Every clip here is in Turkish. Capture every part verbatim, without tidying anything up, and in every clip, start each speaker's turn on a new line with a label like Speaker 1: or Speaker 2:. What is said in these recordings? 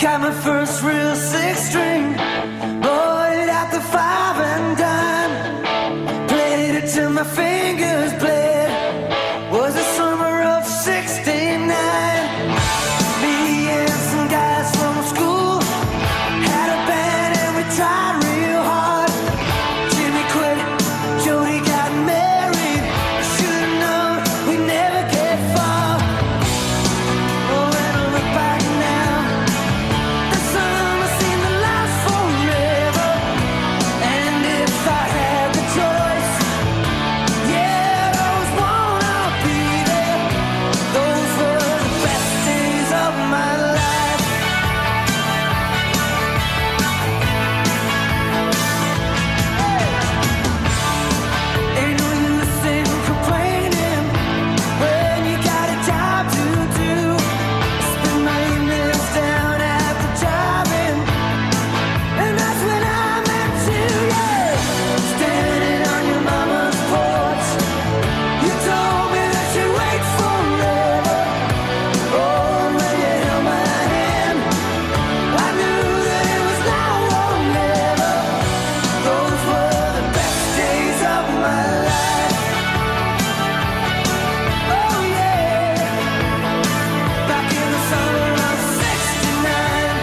Speaker 1: Got my first real six string, bought it at the five and dime. Played it till my fingers bled. Was the summer of sixty-nine. Me and some guys from school had a band and we tried real hard. Jimmy quit, Jody got married. Should've known we never get far. Oh, when I look back now, the summer seemed to last forever. And if I had the choice, yeah, I always wanna be there. Those were the best days of my life. Ain't no use in complaining when you got a job to do. Spend my evenings down at the drive-in, and that's when I met you, yeah. Standing on your mama's porch, you told me that you'd wait forever. Oh, when you held my hand, I knew that it was now or never. Those were the best days of my life. Oh yeah, back in the summer of sixty-nine.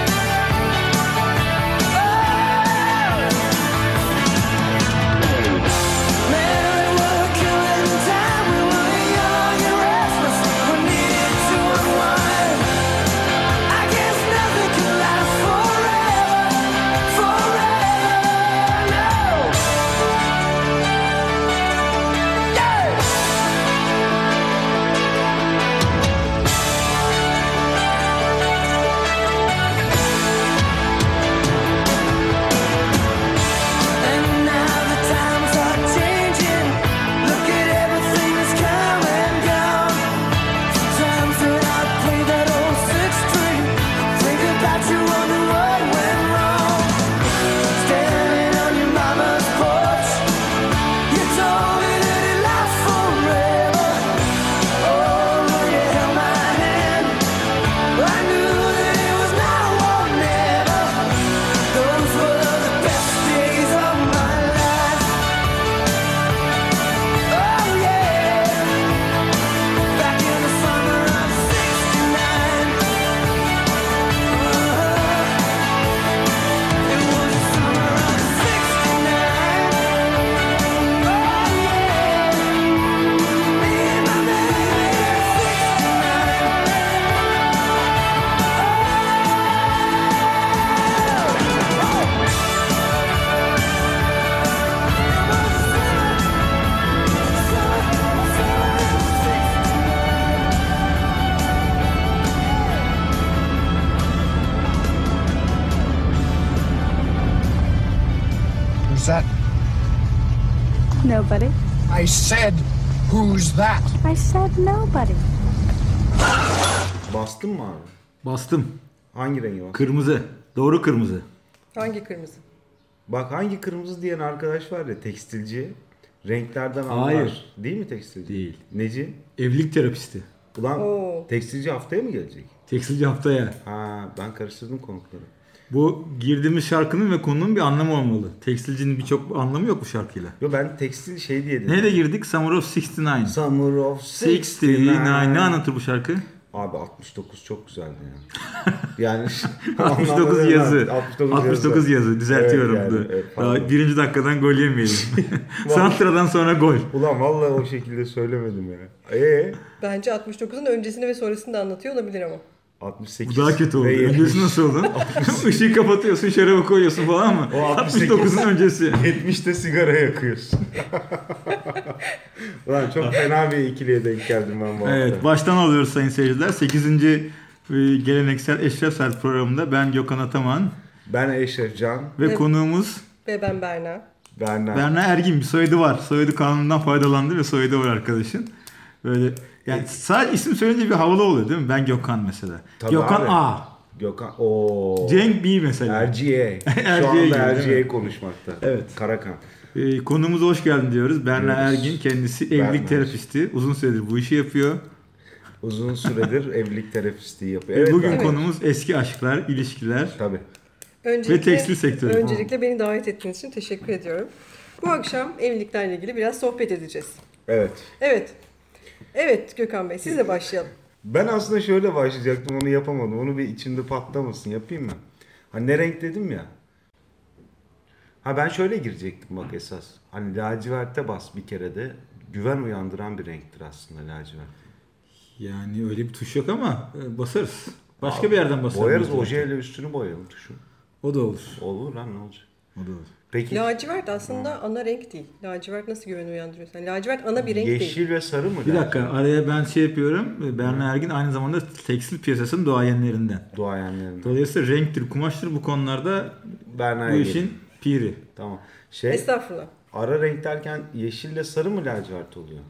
Speaker 1: Man, we were killing time. We were young and restless. We needed to unwind. I guess nothing can last forever, forever, no. Yeah. And now the times are changing. Look at everything that's come and gone. Sometimes when I play that old six string, think about you, wonder what went wrong. Standing on your mama's porch, you told me that it lasts forever. Oh, when you held my hand, I knew that it was now or never. Those were the best days of my life. Oh yeah, back in the summer of sixty-nine. It was the summer of sixty-nine. Oh yeah, me and my baby
Speaker 2: Who's that?
Speaker 3: Nobody.
Speaker 2: I said, who's that?
Speaker 3: I said nobody.
Speaker 4: Bastın mı abi?
Speaker 5: Bastım.
Speaker 4: Hangi rengi var?
Speaker 5: Kırmızı. Doğru kırmızı.
Speaker 6: Hangi kırmızı?
Speaker 4: Bak hangi kırmızı diyen arkadaş var ya, tekstilci. Renklerden anlar.
Speaker 5: Hayır.
Speaker 4: Değil mi tekstilci?
Speaker 5: Değil.
Speaker 4: Neci?
Speaker 5: Evlilik terapisti.
Speaker 4: Ulan
Speaker 6: Oo.
Speaker 4: tekstilci haftaya mı gelecek?
Speaker 5: Tekstilci haftaya.
Speaker 4: Ha, ben karıştırdım konukları.
Speaker 5: Bu girdiğimiz şarkının ve konunun bir anlamı olmalı. Tekstilcinin birçok anlamı yok bu şarkıyla.
Speaker 4: Yo, ben tekstil şey diye dedim.
Speaker 5: Neyle girdik? Summer of altmış dokuz.
Speaker 4: Summer of
Speaker 5: altmış dokuz. Ne anlatır bu şarkı?
Speaker 4: Abi altmış dokuz çok güzeldi yani. Yani
Speaker 5: altmış dokuz yazı.
Speaker 4: altmış dokuz,
Speaker 5: altmış dokuz yazı. Düzeltiyorum.
Speaker 4: Evet, yani, evet,
Speaker 5: Daha birinci dakikadan gol yemeyelim. Santra'dan sonra gol.
Speaker 4: Ulan vallahi o şekilde söylemedim ya. Eee?
Speaker 6: Bence altmış dokuzun öncesini ve sonrasını da anlatıyor olabilir ama.
Speaker 4: altmış sekiz.
Speaker 5: Bu daha kötü oldu. Öncesi nasıl oldu? Işığı kapatıyorsun, şarabı koyuyorsun falan mı?
Speaker 4: O
Speaker 5: altmış dokuzun öncesi.
Speaker 4: yetmişte sigara yakıyorsun. Ulan çok fena bir ikiliye denk geldim ben bu hafta.
Speaker 5: Evet, baştan alıyoruz sayın seyirciler. sekizinci geleneksel Eşref Saat programında ben Gökhan Ataman.
Speaker 4: Ben Eşref Can.
Speaker 5: Ve
Speaker 6: Evet.
Speaker 5: konuğumuz
Speaker 6: Ve ben Berna.
Speaker 4: Berna.
Speaker 5: Berna Ergin. Bir soyadı var. Soyadı kanundan faydalandı ve soyadı var arkadaşın. Böyle yani sadece isim söyleyince bir havalı oluyor değil mi? Ben Gökhan mesela.
Speaker 4: Tabii
Speaker 5: Gökhan
Speaker 4: abi.
Speaker 5: A.
Speaker 4: Gökhan o.
Speaker 5: Cenk B mesela.
Speaker 4: Erciye. Şu
Speaker 5: Erciye gibi,
Speaker 4: anda
Speaker 5: değil
Speaker 4: Erciye
Speaker 5: mi?
Speaker 4: konuşmakta.
Speaker 5: Evet.
Speaker 4: Karakan.
Speaker 5: Ee, konumuza hoş geldin diyoruz. Berna
Speaker 4: Diyoruz.
Speaker 5: Ergin kendisi
Speaker 4: Berna.
Speaker 5: evlilik terapisti. Uzun süredir bu işi yapıyor.
Speaker 4: Uzun süredir evlilik terapistliği yapıyor.
Speaker 5: Ve
Speaker 4: Evet,
Speaker 5: bugün
Speaker 4: ben-
Speaker 5: konumuz eski aşklar, ilişkiler.
Speaker 4: Tabii.
Speaker 6: Öncelikle,
Speaker 5: Ve tekstil sektörü.
Speaker 6: Öncelikle beni davet ettiğiniz için teşekkür ediyorum. Bu akşam evliliklerle ilgili biraz sohbet edeceğiz.
Speaker 4: Evet.
Speaker 6: Evet. Evet Gökhan Bey, sizle başlayalım.
Speaker 4: Ben aslında şöyle başlayacaktım, onu yapamadım. Onu bir içimde patlamasın, yapayım mı? Hani ne renk dedim ya. Ha ben şöyle girecektim bak esas. Hani laciverte bas bir kere de güven uyandıran bir renktir aslında lacivert.
Speaker 5: Yani öyle bir tuş yok ama e, basarız. Başka bir yerden basarız.
Speaker 4: Boyarız, ojeyle üstünü boyayalım tuşu.
Speaker 5: O da olur.
Speaker 4: Olur lan, ne olacak?
Speaker 5: O da olur.
Speaker 4: Peki
Speaker 6: Lacivert aslında ana renk değil. Lacivert nasıl güven uyandırıyor? Yani lacivert ana bir renk değil.
Speaker 4: yeşil ve sarı mı?
Speaker 5: Bir
Speaker 4: lacivert?
Speaker 5: dakika araya ben şey yapıyorum. Berna Ergin aynı zamanda tekstil piyasasının duayenlerinden.
Speaker 4: Duayenlerin.
Speaker 5: Dolayısıyla renktir, kumaştır bu konularda
Speaker 4: Berna
Speaker 5: bu
Speaker 4: Ergin.
Speaker 5: işin piri.
Speaker 4: Tamam. Şey,
Speaker 6: Estağfurullah.
Speaker 4: ara renk derken yeşille sarı mı lacivert oluyor?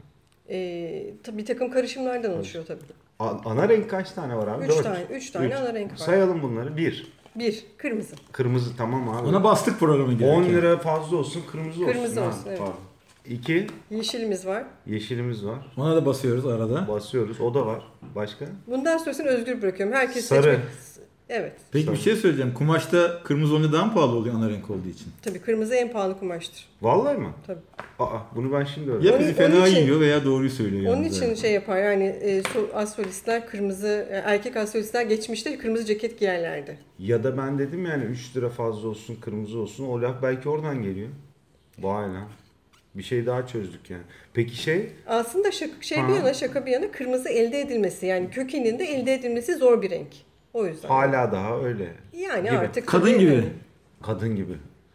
Speaker 6: Ee, tabii bir takım karışımlardan oluşuyor tabii.
Speaker 4: A- ana renk kaç tane var abi?
Speaker 6: Üç
Speaker 4: Dört.
Speaker 6: tane- üç tane ana renk var.
Speaker 4: Sayalım bunları. Bir.
Speaker 6: Bir, kırmızı.
Speaker 4: Kırmızı, tamam abi.
Speaker 5: Ona bastık programı gibi.
Speaker 4: on lira fazla olsun, kırmızı olsun.
Speaker 6: Kırmızı
Speaker 4: Ha,
Speaker 6: olsun, evet.
Speaker 4: pardon. İki,
Speaker 6: Yeşilimiz var.
Speaker 4: yeşilimiz var.
Speaker 5: Ona da basıyoruz arada.
Speaker 4: Basıyoruz. O da var. Başka?
Speaker 6: Bundan sonrasını özgür bırakıyorum. Herkes
Speaker 4: Sarı.
Speaker 6: seçmek. Evet.
Speaker 5: Peki bir şey söyleyeceğim. Kumaşta kırmızı olunca daha mı pahalı oluyor ana renk olduğu için?
Speaker 6: Tabii kırmızı en pahalı kumaştır.
Speaker 4: Vallahi mi?
Speaker 6: Tabii.
Speaker 4: Aa, bunu ben şimdi öğrendim.
Speaker 5: Ya
Speaker 6: Onun-
Speaker 5: bizi fena
Speaker 6: onun için-
Speaker 5: yiyor veya doğruyu söylüyor.
Speaker 6: Onun
Speaker 5: yalnız
Speaker 6: için
Speaker 5: yani.
Speaker 6: şey yapar yani e, so- astrolistler kırmızı, e, erkek astrolistler geçmişte kırmızı ceket giyerlerdi.
Speaker 4: Ya da ben dedim yani üç lira fazla olsun, kırmızı olsun. O laf belki oradan geliyor. Vay lan. Bir şey daha çözdük yani. Peki şey,
Speaker 6: Aslında şaka, şey
Speaker 4: Ha.
Speaker 6: bir yana şaka bir yana kırmızı elde edilmesi yani kökeninde elde edilmesi zor bir renk. O yüzden.
Speaker 4: hala daha öyle.
Speaker 6: Yani
Speaker 4: gibi.
Speaker 6: artık.
Speaker 5: Kadın
Speaker 6: tabii,
Speaker 5: gibi.
Speaker 6: yani.
Speaker 4: Kadın gibi.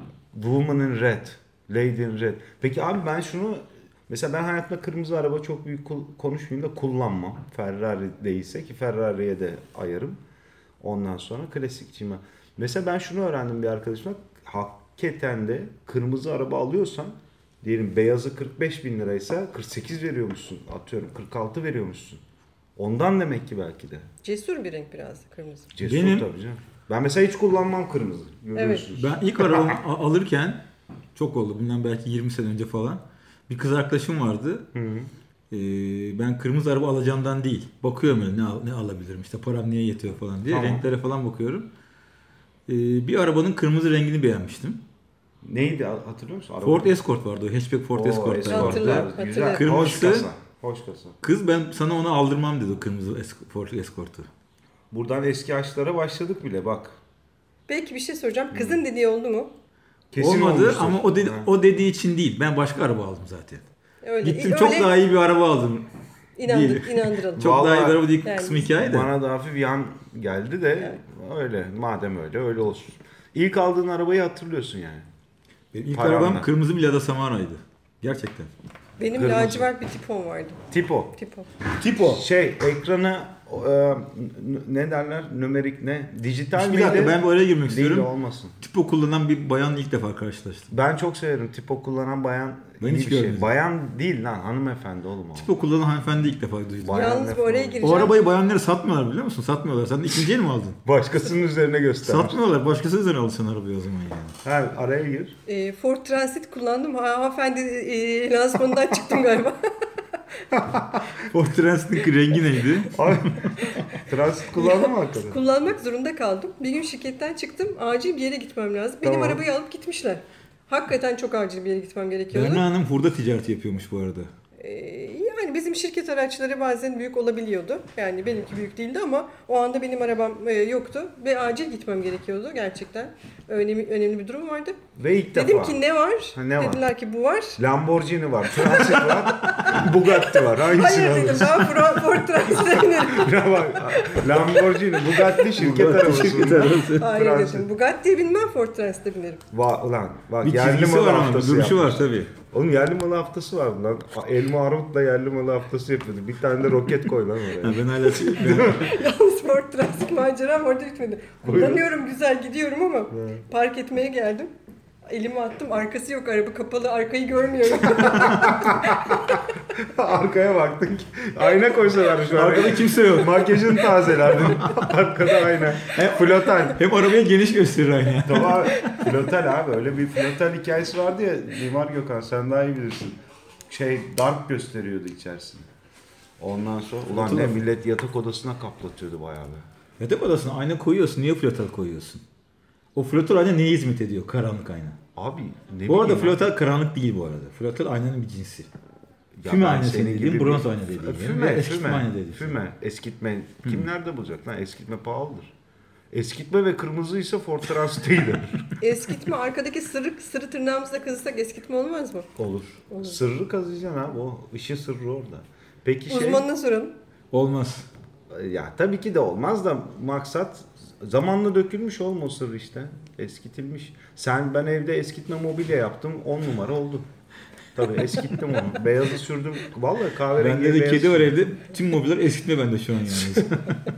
Speaker 4: Woman in red. Lady in red. Peki abi ben şunu... Mesela ben hayatımda kırmızı araba çok büyük kul- konuşmayayım da kullanmam. Ferrari değilse ki Ferrari'ye de ayarım. Ondan sonra klasikçiyim ben. Mesela ben şunu öğrendim bir arkadaşımla. Hakikaten de kırmızı araba alıyorsan diyelim beyazı kırk beş bin liraysa kırk sekiz veriyormuşsun. Atıyorum kırk altı veriyormuşsun. Ondan demek ki belki de.
Speaker 6: Cesur bir renk biraz da kırmızı.
Speaker 4: Cesur
Speaker 5: Benim-
Speaker 4: tabii canım. Ben mesela hiç kullanmam kırmızı. Görüyorsunuz.
Speaker 5: Ben ilk arabamı a- alırken çok oldu. Bundan belki yirmi sene önce falan. Bir kız arkadaşım vardı.
Speaker 4: Hı hı.
Speaker 5: Ee, ben kırmızı araba alacağımdan değil. Bakıyorum öyle ne, al- ne alabilirim işte param niye yetiyor falan diye.
Speaker 4: Tamam.
Speaker 5: Renklere falan bakıyorum. Ee, bir arabanın kırmızı rengini beğenmiştim.
Speaker 4: Neydi hatırlıyor musun? Araba.
Speaker 5: Ford Escort vardı. O hatchback Ford
Speaker 4: Oo,
Speaker 5: Escort.
Speaker 4: Escort.
Speaker 6: Hatırlıyorum,
Speaker 4: Evet, Güzel.
Speaker 6: hatırlıyorum.
Speaker 4: Hoş
Speaker 5: Kırmızı-
Speaker 4: kasa. Hoş kasa.
Speaker 5: Kız ben sana onu aldırmam dedi o kırmızı Esc- Ford Escort'u.
Speaker 4: Buradan eski aşklara başladık bile bak.
Speaker 6: Belki bir şey soracağım. Kızın dediği oldu mu?
Speaker 5: Olmadı
Speaker 4: olmuştur.
Speaker 5: ama o, dedi,
Speaker 4: Ha.
Speaker 5: o dediği için değil. Ben başka araba aldım zaten.
Speaker 6: Öyle,
Speaker 5: Gittim
Speaker 6: öyle
Speaker 5: çok daha iyi bir araba aldım.
Speaker 6: inandır,
Speaker 5: değil.
Speaker 6: inandıralım.
Speaker 5: Çok daha iyi bir
Speaker 4: Vallahi-
Speaker 5: araba değil
Speaker 6: Yani
Speaker 5: kısmı hikaye de.
Speaker 4: Bana da hafif yan geldi de öyle. Madem öyle öyle olsun. İlk aldığın arabayı hatırlıyorsun yani.
Speaker 5: Benim ilk
Speaker 4: Paramla.
Speaker 5: arabam kırmızı bir Lada Samara'ydı. Gerçekten.
Speaker 6: Benim
Speaker 4: Kırmızı.
Speaker 6: lacivert bir tipon vardı.
Speaker 4: Tipo.
Speaker 6: Tipo.
Speaker 5: Tipo.
Speaker 4: Şey ekranı e, n- ne derler? Nümerik ne? Dijital
Speaker 5: Bir
Speaker 4: miydi?
Speaker 5: dakika ben bu araya girmek
Speaker 4: Değil
Speaker 5: istiyorum.
Speaker 4: olmasın.
Speaker 5: Tipo kullanan bir bayanla ilk defa karşılaştım.
Speaker 4: Ben çok severim tipo kullanan bayan.
Speaker 5: Ben
Speaker 4: iyi
Speaker 5: hiç
Speaker 4: bir şey.
Speaker 5: görmedim.
Speaker 4: Bayan değil lan hanımefendi oğlum o.
Speaker 5: Tipo kullanan hanımefendi ilk defa duydum.
Speaker 4: Bayan
Speaker 6: Yalnız
Speaker 4: ne
Speaker 6: bu oraya
Speaker 4: falan.
Speaker 6: gireceğim.
Speaker 5: O arabayı bayanlara satmıyorlar biliyor musun? Satmıyorlar. Sen de ikinci el mi aldın?
Speaker 4: Başkasının üzerine göstermiş.
Speaker 5: Satmıyorlar. Başkası üzerine aldın sen arabayı o zaman yani.
Speaker 4: Ha, araya gir.
Speaker 6: E, Ford Transit kullandım. Ha, hanımefendi e, lansmanından çıktım galiba.
Speaker 5: Ford Transit'in rengi neydi?
Speaker 4: Abi, transit kullandın mı hakikaten?
Speaker 6: Kullanmak zorunda kaldım. Bir gün şirketten çıktım. Acil bir yere gitmem lazım. Benim
Speaker 4: Tamam.
Speaker 6: arabayı alıp gitmişler. Hakikaten çok acil bir yere gitmem gerekiyordu.
Speaker 5: Berna Hanım hurda ticareti yapıyormuş bu arada.
Speaker 6: Ee, yani bizim şirket araçları bazen büyük olabiliyordu. Yani benimki büyük değildi ama o anda benim arabam e, yoktu ve acil gitmem gerekiyordu gerçekten. Önemli önemli bir durum vardı.
Speaker 4: Ve ilk
Speaker 6: Dedim
Speaker 4: defa.
Speaker 6: ki ne var?
Speaker 4: Ha, ne var?
Speaker 6: Dediler ki bu var.
Speaker 4: Lamborghini var, Transit var, Bugatti var. Hangisini
Speaker 6: Hayır dedim
Speaker 4: alırsın?
Speaker 6: ben Ford, Ford Transit'e binerim.
Speaker 4: Ya bak, Lamborghini, Bugatti şirket arabası.
Speaker 5: şirket
Speaker 4: bunlar.
Speaker 5: arabası.
Speaker 6: Hayır
Speaker 4: Transit.
Speaker 6: dedim Bugatti'ye binmem Ford Transit'e binerim.
Speaker 4: Va, ulan bak
Speaker 5: Bir
Speaker 4: yerli
Speaker 5: çizgisi
Speaker 4: malı
Speaker 5: var ama bir
Speaker 4: haftası
Speaker 5: duruşu
Speaker 4: yapmış.
Speaker 5: var tabii.
Speaker 4: Oğlum yerli malı haftası vardı lan. Elma Armut'la yerli malı haftası yapıyordu. Bir tane de roket koy lan oraya.
Speaker 5: Ha, ben hala ben,
Speaker 6: Yalnız Ford Transit maceram orada bitmedi. Kullanıyorum güzel gidiyorum ama park etmeye geldim. Elimi attım arkası yok araba kapalı arkayı görmüyorum.
Speaker 4: Arkaya baktık. Ayna koysalar şu an.
Speaker 5: arkada kimse yok.
Speaker 4: Makyajını tazelerdin. Arkada ayna. Flotal.
Speaker 5: Hem arabayı geniş gösterir aynı.
Speaker 4: Tamam abi. Flotal abi. Öyle bir flotal hikayesi vardı ya. Mimar Gökhan sen daha iyi bilirsin. Şey dark gösteriyordu içerisini. Ondan sonra ulan
Speaker 5: Flutter
Speaker 4: ne
Speaker 5: da-
Speaker 4: millet yatak odasına kaplatıyordu bayağı be.
Speaker 5: Yatak odasına ayna koyuyorsun. Niye floater koyuyorsun? O floater ayna neye hizmet ediyor? Karanlık ayna.
Speaker 4: Abi ne
Speaker 5: Bu arada
Speaker 4: bileyim ben.
Speaker 5: floater karanlık değil bu arada. Floater aynanın bir cinsi.
Speaker 4: Ya
Speaker 5: Füme
Speaker 4: ben
Speaker 5: aynası
Speaker 4: senin
Speaker 5: dediğim,
Speaker 4: gibi
Speaker 5: bronz
Speaker 4: bir-
Speaker 5: ayna dediğim.
Speaker 4: Füme,
Speaker 5: ve eskitme
Speaker 4: füme,
Speaker 5: ayna dediğim.
Speaker 4: füme, eskitme. Kim nerede bulacak lan? Eskitme pahalıdır. Eskitme ve kırmızıysa Ford Transt'ıydı.
Speaker 6: Eskitme arkadaki sırrı, sırrı tırnağımızla kazısak eskitme olmaz mı?
Speaker 4: Olur. Sırrı kazıyacaksın abi. O işin sırrı orada. Peki şey...
Speaker 6: Uzmanına soralım.
Speaker 5: Olmaz.
Speaker 4: Ya tabii ki de olmaz da maksat zamanla dökülmüş olma o sır işte. Eskitilmiş. Sen ben evde eskitme mobilya yaptım. on numara oldu. Tabii eskittim onu. Beyazı sürdüm. Vallahi kahverengi
Speaker 5: Bende de
Speaker 4: beyaz
Speaker 5: kedi var
Speaker 4: sürdüm.
Speaker 5: evde. Tüm mobilyalar eskitme bende şu an yani.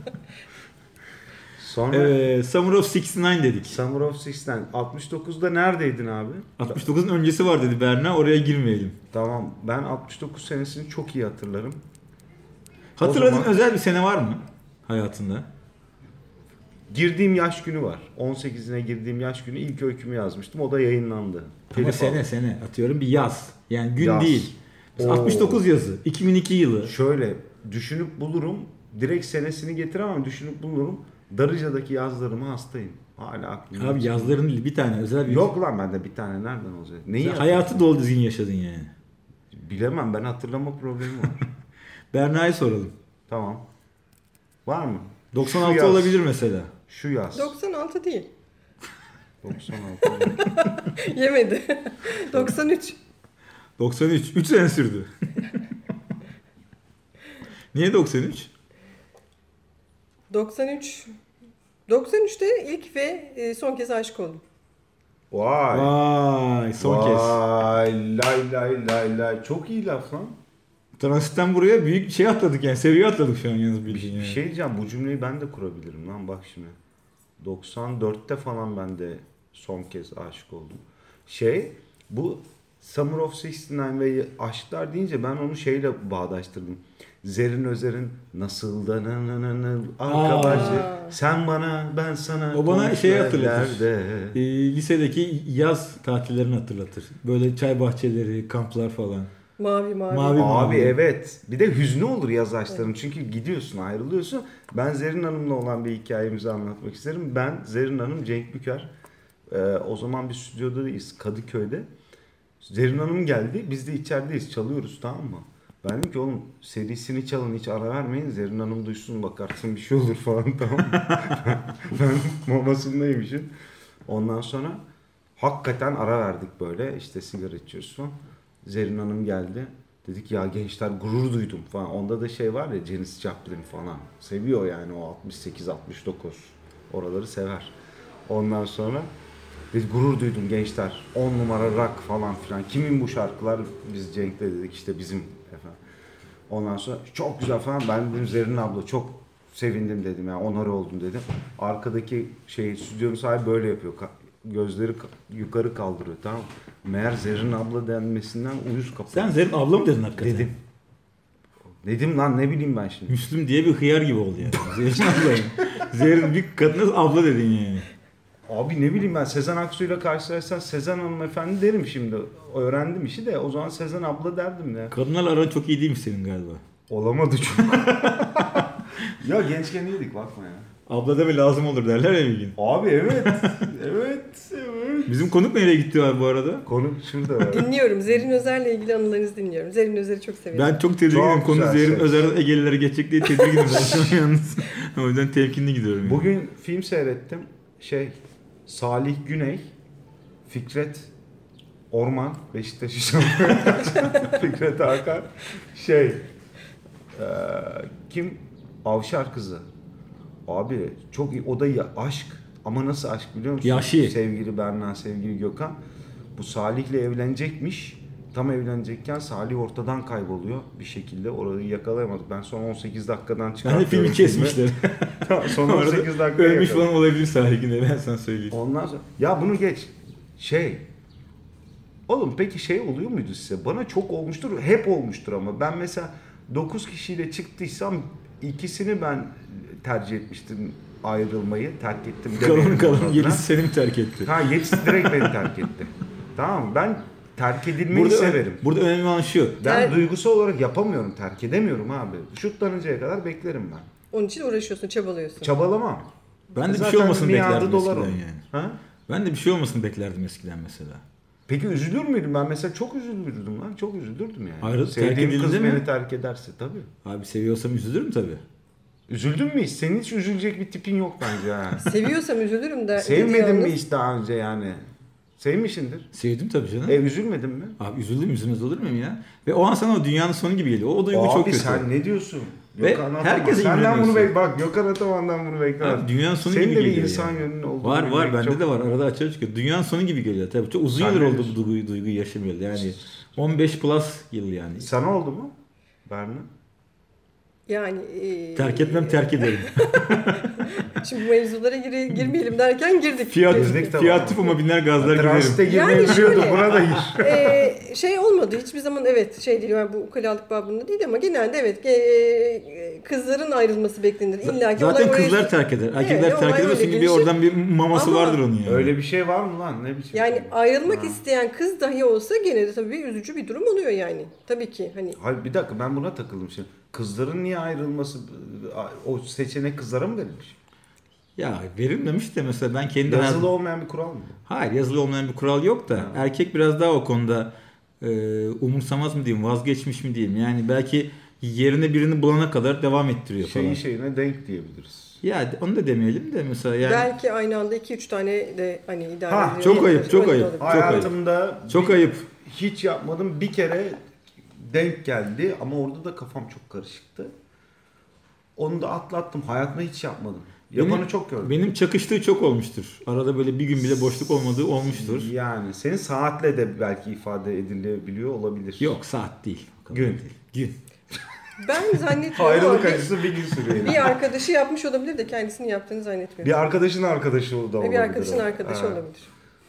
Speaker 4: Sonra
Speaker 5: Evet, Summer of altmış dokuz dedik.
Speaker 4: Summer of seksen. altmış dokuzda neredeydin abi?
Speaker 5: altmış dokuzun öncesi var dedi Berna. Oraya girmeyelim.
Speaker 4: Tamam. Ben altmış dokuz senesini çok iyi hatırlarım.
Speaker 5: Hatırladığın
Speaker 4: zaman-
Speaker 5: özel bir sene var mı hayatında?
Speaker 4: Girdiğim yaş günü var. on sekizine girdiğim yaş günü ilk öykümü yazmıştım. O da yayınlandı.
Speaker 5: Ama
Speaker 4: Telif
Speaker 5: sene
Speaker 4: aldım.
Speaker 5: sene atıyorum bir yaz. Yani gün
Speaker 4: Yaz.
Speaker 5: değil. Mesela
Speaker 4: Oo.
Speaker 5: altmış dokuz yazı. iki bin iki yılı.
Speaker 4: Şöyle düşünüp bulurum. Direkt senesini getiremem. Düşünüp bulurum. Darıca'daki yazlarıma hastayım. Hala aklımda.
Speaker 5: Abi yazların değil bir tane özel bir.
Speaker 4: Yok lan bende bir tane nereden olacak? Neyi
Speaker 5: Sen hayatı dolu dizgin yaşadın yani.
Speaker 4: bilemem, ben hatırlama problemi var.
Speaker 5: Berna'ya soralım.
Speaker 4: Tamam. Var mı?
Speaker 5: doksan
Speaker 4: Şu
Speaker 5: altı
Speaker 4: yaz.
Speaker 5: olabilir mesela.
Speaker 4: Şu yaz.
Speaker 6: doksan altı değil.
Speaker 4: doksan altı.
Speaker 6: Yemedi. doksan üç.
Speaker 5: doksan üç. üç sene sürdü. Niye doksan üç?
Speaker 6: doksan üç. doksan üçte ilk ve e, son kez aşık oldum.
Speaker 4: Vay.
Speaker 5: Vay son kez.
Speaker 4: Vay. Lay lay lay lay. Çok iyi laf lan.
Speaker 5: Transitten buraya büyük şey atladık yani. Seviye atladık şu an yalnız
Speaker 4: Bir,
Speaker 5: bildiğin
Speaker 4: bir
Speaker 5: yani.
Speaker 4: şey diyeceğim. Bu cümleyi ben de kurabilirim lan, bak şimdi. doksan dörtte falan ben de son kez aşık oldum. Şey, bu Summer of altmış dokuz ve aşklar deyince ben onu şeyle bağdaştırdım. Zerrin Özer'in nasıl da nı nı nı nı arkadaşı sen bana ben sana
Speaker 5: O bana
Speaker 4: konuş
Speaker 5: şeyi
Speaker 4: ver
Speaker 5: hatırlatır.
Speaker 4: derde.
Speaker 5: Ee, lisedeki yaz tatillerini hatırlatır. Böyle çay bahçeleri, kamplar falan.
Speaker 6: Mavi mavi.
Speaker 5: Mavi.
Speaker 4: Abi evet. Bir de hüznü olur yaz aşkların. Çünkü gidiyorsun, ayrılıyorsun. Ben Zerrin Hanım'la olan bir hikayemizi anlatmak isterim. Ben, Zerrin Hanım, Cenk Büker. Ee, o zaman bir stüdyodayız Kadıköy'de. Zerrin Hanım geldi. Biz de içerideyiz. Çalıyoruz, tamam mı? Ben dedim ki oğlum serisini çalın, hiç ara vermeyin. Zerrin Hanım duysun, bakarsın bir şey olur falan, tamam mı? Ben mamasındaymışım. Ondan sonra hakikaten ara verdik böyle. İşte sigara içiyoruz falan. Zerrin Hanım geldi. Dedik ya gençler gurur duydum falan. Onda da şey var ya, Janis Joplin falan. Seviyor yani o altmış sekiz altmış dokuz. Oraları sever. Ondan sonra biz gurur duydum gençler. on numara rock falan filan. Kimin bu şarkılar? Biz Cenk'le dedik işte bizim efendim. Ondan sonra çok güzel falan. Ben dedim Zerrin abla çok sevindim dedim yani, onore oldum dedim. Arkadaki şey stüdyonun sahibi böyle yapıyor. Gözleri yukarı kaldırıyor, tamam mı? Meğer Zerrin abla denmesinden uyuz kapıyor.
Speaker 5: Sen Zerrin abla mı dedin hakikaten?
Speaker 4: Dedim. Dedim lan, ne bileyim ben şimdi.
Speaker 5: Müslüm diye bir hıyar gibi oldu yani. Zerrin ablayım. Zerrin bir kadına abla dedin yani.
Speaker 4: Abi ne bileyim ben, Sezen Aksu'yla karşılaşsan Sezen hanımefendi derim şimdi. Öğrendim işi de, o zaman Sezen abla derdim ya.
Speaker 5: Kadınlarla aran çok iyi değilmiş senin galiba.
Speaker 4: Olamadı çünkü. Ya gençken iyiydik, bakma ya.
Speaker 5: Abla deme lazım olur derler ya bir gün.
Speaker 4: Abi evet. evet. Evet.
Speaker 5: Bizim konuk nereye gitti abi bu arada?
Speaker 4: Konu şurada var.
Speaker 6: Dinliyorum. Zerrin Özer'le ilgili anılarınızı dinliyorum. Zerrin Özer'i çok seviyorum.
Speaker 5: Ben çok tedirginim.
Speaker 4: Çok
Speaker 5: Konu
Speaker 4: güzel
Speaker 5: Zerrin
Speaker 4: şey.
Speaker 5: Özer'den Egelilere geçecek diye tedirginim ben şu an yalnız. O yüzden temkinli gidiyorum. Yani.
Speaker 4: Bugün film seyrettim. Şey, Salih Güney, Fikret Orman, Beşiktaş'ı şampiyon. Fikret Hakan. Şey, e, kim? Avşar kızı. Abi çok iyi. O da ya, aşk. Ama nasıl aşk biliyor musun?
Speaker 5: Yaşı.
Speaker 4: Sevgili Berna, sevgili Gökhan. Bu Salih'le evlenecekmiş. Tam evlenecekken Salih ortadan kayboluyor bir şekilde. Orayı yakalayamadık. Ben son on sekiz dakikadan
Speaker 5: Ben de
Speaker 4: çıkartıyorum.
Speaker 5: filmi kesmişler.
Speaker 4: Son on sekiz dakika
Speaker 5: Ölmüş
Speaker 4: yakaladım.
Speaker 5: falan olabilir sahibinde, ben sana söyleyeyim.
Speaker 4: Ondan sonra ya bunu geç. Şey. Oğlum peki şey oluyor muydu size? Bana çok olmuştur. Hep olmuştur ama. Ben mesela dokuz kişiyle çıktıysam ikisini ben tercih etmiştim ayrılmayı. Terk ettim.
Speaker 5: Kalın
Speaker 4: demeyelim
Speaker 5: kalın
Speaker 4: adına.
Speaker 5: gerisi seni mi terk etti?
Speaker 4: Ha yetisi direkt beni terk etti. Tamam mı? Ben terk edilmeyi
Speaker 5: Burada,
Speaker 4: severim.
Speaker 5: burada önemli olan şu.
Speaker 4: Ben
Speaker 6: Yani-
Speaker 4: duygusal olarak yapamıyorum, terk edemiyorum abi. Şutlanıncaya kadar beklerim ben.
Speaker 6: Onun için uğraşıyorsun, çabalıyorsun.
Speaker 4: Çabalamam.
Speaker 5: Ben de bir
Speaker 4: Zaten
Speaker 5: şey olmasını
Speaker 4: miadı
Speaker 5: beklerdim
Speaker 4: dolar
Speaker 5: eskiden
Speaker 4: o.
Speaker 5: yani.
Speaker 4: Ha?
Speaker 5: Ben de bir şey olmasını beklerdim eskiden mesela.
Speaker 4: Peki üzülür müydüm? Ben mesela çok üzülürdüm lan. Çok üzülürdüm yani.
Speaker 5: Ayrılıp terk
Speaker 4: Sevdiğim kız
Speaker 5: edildi mi?
Speaker 4: beni terk ederse tabii.
Speaker 5: Abi seviyorsam üzülürüm tabii.
Speaker 4: Üzüldün mü hiç? Senin hiç üzülecek bir tipin yok bence ha.
Speaker 6: Seviyorsam üzülürüm de.
Speaker 4: Sevmedin mi
Speaker 6: yalnız.
Speaker 4: hiç daha önce yani? Sevmişsindir.
Speaker 5: Sevdim tabii canım.
Speaker 4: E üzülmedin mi?
Speaker 5: Abi üzüldüm üzülmez olur muyum ya? Ve o an sana o dünyanın sonu gibi geliyor. O duygu
Speaker 4: Abi
Speaker 5: çok kötü.
Speaker 4: sen ne diyorsun?
Speaker 5: Ve
Speaker 4: Gökhan Ataman.
Speaker 5: herkese
Speaker 4: Senden bunu
Speaker 5: imreniyorsun.
Speaker 4: bek bak Gökhan Ataman'dan bunu beklemem.
Speaker 5: Abi dünyanın sonu
Speaker 4: Senin
Speaker 5: gibi
Speaker 4: de bir
Speaker 5: geliyor
Speaker 4: insan
Speaker 5: yani.
Speaker 4: yönünün olduğunu
Speaker 5: Var var
Speaker 4: bilmek
Speaker 5: bende
Speaker 4: çok-
Speaker 5: de var. Arada açığa çıkıyor. Dünyanın sonu gibi geliyor tabii. Çok uzun
Speaker 4: Sen
Speaker 5: yıllar
Speaker 4: ne
Speaker 5: oldu
Speaker 4: diyorsun?
Speaker 5: bu duyguyu, duyguyu yaşamayalı. Yani on beş plus yıl yani.
Speaker 4: Sana oldu mu? Berna?
Speaker 6: Yani e,
Speaker 5: Terk etmem terk ederim.
Speaker 6: Şimdi bu mevzulara gir- girmeyelim derken girdik.
Speaker 5: Fiyat,
Speaker 4: Gezdik tabii.
Speaker 5: fiyat tıpıma binler gazlar
Speaker 4: Transite
Speaker 5: giderim.
Speaker 4: girmeyi
Speaker 6: Yani
Speaker 4: biliyordum.
Speaker 6: şöyle-
Speaker 4: Buna da gir.
Speaker 6: Ee, şey olmadı hiçbir zaman, evet şey değil yani bu ukalalık babında değil ama genelde evet e, kızların ayrılması beklenir. İlla ki
Speaker 5: Zaten
Speaker 6: olay
Speaker 5: kızlar
Speaker 6: oraya-
Speaker 5: terk eder. Erkekler
Speaker 6: Evet,
Speaker 5: terk
Speaker 6: olay
Speaker 5: edemez
Speaker 6: öyle
Speaker 5: çünkü bir
Speaker 6: gelişir.
Speaker 5: oradan bir maması
Speaker 6: Ama-
Speaker 5: vardır onun yani.
Speaker 4: Öyle bir şey var mı lan? Ne biçim?
Speaker 6: Yani
Speaker 4: şey?
Speaker 6: ayrılmak
Speaker 4: Ha.
Speaker 6: isteyen kız dahi olsa gene de tabii bir üzücü bir durum oluyor yani. Tabii ki hani
Speaker 4: Hayır bir dakika ben buna takıldım şimdi. Kızların niye ayrılması, o seçenek kızlara mı verilmiş?
Speaker 5: Ya verilmemiş de mesela ben kendi
Speaker 4: Yazılı
Speaker 5: hayatım-
Speaker 4: olmayan bir kural mı?
Speaker 5: Hayır yazılı olmayan bir kural yok da
Speaker 4: Ha.
Speaker 5: erkek biraz daha o konuda e, umursamaz mı diyeyim vazgeçmiş mi diyeyim. Yani belki yerine birini bulana kadar devam ettiriyor falan.
Speaker 4: Şeyin şeyine denk diyebiliriz.
Speaker 5: Ya onu da demeyelim de mesela yani
Speaker 6: belki aynı anda iki üç tane de hani idare
Speaker 4: Ha,
Speaker 6: ediyor.
Speaker 5: çok ayıp, çok
Speaker 6: Öyle de
Speaker 5: ayıp.
Speaker 6: olabilir.
Speaker 5: Çok ayıp.
Speaker 4: Hayatımda
Speaker 5: çok
Speaker 4: bir-
Speaker 5: ayıp.
Speaker 4: hiç yapmadım. Bir kere denk geldi ama orada da kafam çok karışıktı. Onu da atlattım. Hayatımda hiç yapmadım. Yapanı
Speaker 5: Benim-
Speaker 4: çok gördüm.
Speaker 5: Benim çakıştığı çok olmuştur. Arada böyle bir gün bile boşluk olmadığı olmuştur.
Speaker 4: Yani senin saatle de belki ifade edilebiliyor olabilir.
Speaker 5: Yok saat değil. O kadar
Speaker 4: Gün.
Speaker 5: değil. Gün.
Speaker 6: Ben zannetmiyorum
Speaker 4: Ayrılık
Speaker 6: ama
Speaker 4: acısı bir gün sürüyor.
Speaker 6: bir, bir arkadaşı yapmış olabilir de kendisinin yaptığını zannetmiyorum.
Speaker 4: Bir arkadaşın arkadaşı da olabilir.
Speaker 6: Bir arkadaşın
Speaker 4: o.
Speaker 6: arkadaşı
Speaker 4: Ha.
Speaker 6: olabilir.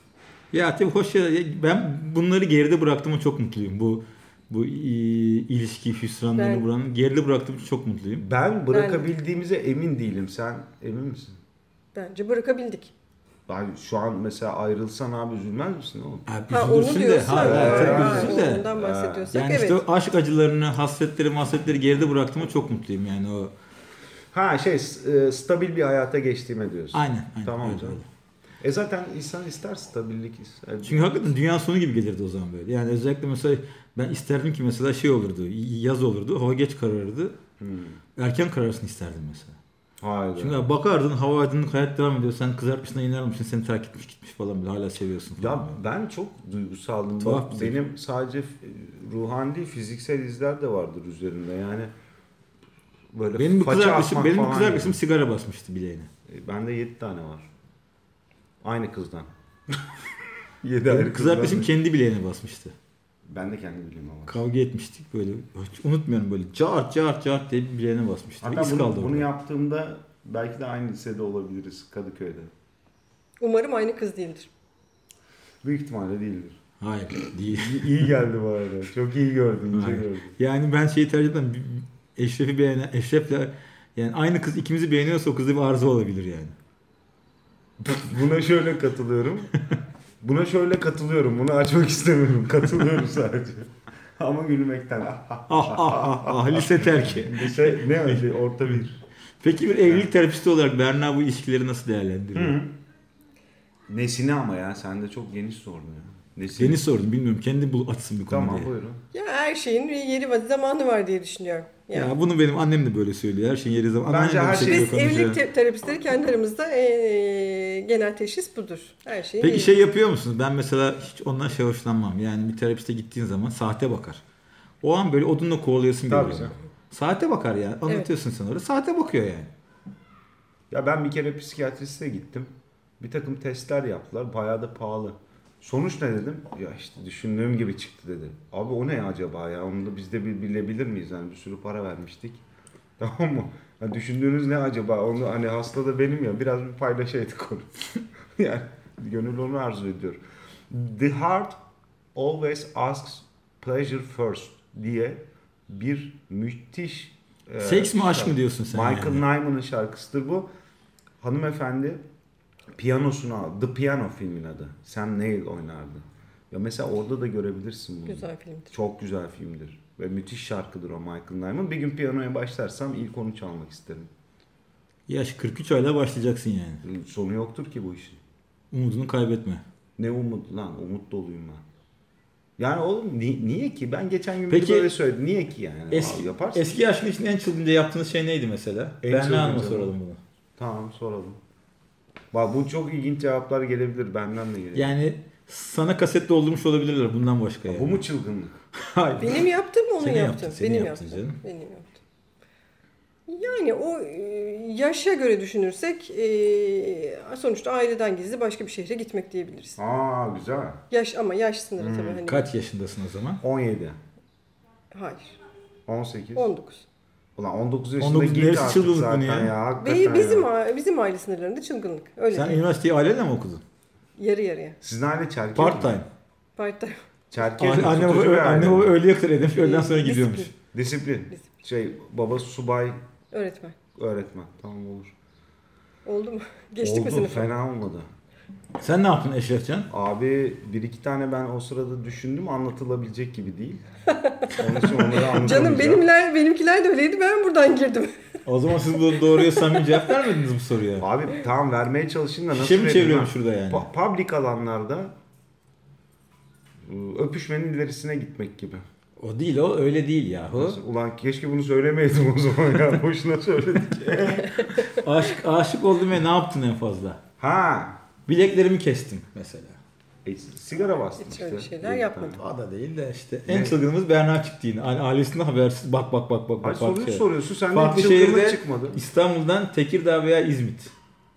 Speaker 5: Ya tabii hoş ya. Ben bunları geride bıraktığıma çok mutluyum. Bu bu i- ilişki hüsranlarını
Speaker 6: Ben-
Speaker 5: buranın geride bıraktığım için çok mutluyum.
Speaker 4: Ben bırakabildiğimize emin değilim. Sen emin misin?
Speaker 6: Bence bırakabildik.
Speaker 4: Ben şu an mesela ayrılsan abi üzülmez misin oğlum?
Speaker 5: Abi
Speaker 6: Ha onu
Speaker 5: üzülürsün de.
Speaker 6: diyorsun.
Speaker 5: Ha,
Speaker 6: Ha,
Speaker 5: tabii
Speaker 6: ha,
Speaker 5: üzülsün de.
Speaker 6: ondan bahsediyorsak
Speaker 5: Yani
Speaker 6: evet.
Speaker 5: işte o aşk acılarını, hasretleri, mahsetleri geride bıraktığıma çok mutluyum yani o.
Speaker 4: Ha şey e, stabil bir hayata geçtiğime diyorsun.
Speaker 5: Aynen. aynen
Speaker 4: Tamam
Speaker 5: öyle,
Speaker 4: canım.
Speaker 5: öyle.
Speaker 4: E zaten insan ister stabillik ister.
Speaker 5: Çünkü hakikaten dünyanın sonu gibi gelirdi o zaman böyle. Yani özellikle mesela ben isterdim ki mesela şey olurdu, yaz olurdu, hava geç kararırdı.
Speaker 4: Hmm.
Speaker 5: Erken kararsın isterdim mesela.
Speaker 4: Hayır.
Speaker 5: Çünkü bakardın hava aydınlık hayat devam ediyor. Sen kızartmışsın, iner misin? Seni terk etmiş gitmiş falan bile hala seviyorsun falan.
Speaker 4: Ya ben çok duygusaldım.
Speaker 5: Tuhaf
Speaker 4: Bak,
Speaker 5: bir şey.
Speaker 4: benim sadece f- ruhani değil fiziksel izler de vardır üzerinde. Yani böyle
Speaker 5: Benim bir kız
Speaker 4: faça
Speaker 5: arkadaşım,
Speaker 4: atmak
Speaker 5: benim bir
Speaker 4: falan
Speaker 5: kız arkadaşım
Speaker 4: gibi.
Speaker 5: sigara basmıştı bileğine.
Speaker 4: E, Bende yedi tane var. Aynı kızdan. yedi
Speaker 5: Benim
Speaker 4: ayrı
Speaker 5: kız
Speaker 4: kızdan.
Speaker 5: arkadaşım kendi bileğine basmıştı.
Speaker 4: Ben de kendi bileyim ama.
Speaker 5: Kavga etmiştik böyle. Hiç unutmuyorum böyle. Cart cart cart diye bir bileğine basmıştı.
Speaker 4: Hatta
Speaker 5: İz
Speaker 4: bunu,
Speaker 5: kaldı
Speaker 4: bunu
Speaker 5: orada.
Speaker 4: yaptığımda belki de aynı lisede olabiliriz Kadıköy'de.
Speaker 6: Umarım aynı kız değildir.
Speaker 4: Büyük ihtimalle değildir.
Speaker 5: Hayır değil.
Speaker 4: İyi, iyi geldi bu arada. Çok iyi gördün, ince
Speaker 5: Hayır.
Speaker 4: gördün.
Speaker 5: Yani ben şeyi tercih ederim. Eşref'i beğenen, Eşref'le yani aynı kız ikimizi beğeniyorsa o kızda bir arıza olabilir yani.
Speaker 4: Buna şöyle katılıyorum. Buna şöyle katılıyorum. Bunu açmak istemiyorum. Katılıyorum sadece. Ama gülmekten.
Speaker 5: Ah ah ah ah lise terki.
Speaker 4: Bir şey, ne öyle orta bir.
Speaker 5: Peki bir evlilik terapisti olarak Berna bu ilişkileri nasıl değerlendiriyor?
Speaker 4: Hı. Nesini ama ya sen de çok geniş sordun ya. Nesini?
Speaker 5: Yeni sordum bilmiyorum. Kendi bul açsın bir konu
Speaker 4: Tamam
Speaker 5: diye.
Speaker 4: buyurun.
Speaker 6: Ya her şeyin bir yeri var, zamanı var diye düşünüyorum.
Speaker 5: Ya.
Speaker 6: Yani.
Speaker 5: bunu benim annem de böyle söylüyor. Her şeyin yeri zaman.
Speaker 4: Bence
Speaker 5: Anneannem de
Speaker 4: her
Speaker 5: bir
Speaker 4: şey-
Speaker 5: şekilde
Speaker 6: Biz
Speaker 5: konuşuyor.
Speaker 6: evlilik te- terapistleri kendi aramızda eee, genel teşhis budur. Her şeyin
Speaker 5: Peki
Speaker 6: iyi.
Speaker 5: şey yapıyor musunuz? Ben mesela hiç ondan şey hoşlanmam. Yani bir terapiste gittiğin zaman saate bakar. O an böyle odunla kovalıyorsun
Speaker 4: Tabii
Speaker 5: geliyor.
Speaker 4: canım.
Speaker 5: Saate bakar yani. Anlatıyorsun sen orada. Saate bakıyor yani.
Speaker 4: Ya ben bir kere psikiyatriste gittim. Bir takım testler yaptılar. Bayağı da pahalı. Sonuç ne dedim? Ya işte düşündüğüm gibi çıktı dedi. Abi o ne acaba ya? Onu da biz de bil- bilebilir miyiz? Yani bir sürü para vermiştik. Tamam mı? Yani düşündüğünüz ne acaba? Onu hani hasta da benim ya. Biraz bir paylaşaydık onu. Yani gönül onu arzu ediyor. The heart always asks pleasure first diye bir müthiş e,
Speaker 5: Seks mi aşk
Speaker 4: şarkı.
Speaker 5: mı diyorsun sen
Speaker 4: Michael
Speaker 5: yani?
Speaker 4: Nyman'ın şarkısıdır bu. Hanımefendi piyanosunu aldı. The Piano filmin adı. Sam Neill oynardı. Ya mesela orada da görebilirsin bunu.
Speaker 6: Güzel filmdir.
Speaker 4: Çok güzel filmdir. Ve müthiş şarkıdır o Michael Nyman. Bir gün piyanoya başlarsam ilk onu çalmak isterim.
Speaker 5: Yaş kırk üç ayla başlayacaksın yani.
Speaker 4: Sonu yoktur ki bu işin.
Speaker 5: Umudunu kaybetme.
Speaker 4: Ne umut lan, umut doluyum ben. Yani oğlum ni- niye ki? Ben geçen gün
Speaker 5: Peki,
Speaker 4: bir böyle söyledim. Niye ki yani?
Speaker 5: Eski,
Speaker 4: Abi yaparsın.
Speaker 5: eski aşkın için en çılgınca yaptığınız şey neydi mesela?
Speaker 4: En
Speaker 5: Berna Hanım'a
Speaker 4: çılgınca
Speaker 5: soralım
Speaker 4: mı?
Speaker 5: bunu.
Speaker 4: Tamam soralım. Bak bu çok ilginç cevaplar gelebilir. Benden de gelebilir.
Speaker 5: Yani sana kaset doldurmuş olabilirler bundan başka yani.
Speaker 4: Bu mu çılgınlık?
Speaker 5: Hayır.
Speaker 6: Benim yaptım onu
Speaker 5: Senin
Speaker 6: yaptım.
Speaker 5: yaptın, senin
Speaker 6: Benim
Speaker 5: yaptın
Speaker 6: yaptım.
Speaker 5: canım.
Speaker 6: Benim yaptım. Yani o e, yaşa göre düşünürsek e, sonuçta aileden gizli başka bir şehre gitmek diyebiliriz.
Speaker 4: Aa güzel.
Speaker 6: Yaş ama yaş sınırı tabii hani.
Speaker 5: Kaç yaşındasın o zaman?
Speaker 4: on yedi.
Speaker 6: Hayır.
Speaker 4: on sekiz.
Speaker 6: on dokuz.
Speaker 4: Ulan on dokuz yaşında
Speaker 5: on dokuz
Speaker 4: git
Speaker 5: neresi
Speaker 4: artık
Speaker 5: çılgınlık
Speaker 4: zaten
Speaker 5: bunu ya?
Speaker 4: ya. Hakikaten
Speaker 6: Ve bizim
Speaker 4: ya.
Speaker 6: a- bizim aile sınırlarında çılgınlık. Öyle
Speaker 5: Sen
Speaker 6: değil.
Speaker 5: üniversiteyi aileyle mi okudun?
Speaker 6: Yarı yarıya.
Speaker 4: Sizin aile Çerkez
Speaker 5: Part
Speaker 4: mi?
Speaker 5: time.
Speaker 6: Part-time.
Speaker 4: Çerkez
Speaker 5: Anne,
Speaker 4: mi?
Speaker 5: anne,
Speaker 4: Tutucu bir
Speaker 5: baba,
Speaker 4: aile
Speaker 5: anne
Speaker 4: mi?
Speaker 5: baba öğleye kadar edilmiş, öğleden sonra
Speaker 6: Disiplin.
Speaker 5: gidiyormuş.
Speaker 4: Disiplin. Şey babası subay
Speaker 6: Öğretmen.
Speaker 4: öğretmen. Tamam olur.
Speaker 6: Oldu mu? Geçtik mi
Speaker 4: Oldu
Speaker 6: sınıfa?
Speaker 4: fena olmadı.
Speaker 5: Sen ne yaptın Eşrefcan?
Speaker 4: Abi bir iki tane ben o sırada düşündüm anlatılabilecek gibi değil. Onun için onları anlatamayacağım.
Speaker 6: Canım benimler, benimkiler de öyleydi. Ben buradan girdim.
Speaker 5: O zaman siz bu doğruya samimi cevap vermediniz bu soruya.
Speaker 4: Abi tamam vermeye çalışın da nasıl
Speaker 5: Şişe mi
Speaker 4: vereyim
Speaker 5: çeviriyorum
Speaker 4: ha?
Speaker 5: şurada yani?
Speaker 4: Pa- public alanlarda ıı, öpüşmenin ilerisine gitmek gibi.
Speaker 5: O değil o öyle değil yahu.
Speaker 4: Ulan keşke bunu söylemeydim o zaman ya. Boşuna söyledik.
Speaker 5: Aşık, aşık oldum ve ne yaptın en fazla?
Speaker 4: Ha.
Speaker 5: Bileklerimi kestim mesela.
Speaker 4: E, sigara bastım
Speaker 6: Hiç
Speaker 4: işte.
Speaker 6: öyle şeyler
Speaker 4: Bir
Speaker 6: yapmadım.
Speaker 4: tane.
Speaker 5: O da değil de işte.
Speaker 4: Ne?
Speaker 5: En çılgınımız Berna çıktı yine. Aile- Ailesinden habersiz bak bak bak bak.
Speaker 4: Ay
Speaker 5: bak
Speaker 4: soruyu
Speaker 5: şey.
Speaker 4: soruyorsun. Sen de
Speaker 5: Farklı
Speaker 4: çılgınlık
Speaker 5: şehirde
Speaker 4: çıkmadı.
Speaker 5: İstanbul'dan Tekirdağ veya İzmit.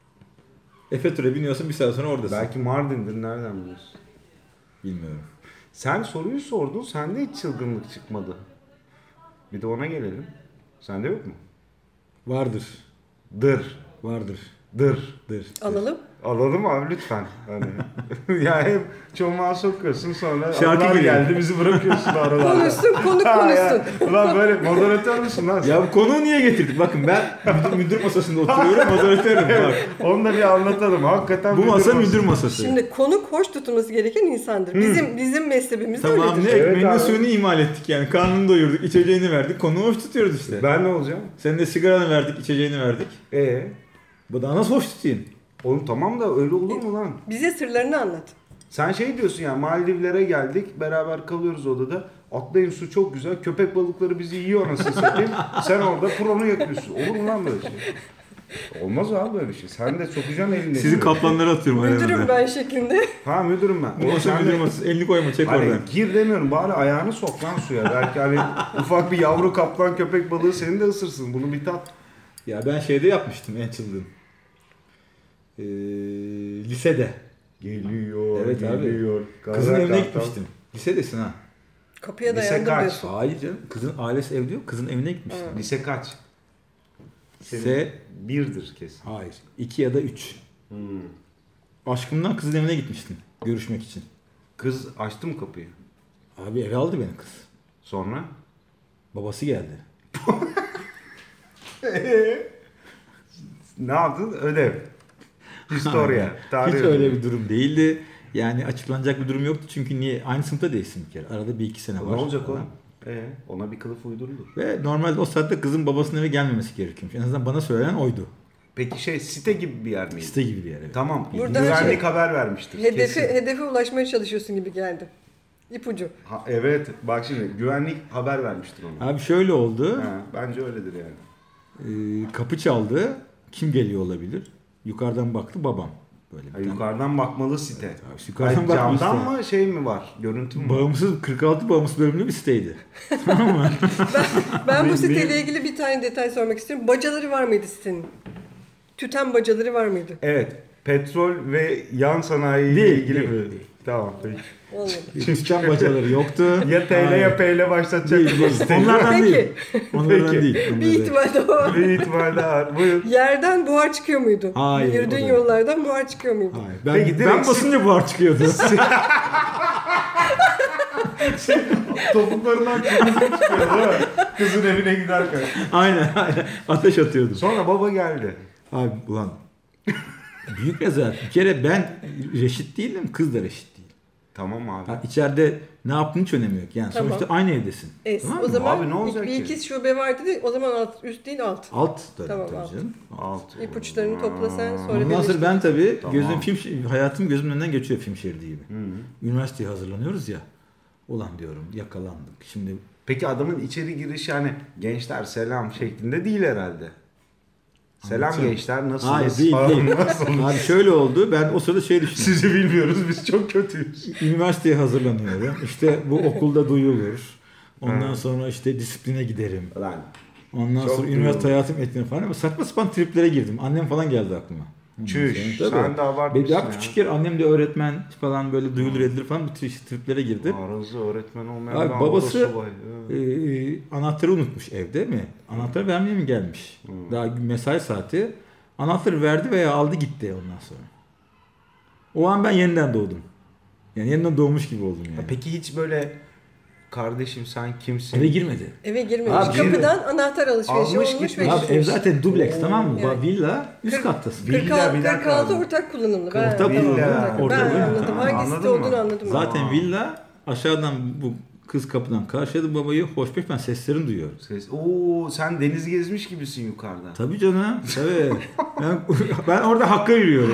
Speaker 5: Efe Tur'a biniyorsun bir saat sonra oradasın.
Speaker 4: Belki Mardin'dir. Nereden biliyorsun?
Speaker 5: Bilmiyorum.
Speaker 4: Sen soruyu sordun. Sende hiç çılgınlık çıkmadı. Bir de ona gelelim. Sende yok mu?
Speaker 5: Vardır.
Speaker 4: Dır.
Speaker 5: Vardır.
Speaker 4: Dır.
Speaker 5: Dır.
Speaker 6: Alalım.
Speaker 4: Alalım abi lütfen. Hani. ya hep çomağa sokuyorsun sonra
Speaker 5: Şarkı
Speaker 4: Allah
Speaker 5: giriyor.
Speaker 4: geldi bizi bırakıyorsun aralarda.
Speaker 6: Konuşsun, konuk
Speaker 4: Ha
Speaker 6: konuşsun.
Speaker 4: ya, Ulan böyle moderatör müsün lan?
Speaker 5: Ya bu konuyu niye getirdik? Bakın ben müdür, müdür masasında oturuyorum, moderatörüm. Bak.
Speaker 4: Onu da bir anlatalım. Hakikaten
Speaker 5: Bu masa
Speaker 4: masası.
Speaker 5: müdür masası.
Speaker 6: Şimdi konuk hoş tutulması gereken insandır. Bizim bizim mezhebimiz
Speaker 5: Tamam ne
Speaker 6: öyledir.
Speaker 4: Evet
Speaker 5: ekmeğini
Speaker 4: abi.
Speaker 5: suyunu imal ettik yani. Karnını doyurduk, içeceğini verdik. Konuğu hoş tutuyoruz işte.
Speaker 4: Ben ne olacağım?
Speaker 5: Sen de sigaranı verdik, içeceğini verdik.
Speaker 4: Ee,
Speaker 5: Bu daha nasıl hoş tutayım?
Speaker 4: oğlum tamam da öyle olur mu lan?
Speaker 6: Bize sırlarını anlat.
Speaker 4: Sen şey diyorsun ya Maldivlere geldik beraber kalıyoruz odada. Atlayın su çok güzel. Köpek balıkları bizi yiyor anasını satayım. Sen orada pronu yakıyorsun. Olur mu lan böyle şey? Olmaz abi böyle şey. Sen de sokacaksın elini.
Speaker 5: Sizi kaplanlara atıyorum
Speaker 6: Müdürüm
Speaker 5: aranızda.
Speaker 6: ben şeklinde.
Speaker 4: Ha müdürüm ben.
Speaker 5: Bu
Speaker 4: Oğlum
Speaker 5: masa
Speaker 4: sen
Speaker 5: müdür
Speaker 4: de-
Speaker 5: masası. Elini koyma, çek
Speaker 4: Hani
Speaker 5: oradan.
Speaker 4: gir demiyorum bari ayağını sok lan suya. Belki hani ufak bir yavru kaplan köpek balığı seni de ısırsın. Bunu bir tat.
Speaker 5: Ya ben şeyde yapmıştım en çılgın. Ee, lisede.
Speaker 4: Geliyor,
Speaker 5: Evet abi.
Speaker 4: geliyor.
Speaker 5: Kızın
Speaker 4: Kara
Speaker 5: evine
Speaker 4: kartal.
Speaker 5: gitmiştim. Lisedesin ha.
Speaker 6: Kapıya
Speaker 4: Lise
Speaker 6: dayandım
Speaker 4: kaç?
Speaker 6: diyorsun.
Speaker 5: Hayır canım. Kızın ailesi evde yok. Kızın evine gitmiştim.
Speaker 4: Lise kaç? Senin
Speaker 5: Lise
Speaker 4: birdir kesin.
Speaker 5: hayır. iki ya da üç.
Speaker 4: Hmm.
Speaker 5: Aşkımdan kızın evine gitmiştim. Görüşmek için.
Speaker 4: Kız açtı mı kapıyı?
Speaker 5: Abi eve aldı beni kız.
Speaker 4: Sonra?
Speaker 5: Babası geldi.
Speaker 4: Ne yaptın? Ödev. Historia. Tarih
Speaker 5: Hiç öyle
Speaker 4: ödevi.
Speaker 5: bir durum değildi. Yani açıklanacak bir durum yoktu çünkü niye? Aynı sınıfta değilsin bir kere. Arada bir iki sene
Speaker 4: Ne
Speaker 5: var.
Speaker 4: olacak oğlum? Ee, ona bir kılıf uydurulur.
Speaker 5: Ve normalde o saatte kızın babasının eve gelmemesi gerekiyormuş. En azından bana söylenen oydu.
Speaker 4: Peki şey site gibi bir yer miydi?
Speaker 5: Site gibi bir yer. Evet.
Speaker 4: Tamam.
Speaker 6: Burada
Speaker 4: Güvenlik
Speaker 6: şey-
Speaker 4: haber vermiştir.
Speaker 6: Hedefe,
Speaker 4: kesin.
Speaker 6: hedefe ulaşmaya çalışıyorsun gibi geldi. İpucu.
Speaker 4: Ha, evet. Bak şimdi güvenlik haber vermiştir ona.
Speaker 5: Abi şöyle oldu.
Speaker 4: Ha, bence öyledir yani.
Speaker 5: Ee, kapı çaldı. Kim geliyor olabilir? Yukarıdan baktı babam. Böyle bir
Speaker 4: Ha,
Speaker 5: tane.
Speaker 4: yukarıdan bakmalı site.
Speaker 5: Abi, yukarıdan
Speaker 4: Hayır,
Speaker 5: bakmalı
Speaker 4: camdan
Speaker 5: site.
Speaker 4: mı şey mi var? Görüntü mü var?
Speaker 5: Bağımsız kırk altı bağımsız bölümlü bir siteydi. Tamam mı?
Speaker 6: Ben bu
Speaker 4: Ne-
Speaker 6: siteyle ilgili bir tane detay sormak istiyorum. Bacaları var mıydı sitenin? Tüten bacaları var mıydı?
Speaker 4: Evet. Petrol ve yan sanayi ile
Speaker 5: Değil,
Speaker 4: ilgili
Speaker 5: değil,
Speaker 4: mi?
Speaker 5: değil.
Speaker 4: Tamam peki.
Speaker 6: Olmadı.
Speaker 5: Tüsten bacaları yoktu.
Speaker 4: Ya T L
Speaker 5: Hayır.
Speaker 4: ya P ile başlatacak.
Speaker 5: Değil, değil. Onlardan
Speaker 6: Peki.
Speaker 5: değil. Onlardan
Speaker 4: Peki.
Speaker 5: değil. Onlardan
Speaker 6: Bir
Speaker 5: değil.
Speaker 6: ihtimal de o.
Speaker 4: Bir ihtimal daha var. Buyurun.
Speaker 6: Yerden buhar çıkıyor muydu?
Speaker 5: Hayır,
Speaker 6: Yürüdüğün
Speaker 5: o da-
Speaker 6: yollardan buhar çıkıyor muydu?
Speaker 5: Hayır. Ben,
Speaker 4: Peki,
Speaker 5: ben
Speaker 4: direkt-
Speaker 5: basınca buhar çıkıyordu.
Speaker 4: Topuklarından kırmızı çıkıyor değil mi? Kızın evine giderken.
Speaker 5: aynen aynen. Ateş atıyordum.
Speaker 4: Sonra baba geldi.
Speaker 5: Abi ulan. Büyük rezalet. Bir kere ben reşit değilim. Kız da reşit değil.
Speaker 4: Tamam abi.
Speaker 5: Ha, içeride ne yaptığın hiç önemi yok. Yani
Speaker 6: Tamam.
Speaker 5: sonuçta aynı evdesin.
Speaker 6: Es,
Speaker 5: Tamam
Speaker 6: o
Speaker 5: mı?
Speaker 6: zaman
Speaker 4: Abi ne olacak
Speaker 6: bir
Speaker 4: ki?
Speaker 6: iki şube var dedi. O zaman alt, üst değil alt.
Speaker 5: Alt tabii,
Speaker 6: Tamam,
Speaker 5: tabii
Speaker 6: alt.
Speaker 5: canım.
Speaker 4: Alt.
Speaker 6: İpuçlarını toplasan sonra
Speaker 5: Ondan
Speaker 6: birleştir.
Speaker 5: sonra ben tabii
Speaker 4: Tamam.
Speaker 5: gözüm film hayatım gözümün önünden geçiyor film şeridi gibi. Üniversiteye hazırlanıyoruz ya. Ulan diyorum yakalandık. Şimdi
Speaker 4: Peki adamın içeri girişi hani gençler selam şeklinde değil herhalde. Selam
Speaker 5: Anlatıyorum.
Speaker 4: gençler nasılsınız
Speaker 5: hayır değil
Speaker 4: falan.
Speaker 5: değil.
Speaker 4: Nasıl?
Speaker 5: Abi şöyle oldu. Ben o sırada şey düşündüm.
Speaker 4: Sizi bilmiyoruz biz çok kötüyüz.
Speaker 5: Üniversiteye hazırlanıyorum. İşte bu okulda duyulur. Ondan
Speaker 4: Ha.
Speaker 5: sonra işte disipline giderim.
Speaker 4: Lan
Speaker 5: Ondan
Speaker 4: Çok
Speaker 5: sonra
Speaker 4: duyulur.
Speaker 5: üniversite hayatım etkileri falan ama saçma sapan triplere girdim. Annem falan geldi aklıma. Ondan
Speaker 4: çüş
Speaker 5: sonra tabii.
Speaker 4: sen de abartmışsın
Speaker 5: Daha
Speaker 4: ya.
Speaker 5: küçük yer annem de öğretmen falan böyle duyulur edilir falan bu tri- triplere girdi.
Speaker 4: Arızı öğretmen olmayan
Speaker 5: Abi
Speaker 4: bir
Speaker 5: babası
Speaker 4: Anadolu subayı.
Speaker 5: e, anahtarı unutmuş evde mi? Anahtarı vermeye mi gelmiş? Daha mesai saati. Anahtarı verdi veya aldı gitti ondan sonra. O an ben yeniden doğdum. Yani yeniden doğmuş gibi oldum yani.
Speaker 4: Peki hiç böyle kardeşim sen kimsin?
Speaker 5: Eve girmedi.
Speaker 6: Eve girmemiş.
Speaker 5: Abi,
Speaker 6: Kapıdan anahtar alışverişi
Speaker 4: Almış
Speaker 6: olmuş
Speaker 4: gitmiş.
Speaker 6: ve
Speaker 5: Abi ev zaten dubleks tamam mı?
Speaker 6: Yani.
Speaker 5: Villa üst
Speaker 6: Kırk-
Speaker 5: kattasın.
Speaker 4: Villa,
Speaker 6: kırk altı,
Speaker 4: bir dakika
Speaker 6: kırk altı
Speaker 4: abi.
Speaker 6: ortak kullanımlı. Ben,
Speaker 5: Ortak
Speaker 6: tamam,
Speaker 4: kullanımlı.
Speaker 6: ortak.
Speaker 5: Orada
Speaker 6: ben
Speaker 5: böyle.
Speaker 6: anladım.
Speaker 4: Tamam,
Speaker 6: Hangisi
Speaker 4: anladın
Speaker 6: olduğunu
Speaker 4: mı?
Speaker 6: anladım.
Speaker 5: Zaten
Speaker 4: Aa.
Speaker 5: villa aşağıdan bu kız kapıdan karşıladı babayı hoşbeş ben seslerini duyuyorum.
Speaker 4: Ses. Oo sen deniz gezmiş gibisin yukarıda.
Speaker 5: Tabii canım. Tabii. ben, ben orada hakka yürüyorum.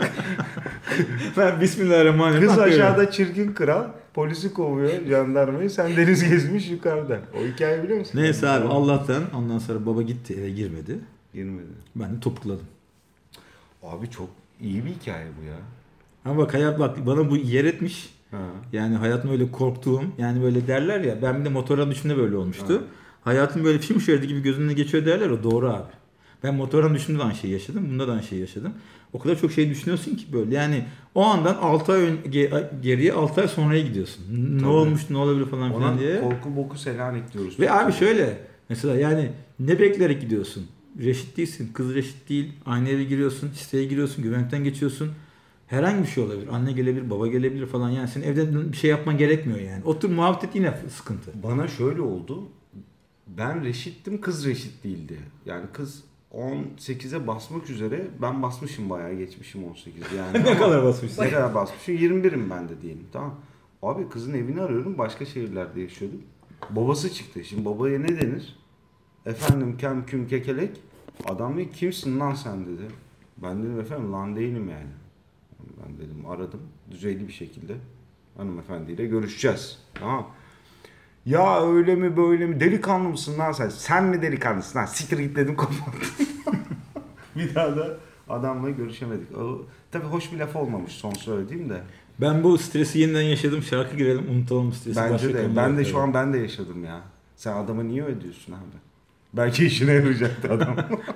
Speaker 5: ben Bismillahirrahmanirrahim.
Speaker 4: Kız
Speaker 5: hakka yürüyorum.
Speaker 4: aşağıda çirkin kral, polisi kovuyor, jandarmayı. Sen deniz gezmiş yukarıda. O hikayeyi biliyor musun?
Speaker 5: Neyse abi Allah'tan ondan sonra baba gitti eve girmedi.
Speaker 4: Girmedi.
Speaker 5: Ben de topukladım.
Speaker 4: Abi çok iyi bir hikaye bu ya.
Speaker 5: Ama bak hayat bak bana bu yer etmiş.
Speaker 4: Ha.
Speaker 5: Yani hayatım öyle korktuğum yani böyle derler ya ben bir de motorun düşümde böyle olmuştu.
Speaker 4: Ha.
Speaker 5: Hayatım böyle film şeridi gibi gözünden geçiyor derler o doğru abi. Ben motorun düşümde de aynı şeyi yaşadım. Bunda da aynı şeyi yaşadım. O kadar çok şey düşünüyorsun ki böyle yani o andan altı ay ön- ge- geriye altı ay sonraya gidiyorsun. Ne
Speaker 4: Tabii.
Speaker 5: olmuş ne olabilir falan
Speaker 4: Ona
Speaker 5: filan diye.
Speaker 4: korku boku Selanik diyoruz.
Speaker 5: Ve abi şöyle mesela yani ne bekleyerek gidiyorsun? Reşit değilsin. Kız reşit değil. Aynı eve giriyorsun. Siteye giriyorsun. Güvenlikten geçiyorsun. Herhangi bir şey olabilir. Anne gelebilir, baba gelebilir falan. Yani senin evde bir şey yapman gerekmiyor yani. Otur muhabbet et yine sıkıntı.
Speaker 4: Bana şöyle oldu. Ben reşittim, kız reşit değildi. Yani kız on sekize basmak üzere. Ben basmışım bayağı geçmişim on sekiz yani.
Speaker 5: ne
Speaker 4: Ama
Speaker 5: kadar basmışsın?
Speaker 4: Ne kadar basmışım? yirmi birim ben de diyelim. Tamam. Abi kızın evini arıyorum. Başka şehirlerde yaşıyordum. Babası çıktı. Şimdi babaya ne denir? Efendim kem küm kekelek. Adam dedi kimsin lan sen dedi. Ben dedim efendim lan değilim yani. Ben dedim aradım. Düzeyli bir şekilde. Hanımefendiyle görüşeceğiz. Tamam. Ya öyle mi böyle mi? Delikanlı mısın lan sen? Sen mi delikanlısın lan? Siktir git dedim kapattım. Bir daha da adamla görüşemedik. O, tabii hoş bir laf olmamış son söylediğim de.
Speaker 5: Ben bu stresi yeniden yaşadım. Şarkı girelim unutalım stresi.
Speaker 4: Bence
Speaker 5: Başka
Speaker 4: de.
Speaker 5: konulara
Speaker 4: Ben de şu
Speaker 5: koyalım.
Speaker 4: an ben de yaşadım ya. Sen adamı niye ödüyorsun abi? Belki işine yarayacaktı adam.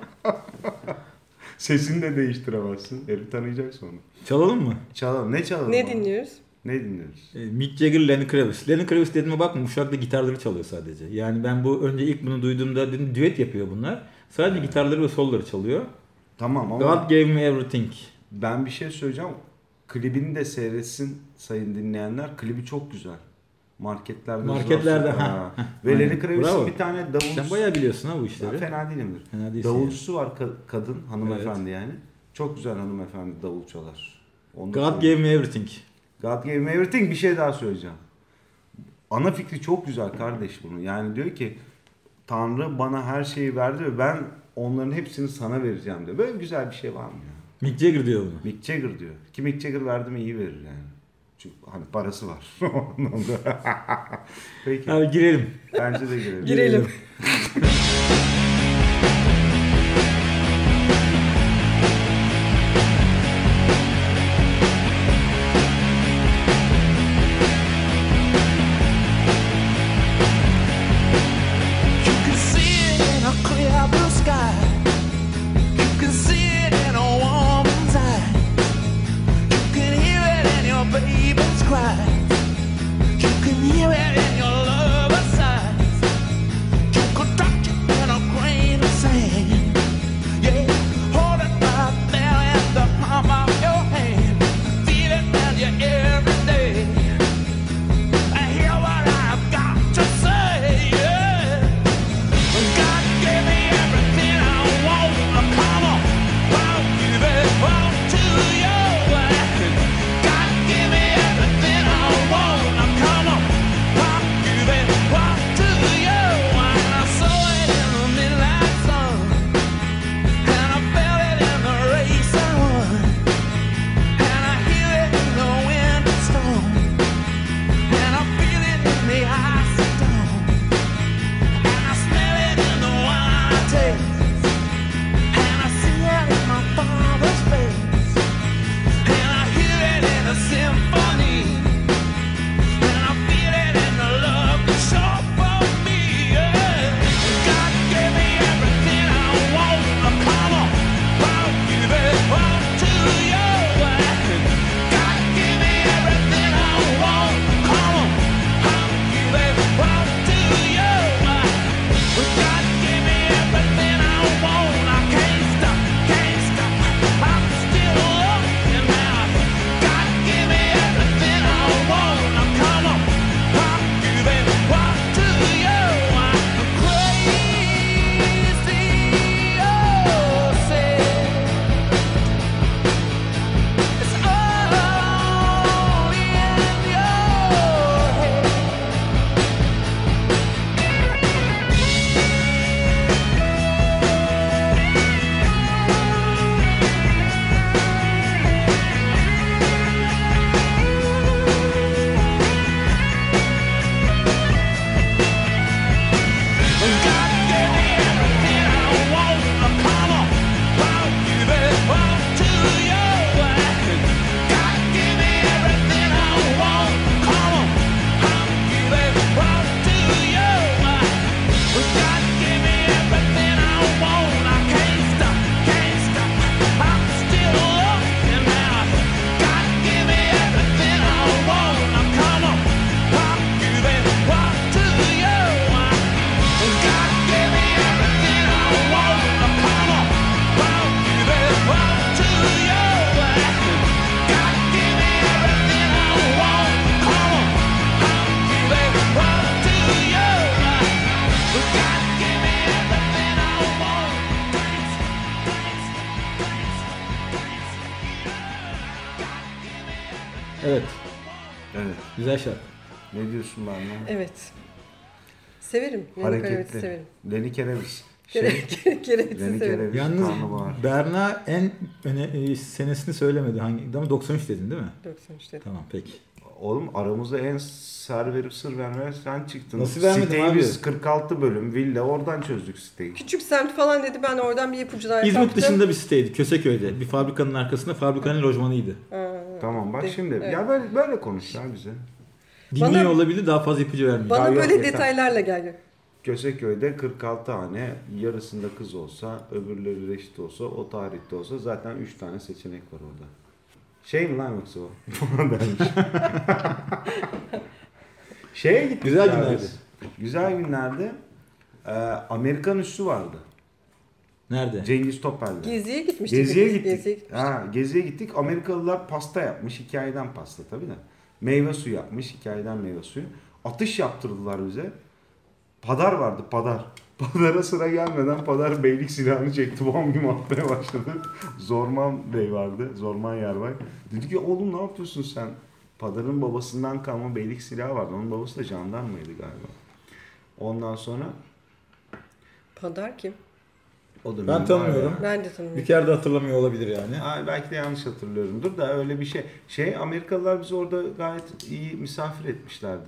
Speaker 4: Sesini de değiştiremezsin. Herif tanıyacak sonra.
Speaker 5: Çalalım mı?
Speaker 4: Çalalım. Ne çalalım?
Speaker 6: Ne
Speaker 4: abi?
Speaker 6: dinliyoruz?
Speaker 4: Ne dinliyoruz?
Speaker 5: E, Mick Jagger, Lenny Kravitz. Lenny Kravitz dediğime bakma bu şarkıda gitarları çalıyor sadece. Yani ben bu önce ilk bunu duyduğumda dedim düet yapıyor bunlar. Sadece gitarları ve solları çalıyor.
Speaker 4: Tamam ama
Speaker 5: God gave me everything.
Speaker 4: ben bir şey söyleyeceğim. Klibini de seyretsin sayın dinleyenler. Klibi çok güzel. Marketlerde.
Speaker 5: Marketlerde,
Speaker 4: zor-
Speaker 5: ha.
Speaker 4: Ha. Ve Lenny Kravitz'in
Speaker 5: Bravo.
Speaker 4: bir tane davulcusu.
Speaker 5: Sen bayağı biliyorsun ha bu
Speaker 4: Ya
Speaker 5: işleri.
Speaker 4: fena değilimdir.
Speaker 5: Fena değilsin
Speaker 4: Davulcusu var ka- kadın hanımefendi yani. Çok güzel hanımefendi davul çalar. Onu da
Speaker 5: God
Speaker 4: söyleyeyim.
Speaker 5: gave me everything.
Speaker 4: God gave me everything. Bir şey daha söyleyeceğim. Ana fikri çok güzel kardeş bunun. Yani diyor ki Tanrı bana her şeyi verdi ve ben onların hepsini sana vereceğim diyor. Böyle güzel bir şey var mı ya?
Speaker 5: Mick Jagger diyor bunu.
Speaker 4: Mick Jagger diyor. Ki Mick Jagger verdi mi iyi verir yani. Çünkü hani parası var. Ondan. Peki.
Speaker 5: Abi girelim.
Speaker 4: Bence de girelim.
Speaker 6: Girelim.
Speaker 1: You can see it in a clear blue sky. You can see it in a woman's eye. You can hear it in your baby's cry. You can hear it in your lover's sighs. You could touch it in a grain of sand. Yeah, hold it right there in the palm of your hand. Feel it in you every day. I hear what I've got to say. Yeah. God gave me everything I want. Come on, I'll give it all to you. God gave me everything I
Speaker 5: Evet.
Speaker 4: Evet.
Speaker 5: Güzel şarkı.
Speaker 4: Ne diyorsun benden?
Speaker 6: Evet. Severim. Lenny Karavitz'i
Speaker 4: Hareketli.
Speaker 6: severim.
Speaker 4: Lenny Kravitz.
Speaker 6: Kere,
Speaker 4: Şey,
Speaker 6: kere, Karavitz'i
Speaker 4: Lenny
Speaker 6: severim.
Speaker 4: Kravitz,
Speaker 5: Yalnız
Speaker 4: Karnabahar.
Speaker 5: Berna en öne, e, senesini söylemedi. Hangi? Ama doksan üç dedin değil mi?
Speaker 6: doksan üç dedim.
Speaker 5: Tamam peki.
Speaker 4: Oğlum aramızda en ser verip sır vermeyen sen çıktın.
Speaker 5: Nasıl vermedim
Speaker 4: Siteyi
Speaker 5: abi?
Speaker 4: biz kırk altı bölüm villa oradan çözdük siteyi.
Speaker 6: Küçük semt falan dedi, ben oradan bir ipucu daha
Speaker 5: İzmit
Speaker 6: yaptım.
Speaker 5: dışında bir siteydi. Köseköy'de. Bir fabrikanın arkasında fabrikanın lojmanıydı.
Speaker 6: Ha,
Speaker 4: Tamam bak
Speaker 6: de-
Speaker 4: şimdi.
Speaker 6: evet.
Speaker 4: Ya böyle böyle konuş ya bize.
Speaker 5: Dinliyor
Speaker 6: Bana-
Speaker 5: olabilir, daha fazla ipucu vermeyeyim.
Speaker 6: Bana
Speaker 4: Ya yok,
Speaker 6: böyle
Speaker 4: yeter.
Speaker 6: detaylarla gel.
Speaker 4: Köseköy'de kırk altı hane, yarısında kız olsa, öbürleri reşit olsa, o tarihte olsa zaten üç tane seçenek var orada. Şey mi lan yoksa o? Bana dermiş. Şeye gittik.
Speaker 5: Güzel
Speaker 4: ya
Speaker 5: günlerdi.
Speaker 4: biz. Güzel günlerde. Ee, Amerikan üssü vardı.
Speaker 5: Nerede?
Speaker 4: Cengiz Topel'de.
Speaker 6: Geziye gitmiştik.
Speaker 4: Geziye
Speaker 6: biz,
Speaker 4: gittik.
Speaker 6: Geziye gitmiştik.
Speaker 4: Ha, geziye gittik. Amerikalılar pasta yapmış. Hikayeden pasta tabii de. Meyve suyu yapmış. Hikayeden meyve suyu. Atış yaptırdılar bize. Padar vardı padar. Padara sıra gelmeden Padar beylik silahını çekti. Bam gibi atmaya başladı. Zorman Bey vardı. Zorman Yarbay. Dedi ki oğlum ne yapıyorsun sen? Padar'ın babasından kalma beylik silahı vardı. Onun babası da jandarmaydı galiba. Ondan sonra
Speaker 6: Padar kim?
Speaker 4: o da
Speaker 5: Ben tanımıyorum.
Speaker 6: Ben de
Speaker 5: Bir
Speaker 6: tanımıyorum.
Speaker 5: kere de hatırlamıyor olabilir yani.
Speaker 4: Ay, belki de yanlış hatırlıyorumdur da öyle bir şey. Şey Amerikalılar bizi orada gayet iyi misafir etmişlerdi.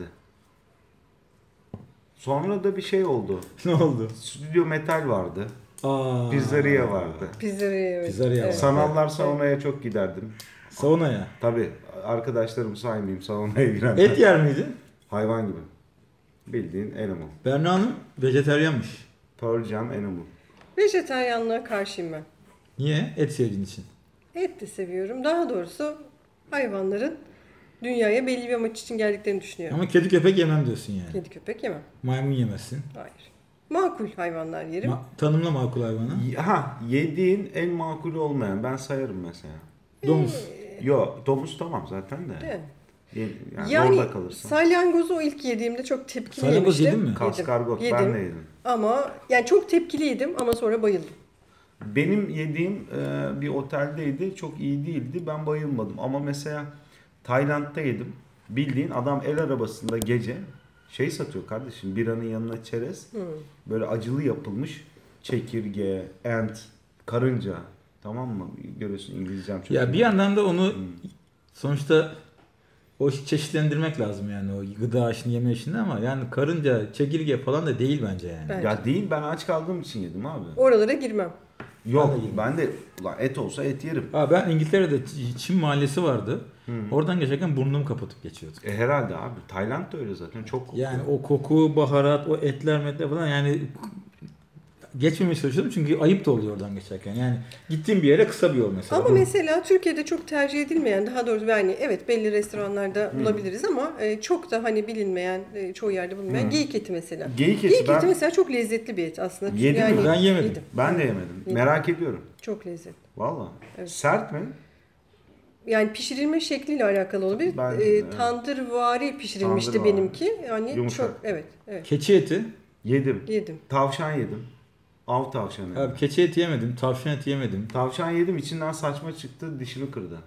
Speaker 4: Sonra da bir şey oldu.
Speaker 5: Ne oldu?
Speaker 4: Stüdyo Metal vardı.
Speaker 5: Aa,
Speaker 4: Pizzeria vardı.
Speaker 6: Pizzeria. Evet.
Speaker 5: Pizzeria
Speaker 6: Evet.
Speaker 5: var.
Speaker 4: Sanallar saunaya çok giderdim.
Speaker 5: Saunaya.
Speaker 4: Tabii arkadaşlarımı saymayayım saunaya girenler.
Speaker 5: Et yer miydin?
Speaker 4: Hayvan gibi. Bildiğin animal.
Speaker 5: Berna Hanım vejeteryanmış.
Speaker 4: Pearl Jam animal.
Speaker 6: Vejetaryenliğe karşıyım ben.
Speaker 5: Niye? Et sevdiğin için.
Speaker 6: Et de seviyorum. Daha doğrusu hayvanların dünyaya belli bir amaç için geldiklerini düşünüyorum.
Speaker 5: Ama kedi köpek yemem diyorsun yani.
Speaker 6: Kedi köpek yemem.
Speaker 5: Maymun yemezsin.
Speaker 6: Hayır. Makul hayvanlar yerim.
Speaker 5: Ma- tanımla makul hayvanı.
Speaker 4: Ha yediğin en makulü olmayan ben sayarım mesela.
Speaker 5: Domuz.
Speaker 4: Yo domuz tamam zaten de.
Speaker 6: Yani,
Speaker 4: Ye- Yani,
Speaker 6: yani
Speaker 4: orada kalırsan.
Speaker 6: salyangozu o ilk yediğimde çok tepkili
Speaker 5: Salyangoz
Speaker 6: yemiştim.
Speaker 5: yedin mi?
Speaker 4: Kaskargot
Speaker 6: Yedim.
Speaker 4: ben de yedim.
Speaker 6: Ama yani çok tepkiliydim ama sonra bayıldım.
Speaker 4: Benim yediğim e, bir oteldeydi. Çok iyi değildi. Ben bayılmadım. Ama mesela Tayland'da yedim. Bildiğin adam el arabasında gece şey satıyor kardeşim. Biranın yanına çerez. Böyle acılı yapılmış çekirge, ant, karınca. Tamam mı? Görüyorsun İngilizcem çok
Speaker 5: Ya
Speaker 4: iyi.
Speaker 5: bir yandan da onu sonuçta o işi çeşitlendirmek lazım yani o gıda işini yeme işini ama yani karınca, çekirge falan da değil bence yani.
Speaker 6: Ben-
Speaker 4: Ya değil ben aç kaldığım için yedim abi.
Speaker 6: Oralara girmem.
Speaker 4: Yok
Speaker 5: Ben de yedim.
Speaker 4: ben de ulan et olsa et yerim.
Speaker 5: Aa, ben İngiltere'de Ç- Çin mahallesi vardı. Oradan geçerken burnumu kapatıp geçiyordum.
Speaker 4: E herhalde abi. Tayland da öyle zaten. Çok kokuyor.
Speaker 5: Yani o koku, baharat, o etler metler falan yani geçmemeye çalışıyordum çünkü ayıp da oluyor oradan geçerken. Yani gittiğim bir yere kısa bir yol mesela.
Speaker 6: Ama mesela Türkiye'de çok tercih edilmeyen, daha doğrusu yani evet belli restoranlarda bulabiliriz ama e, çok da hani bilinmeyen, e, çoğu yerde bulunmayan geyik eti mesela.
Speaker 4: Geyik eti
Speaker 6: Geyik
Speaker 4: ben-
Speaker 6: eti mesela çok lezzetli bir et aslında.
Speaker 4: Yedin mi?
Speaker 5: Ben yemedim.
Speaker 4: Ben de yemedim.
Speaker 6: Yedim.
Speaker 4: Merak ediyorum.
Speaker 6: Çok lezzetli.
Speaker 4: Valla.
Speaker 6: Evet.
Speaker 4: Sert mi?
Speaker 6: Yani pişirilme şekliyle alakalı olabilir.
Speaker 4: Ben-
Speaker 6: e,
Speaker 4: evet.
Speaker 6: Tandırvari pişirilmişti
Speaker 4: Tandırvari.
Speaker 6: benimki. Yani
Speaker 4: Yumuşak.
Speaker 6: çok evet evet
Speaker 5: Keçi eti.
Speaker 4: Yedim.
Speaker 6: yedim.
Speaker 4: Tavşan yedim. Av tavşanı. yedim.
Speaker 5: Abi keçi eti yemedim, tavşan eti yemedim.
Speaker 4: Tavşan yedim içinden saçma çıktı dişimi kırdı.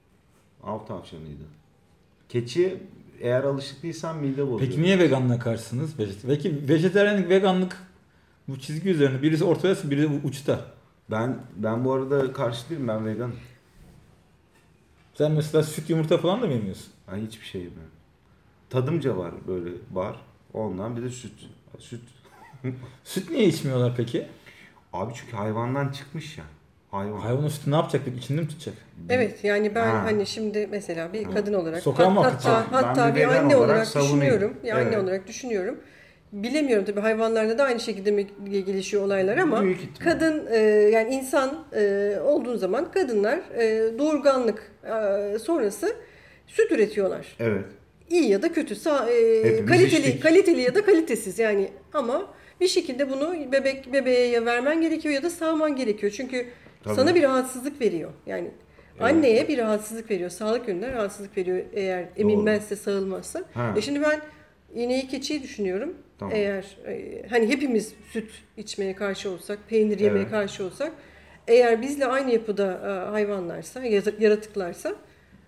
Speaker 4: Av tavşanıydı. Keçi eğer alışık değilsen mide bozuyor.
Speaker 5: Peki niye veganlığa karşısınız? Vejet- Peki vejetaryenlik, veganlık bu çizgi üzerine birisi ortadaysa biri uçta.
Speaker 4: Ben ben bu arada karşı değilim ben vegan.
Speaker 5: Sen mesela süt yumurta falan da mı yemiyorsun?
Speaker 4: Ben hiçbir şey yemiyorum. Tadımca var böyle var. Ondan bir de süt. Süt.
Speaker 5: Süt niye içmiyorlar peki?
Speaker 4: Abi çünkü hayvandan çıkmış ya. Hayvan.
Speaker 5: Hayvanın sütü ne yapacak peki? İçinde mi tutacak?
Speaker 6: Evet yani ben
Speaker 4: Ha.
Speaker 6: hani şimdi mesela bir kadın olarak
Speaker 5: Sokağa mı
Speaker 6: hat-
Speaker 5: akıtacak?
Speaker 6: hatta, hatta
Speaker 4: Ben bir
Speaker 6: bir
Speaker 4: vegan
Speaker 6: anne
Speaker 4: olarak
Speaker 6: olarak
Speaker 4: savunayım.
Speaker 6: düşünüyorum. Bir anne
Speaker 4: Evet.
Speaker 6: olarak düşünüyorum. Bilemiyorum tabii hayvanlarda da aynı şekilde mi gelişiyor olaylar ama
Speaker 4: Büyük ihtimal.
Speaker 6: kadın e, yani insan e, olduğun zaman kadınlar e, doğurganlık e, sonrası süt üretiyorlar.
Speaker 4: Evet.
Speaker 6: İyi ya da kötü, sa- e,
Speaker 4: Hepimiz
Speaker 6: kaliteli
Speaker 4: içtik.
Speaker 6: kaliteli ya da kalitesiz yani ama bir şekilde bunu bebek bebeğe ya vermen gerekiyor ya da sağman gerekiyor. Çünkü
Speaker 4: Tabii.
Speaker 6: sana bir rahatsızlık veriyor. Yani anneye bir rahatsızlık veriyor. Sağlık yönünden rahatsızlık veriyor eğer emilmezse, sağılmazsa.
Speaker 4: Ha.
Speaker 6: E şimdi ben ineği keçiyi düşünüyorum.
Speaker 4: Tamam.
Speaker 6: Eğer e, hani hepimiz süt içmeye karşı olsak, peynir yemeye
Speaker 4: Evet.
Speaker 6: karşı olsak, eğer bizle aynı yapıda e, hayvanlarsa, yaratıklarsa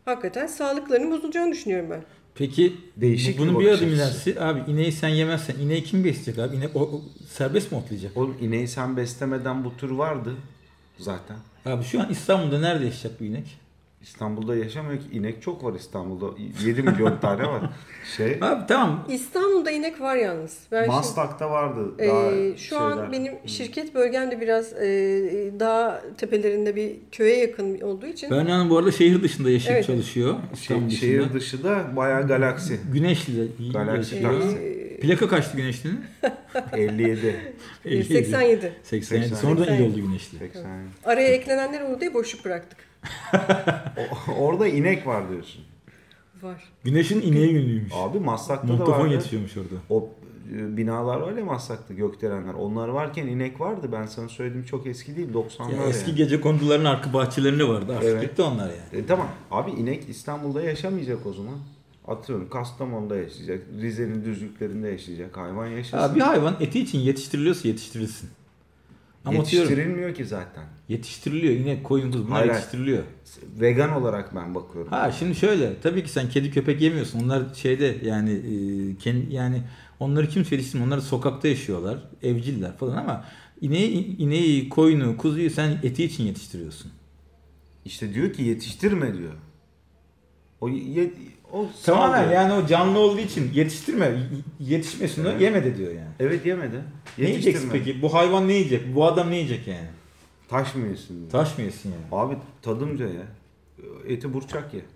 Speaker 6: hakikaten sağlıklarının bozulacağını düşünüyorum ben.
Speaker 5: Peki
Speaker 4: Değişik
Speaker 5: bu- bunun
Speaker 4: bir
Speaker 5: bir
Speaker 4: bakış
Speaker 5: adım
Speaker 4: açısı.
Speaker 5: ilerisi abi ineği sen yemezsen ineği kim besleyecek abi? İnek o, o serbest mi otlayacak?
Speaker 4: Oğlum ineği sen beslemeden bu tür vardı zaten.
Speaker 5: Abi şu an İstanbul'da nerede yaşayacak bu inek?
Speaker 4: İstanbul'da yaşamıyor ki. İnek çok var İstanbul'da. yedi milyon tane var. Şey,
Speaker 5: Abi tamam.
Speaker 6: İstanbul'da inek var yalnız. Ben şimdi-
Speaker 4: Maslak'ta vardı.
Speaker 6: Ee,
Speaker 4: Daha
Speaker 6: şu an
Speaker 4: şeyler.
Speaker 6: benim şirket bölgemde biraz e, dağ tepelerinde bir köye yakın olduğu için
Speaker 5: Bernan bu arada şehir dışında yaşayıp
Speaker 6: Evet.
Speaker 5: çalışıyor.
Speaker 4: Şey,
Speaker 5: İstanbul dışında.
Speaker 4: şehir dışı da bayağı galaksi.
Speaker 5: Güneşli'de
Speaker 4: Galaksi
Speaker 5: yaşıyor.
Speaker 4: taksi.
Speaker 5: Plaka kaçtı Güneşli'nin?
Speaker 4: elli yedi.
Speaker 6: e, seksen yedi.
Speaker 5: seksen yedi.
Speaker 4: seksen.
Speaker 5: Sonradan
Speaker 6: seksen
Speaker 5: iyi
Speaker 6: yedi.
Speaker 5: oldu Güneşli.
Speaker 4: seksen.
Speaker 6: Araya eklenenler oldu diye boşluk bıraktık.
Speaker 4: O- orada inek var diyorsun.
Speaker 6: Var.
Speaker 5: Güneşin ineği günlüymüş.
Speaker 4: Abi Maslak'ta da
Speaker 5: Montafon
Speaker 4: vardı.
Speaker 5: yetişiyormuş orada.
Speaker 4: O e, binalar var ya Maslak'ta gökdelenler. Onlar varken inek vardı. Ben sana söylediğim çok eski değil. doksanlar
Speaker 5: Ya eski
Speaker 4: yani.
Speaker 5: gece konduların arka bahçelerinde vardı. Artık
Speaker 4: Evet.
Speaker 5: gitti onlar yani.
Speaker 4: E, tamam. Abi inek İstanbul'da yaşamayacak o zaman. Atıyorum Kastamonu'da yaşayacak. Rize'nin düzlüklerinde yaşayacak. Hayvan yaşasın.
Speaker 5: Ya bir hayvan eti için yetiştiriliyorsa yetiştirilsin. Ama atıyorum
Speaker 4: Yetiştirilmiyor ki zaten.
Speaker 5: yetiştiriliyor. Inek, koyun, kuz bunlar
Speaker 4: Hayır, hayır.
Speaker 5: yetiştiriliyor.
Speaker 4: Vegan olarak ben bakıyorum.
Speaker 5: Ha şimdi şöyle tabii ki sen kedi köpek yemiyorsun. Onlar şeyde yani e, kendi yani onları kimse yetiştirmiyor. Onlar sokakta yaşıyorlar. Evciller falan ama ineği, ineği, koyunu, kuzuyu sen eti için yetiştiriyorsun.
Speaker 4: İşte diyor ki yetiştirme diyor. O ye, o
Speaker 5: Tamamen
Speaker 4: sağlıyor.
Speaker 5: yani o canlı olduğu için yetiştirme. y- Yetişmesin o
Speaker 4: Evet.
Speaker 5: yeme de diyor yani.
Speaker 4: Evet yemedi.
Speaker 5: Ne yiyeceksin peki? Bu hayvan ne yiyecek? Bu adam ne yiyecek yani?
Speaker 4: Taş mı yesin diyor.
Speaker 5: Taş mı yesin yani?
Speaker 4: Abi tadımca ya. Eti burçak ye.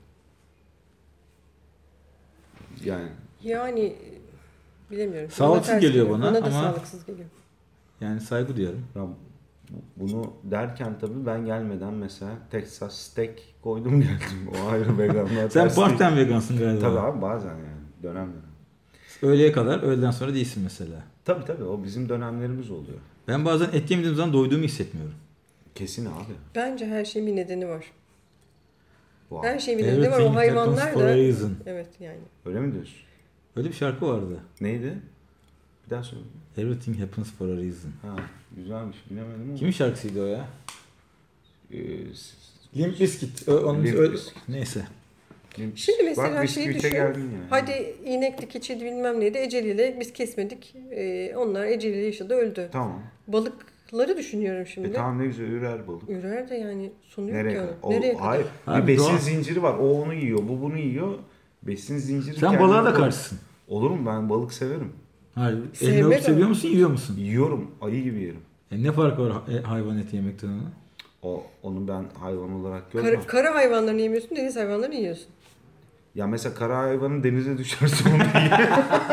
Speaker 4: Yani
Speaker 6: Yani e, bilemiyorum.
Speaker 5: Sağlıksız
Speaker 6: Bana ters
Speaker 5: geliyor bana
Speaker 6: Bana da
Speaker 5: ama-
Speaker 6: sağlıksız geliyor.
Speaker 5: Yani saygı duyuyorum.
Speaker 4: ya bunu derken tabii ben gelmeden mesela Texas steak koydum geldim. O ayrı veganlar.
Speaker 5: Sen
Speaker 4: ters değil.
Speaker 5: part-time vegansın galiba.
Speaker 4: Tabii abi bazen yani dönem dönem.
Speaker 5: Öğleye kadar, öğleden sonra değilsin mesela.
Speaker 4: Tabii tabii o bizim dönemlerimiz oluyor.
Speaker 5: Ben bazen et yemediğim zaman doyduğumu hissetmiyorum.
Speaker 4: Kesin abi.
Speaker 6: Bence her şeyin bir nedeni var.
Speaker 4: Wow.
Speaker 6: Her şeyin bir nedeni var. O hayvanlar
Speaker 5: for a
Speaker 6: da...
Speaker 5: reason.
Speaker 6: Evet yani.
Speaker 4: Öyle mi diyorsun?
Speaker 5: Öyle bir şarkı vardı.
Speaker 4: Neydi? Bir daha söyle.
Speaker 5: Everything happens for a reason.
Speaker 4: Ha, güzelmiş bilemedim ama.
Speaker 5: Kimin şarkısıydı o ya?
Speaker 4: Ee, s-
Speaker 5: Limp Bizkit. Ö- Onun
Speaker 4: Limp
Speaker 5: öyle-
Speaker 4: Bizkit.
Speaker 5: Neyse.
Speaker 4: Bak,
Speaker 6: Şimdi mesela şeyi
Speaker 4: bisküvite
Speaker 6: düşün.
Speaker 4: geldin yani.
Speaker 6: Hadi inekti, keçiydi bilmem neydi. Eceliyle biz kesmedik. Ee, onlar eceliyle yaşadı, öldü.
Speaker 4: Tamam.
Speaker 6: Balıkları düşünüyorum şimdi.
Speaker 4: E tamam ne güzel ürer balık.
Speaker 6: Ürer de yani sonu yok
Speaker 4: Nereye
Speaker 6: ki
Speaker 4: kadar?
Speaker 6: onun.
Speaker 4: O-
Speaker 6: Nereye kadar?
Speaker 4: Hayır.
Speaker 5: Abi
Speaker 4: bir besin
Speaker 5: doğal-
Speaker 4: zinciri var. O onu yiyor. Bu bunu yiyor. Besin zinciri.
Speaker 5: Sen
Speaker 4: kendine
Speaker 5: balığa da
Speaker 4: koy-
Speaker 5: karşısın.
Speaker 4: Olur mu? Ben balık severim.
Speaker 5: Hayır.
Speaker 6: Sevmek
Speaker 5: Elini alıp
Speaker 6: ama.
Speaker 5: seviyor musun, yiyor musun?
Speaker 4: Yiyorum. Ayı gibi yerim.
Speaker 5: E ne farkı var ha- e, hayvan eti yemekten ona?
Speaker 4: O onu ben hayvan olarak görmem.
Speaker 6: Kara, kara hayvanlarını yemiyorsun, deniz hayvanlarını yiyorsun.
Speaker 4: Ya mesela kara hayvanın denize düşerse onu da yer.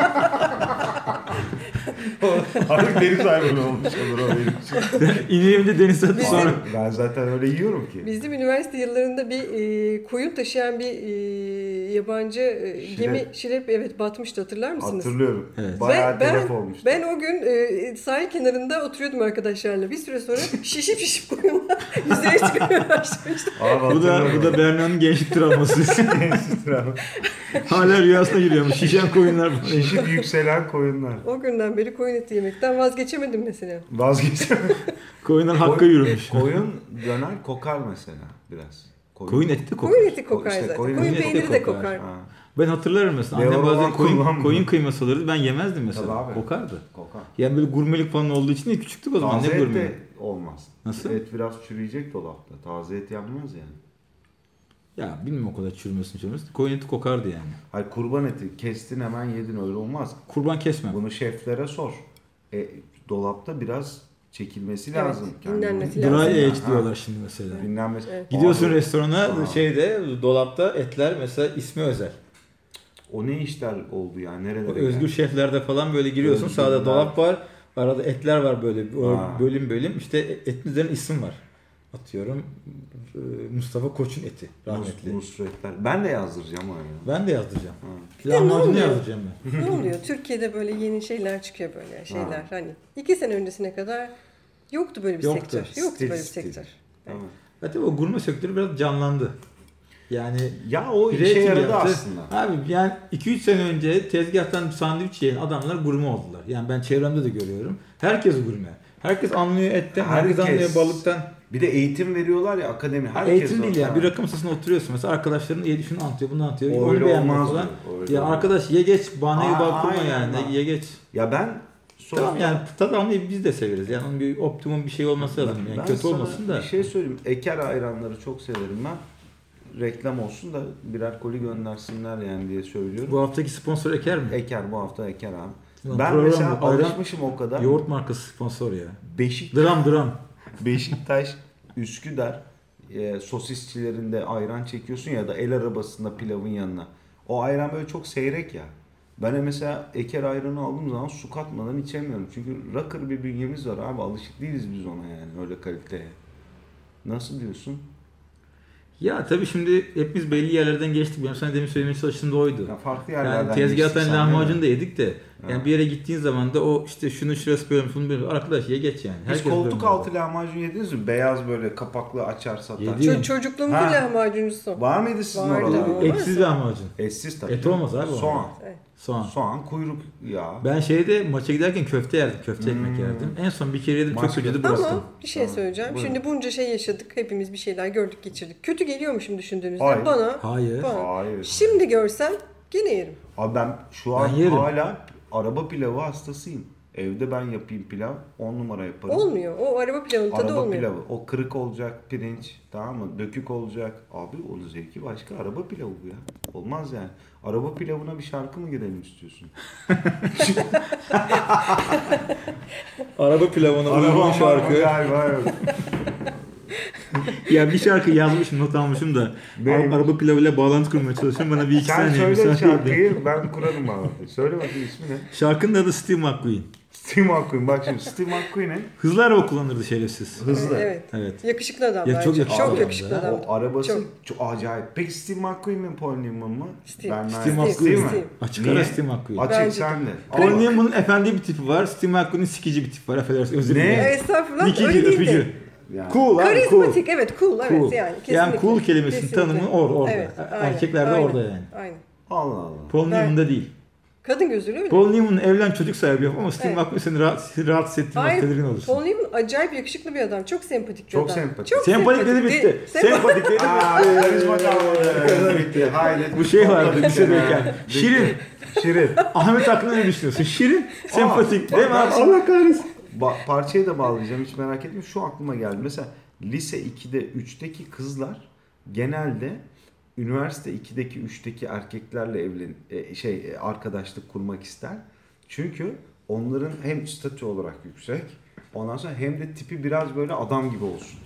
Speaker 4: Artık deniz hayvanı olmuş olur o benim için.
Speaker 5: İneğim de denize attı
Speaker 6: Bizim-
Speaker 5: sonra.
Speaker 4: Ben zaten öyle yiyorum ki.
Speaker 6: Bizim üniversite yıllarında bir e, koyun taşıyan bir e, yabancı e,
Speaker 4: Şilep.
Speaker 6: gemi şilep evet batmıştı, hatırlar mısınız?
Speaker 4: Hatırlıyorum.
Speaker 5: Evet.
Speaker 4: Bayağı
Speaker 6: ben,
Speaker 4: telef olmuştu.
Speaker 6: ben o gün e, sahil kenarında oturuyordum arkadaşlarla. Bir süre sonra şişip şişip koyunlar yüzeye çıkmaya başlamıştı.
Speaker 4: Abi
Speaker 5: Bu da bu da Berna'nın gençlik travması. Hala rüyasına giriyormuş. Şişen koyunlar falan.
Speaker 4: Şişip yükselen koyunlar.
Speaker 6: O günden beri koyun eti yemekten vazgeçemedim mesela.
Speaker 4: Vazgeçemem.
Speaker 5: Koyunlar hakka yürümüş.
Speaker 4: Koyun döner kokar mesela biraz.
Speaker 5: Koyun eti de kokar.
Speaker 6: Koyun eti kokar
Speaker 4: İşte
Speaker 6: zaten.
Speaker 4: koyun
Speaker 6: Koyun,
Speaker 4: eti
Speaker 6: peyniri de
Speaker 5: kokar.
Speaker 6: kokar.
Speaker 4: Ha,
Speaker 5: Ben hatırlarım mesela. Annem
Speaker 4: Deodoran
Speaker 5: bazen koyun,
Speaker 4: kullanmıyor.
Speaker 5: koyun kıyması alırdı. Ben yemezdim
Speaker 4: Tabii
Speaker 5: mesela.
Speaker 4: abi.
Speaker 5: Kokardı.
Speaker 4: kokar.
Speaker 5: Yani böyle gurmelik falan olduğu için de küçüktük o zaman.
Speaker 4: Taze
Speaker 5: Ne
Speaker 4: et
Speaker 5: gurme?
Speaker 4: de olmaz.
Speaker 5: Nasıl?
Speaker 4: Et biraz çürüyecek dolapta. Taze et yenmez yani.
Speaker 5: Ya bilmiyorum o kadar çürümesin çürümesin. Koyun eti kokardı yani.
Speaker 4: Hayır kurban eti kestin hemen yedin öyle olmaz.
Speaker 5: Kurban kesmem.
Speaker 4: Bunu şeflere sor. E, dolapta biraz çekilmesi
Speaker 6: Evet,
Speaker 4: lazım.
Speaker 6: dinlenmesi
Speaker 5: Dry
Speaker 6: lazım.
Speaker 5: age
Speaker 4: Ha.
Speaker 5: diyorlar şimdi mesela.
Speaker 4: Dinlenmesi.
Speaker 6: Evet.
Speaker 5: Gidiyorsun
Speaker 4: Abi,
Speaker 5: restorana
Speaker 4: Aa.
Speaker 5: şeyde dolapta etler mesela ismi özel.
Speaker 4: o ne işler oldu ya nerelere
Speaker 5: O özgür
Speaker 4: geldi?
Speaker 5: şeflerde falan böyle giriyorsun.
Speaker 4: Özgürler.
Speaker 5: Sağda dolap var. Arada etler var böyle. O
Speaker 4: Aa.
Speaker 5: bölüm bölüm. İşte etin üzerine isim var. Atıyorum e, Mustafa Koç'un eti. Rahmetli.
Speaker 4: Nus- Nusretler. Ben de yazdıracağım oraya.
Speaker 5: Ben de yazdıracağım.
Speaker 4: Ha.
Speaker 6: Bir de ne
Speaker 5: Lahmacunu
Speaker 6: oluyor?
Speaker 5: yazdıracağım ben.
Speaker 6: Ne oluyor? Türkiye'de böyle yeni şeyler çıkıyor böyle şeyler. Hani iki sene öncesine kadar yoktu böyle bir
Speaker 5: Yoktu.
Speaker 6: sektör. Yoktu
Speaker 4: Stil,
Speaker 6: böyle bir
Speaker 4: stil.
Speaker 6: sektör.
Speaker 4: Tamam.
Speaker 5: Hatta o gurme sektörü biraz canlandı. Yani
Speaker 4: Ya o işe
Speaker 5: üretim
Speaker 4: yaradı
Speaker 5: yaptı.
Speaker 4: aslında.
Speaker 5: Abi yani iki üç sene önce tezgahtan sandviç yiyen adamlar gurme oldular. Yani ben çevremde de görüyorum. Herkes gurme. Herkes anlıyor etten, herkes,
Speaker 4: Herkes.
Speaker 5: anlıyor balıktan.
Speaker 4: Bir de eğitim veriyorlar ya akademi. Herkes
Speaker 5: Eğitim değil
Speaker 4: o-
Speaker 5: yani. Bir rakı masasına oturuyorsun. Mesela arkadaşların iyi şunu anlatıyor, bunu anlatıyor.
Speaker 4: O
Speaker 5: Onu
Speaker 4: öyle
Speaker 5: beğenmiyor
Speaker 4: olmaz
Speaker 5: falan.
Speaker 4: mı? Öyle
Speaker 5: Ya
Speaker 4: olmaz.
Speaker 5: arkadaş ye geç. Bahanayı
Speaker 4: Aa,
Speaker 5: bal kurma
Speaker 4: aynen
Speaker 5: yani.
Speaker 4: bak.
Speaker 5: Ye geç.
Speaker 4: Ya ben sonra
Speaker 5: Tamam yani tadamlıyı biz de severiz. Yani onun bir optimum bir şey olması lazım. Yani
Speaker 4: ben
Speaker 5: kötü
Speaker 4: sana
Speaker 5: olmasın da.
Speaker 4: bir şey söyleyeyim. Eker ayranları çok severim ben. Reklam olsun da birer koli göndersinler yani diye söylüyorum.
Speaker 5: Bu haftaki sponsor Eker mi?
Speaker 4: Eker bu hafta Eker abi.
Speaker 5: Ulan
Speaker 4: Ben
Speaker 5: program
Speaker 4: mesela
Speaker 5: bu, ayran-
Speaker 4: alışmışım o kadar.
Speaker 5: Yoğurt markası sponsor ya.
Speaker 4: Beşik,
Speaker 5: Dram dram.
Speaker 4: Beşiktaş, Üsküdar e, sosisçilerinde ayran çekiyorsun ya da el arabasında pilavın yanına. O ayran böyle çok seyrek ya. Ben de mesela Eker ayranı aldığım zaman su katmadan içemiyorum. Çünkü rocker bir bünyemiz var abi. Alışık değiliz biz ona yani öyle kaliteye. Nasıl diyorsun?
Speaker 5: Ya tabii şimdi hepimiz belli yerlerden geçtik. Benim sana demin söylemeye çalıştığım da oydu.
Speaker 4: Ya farklı yerlerden
Speaker 5: Yani tezgahtan
Speaker 4: geçtik
Speaker 5: lahmacun
Speaker 4: sen
Speaker 5: da
Speaker 4: de.
Speaker 5: yedik de. Yani
Speaker 4: Ha.
Speaker 5: bir yere gittiğin zaman da o işte şunu şurası böyle şunu böyle arkadaş ye geç yani.
Speaker 4: Hiç
Speaker 5: Herkes
Speaker 4: koltuk
Speaker 5: böyle
Speaker 4: altı
Speaker 5: böyle.
Speaker 4: lahmacun yediniz mi? Beyaz böyle kapaklı açar satar.
Speaker 5: Yedim.
Speaker 6: Ço- çocukluğumuzun
Speaker 4: Ha.
Speaker 6: lahmacuncusu.
Speaker 4: Var mıydı sizin
Speaker 6: Vardı.
Speaker 4: oralarda?
Speaker 6: Olmaz
Speaker 5: Etsiz
Speaker 6: mı?
Speaker 5: lahmacun.
Speaker 4: Etsiz tabii.
Speaker 5: Et olmaz abi o.
Speaker 4: Soğan.
Speaker 6: Evet.
Speaker 5: Soğan.
Speaker 4: Soğan, kuyruk yağı.
Speaker 5: Ben şeyde maça giderken köfte yerdim. Köfte ekmek
Speaker 4: Hmm.
Speaker 5: yerdim. En son bir kere yedim. Çok
Speaker 4: Maç
Speaker 5: kötüydü
Speaker 4: köfte.
Speaker 5: bıraktım.
Speaker 6: Ama bir şey
Speaker 4: Tamam.
Speaker 6: söyleyeceğim.
Speaker 4: Buyurun.
Speaker 6: Şimdi bunca şey yaşadık. Hepimiz bir şeyler gördük, geçirdik. Kötü geliyor mu şimdi düşündüğünüzde?
Speaker 4: Hayır.
Speaker 6: Bana.
Speaker 5: Hayır.
Speaker 6: Bana.
Speaker 4: Hayır.
Speaker 6: Şimdi görsem gene yerim.
Speaker 4: Abi ben şu an
Speaker 5: Ben yerim.
Speaker 4: hala araba pilavı hastasıyım. Evde ben yapayım pilav, on numara yaparım.
Speaker 6: Olmuyor. O araba pilavının tadı
Speaker 4: Araba
Speaker 6: olmuyor.
Speaker 4: pilavı. O kırık olacak pirinç, tamam mı? Dökük olacak. Abi onun zevki başka. Araba pilavı bu ya. Olmaz yani. Araba pilavına bir şarkı mı girelim istiyorsun?
Speaker 5: Araba pilavına uygun şarkı.
Speaker 4: Galiba yok.
Speaker 5: Ya bir şarkı yazmışım, not almışım da.
Speaker 4: Neymiş?
Speaker 5: Araba pilavıyla bağlantı kurmaya çalışıyorum. Bana bir iki
Speaker 4: Sen
Speaker 5: saniye
Speaker 4: söyle
Speaker 5: müsaade edin.
Speaker 4: şarkıyı, ben kurarım bağlantıyı. Söyle bakayım ismi ne?
Speaker 5: Şarkının adı Steve McQueen.
Speaker 4: Steve McQueen. Bak şimdi Steve McQueen'in
Speaker 5: Hızlı araba kullanırdı şerefsiz.
Speaker 4: hızlı.
Speaker 6: Evet.
Speaker 5: Evet.
Speaker 6: Yakışıklı adam
Speaker 5: Ya
Speaker 6: bence.
Speaker 5: çok yakışıklı
Speaker 6: Çok
Speaker 5: adam
Speaker 6: yakışıklı
Speaker 5: ya.
Speaker 6: adam.
Speaker 4: O arabası
Speaker 6: Çok.
Speaker 4: çok, acayip. Peki Steve McQueen mi Paul Newman mı?
Speaker 6: Steve.
Speaker 4: Ben
Speaker 5: Steve
Speaker 6: Steve,
Speaker 5: McQueen.
Speaker 4: mi?
Speaker 6: Steve.
Speaker 5: Açık
Speaker 4: Niye?
Speaker 5: ara Steve McQueen.
Speaker 4: Açık
Speaker 6: Bence
Speaker 4: sen de.
Speaker 5: Paul
Speaker 4: Ama-
Speaker 5: Newman'ın efendi bir tipi var. Steve McQueen'in sikici bir tip var. Affedersin özür
Speaker 4: Ne?
Speaker 5: dilerim.
Speaker 6: Evet, estağfurullah.
Speaker 5: Nikici,
Speaker 6: Öyle değil
Speaker 5: öpücü.
Speaker 6: de.
Speaker 4: Yani.
Speaker 5: Cool abi cool.
Speaker 6: Karizmatik, evet, cool, evet
Speaker 5: Cool.
Speaker 6: yani kesinlikle.
Speaker 5: Yani cool kelimesinin
Speaker 6: Kesinlikle.
Speaker 5: tanımı or, orada.
Speaker 6: Evet, aynen,
Speaker 5: Erkekler de
Speaker 6: aynen,
Speaker 5: orada yani.
Speaker 6: Aynen.
Speaker 4: Allah Allah.
Speaker 5: Paul
Speaker 6: Ben-
Speaker 5: Newman'da değil.
Speaker 6: Kadın gözüyle öyle.
Speaker 5: Paul Newman'ın evlen çocuk sahibi yok ama Steve
Speaker 6: Evet.
Speaker 5: McQueen seni rahat, rahatsız ettiğin
Speaker 6: Hayır,
Speaker 5: vakit tedirgin olursun.
Speaker 6: Paul Newman acayip yakışıklı bir adam. Çok sempatik bir
Speaker 4: Çok
Speaker 6: adam.
Speaker 4: sempatik.
Speaker 6: Çok
Speaker 5: Sempatikleri bitti.
Speaker 6: De- sempa-
Speaker 5: Sempatikleri
Speaker 4: Aa,
Speaker 5: bitti.
Speaker 4: karizma kalmadı. Bitti. Haydi.
Speaker 5: Bu şey vardı lisedeyken.
Speaker 4: Bitti.
Speaker 5: Şirin.
Speaker 4: Şirin.
Speaker 5: Ahmet hakkında ne düşünüyorsun? Şirin, sempatik.
Speaker 4: bak
Speaker 5: Değil mi abi?
Speaker 4: ben-
Speaker 5: Allah kahretsin.
Speaker 4: Ba- parçayı da bağlayacağım hiç merak etme. Şu aklıma geldi. Mesela lise ikide, üçteki kızlar genelde üniversite ikideki, üçteki erkeklerle evlen e, şey e, arkadaşlık kurmak ister. Çünkü onların hem statü olarak yüksek, ondan sonra hem de tipi biraz böyle adam gibi olsun.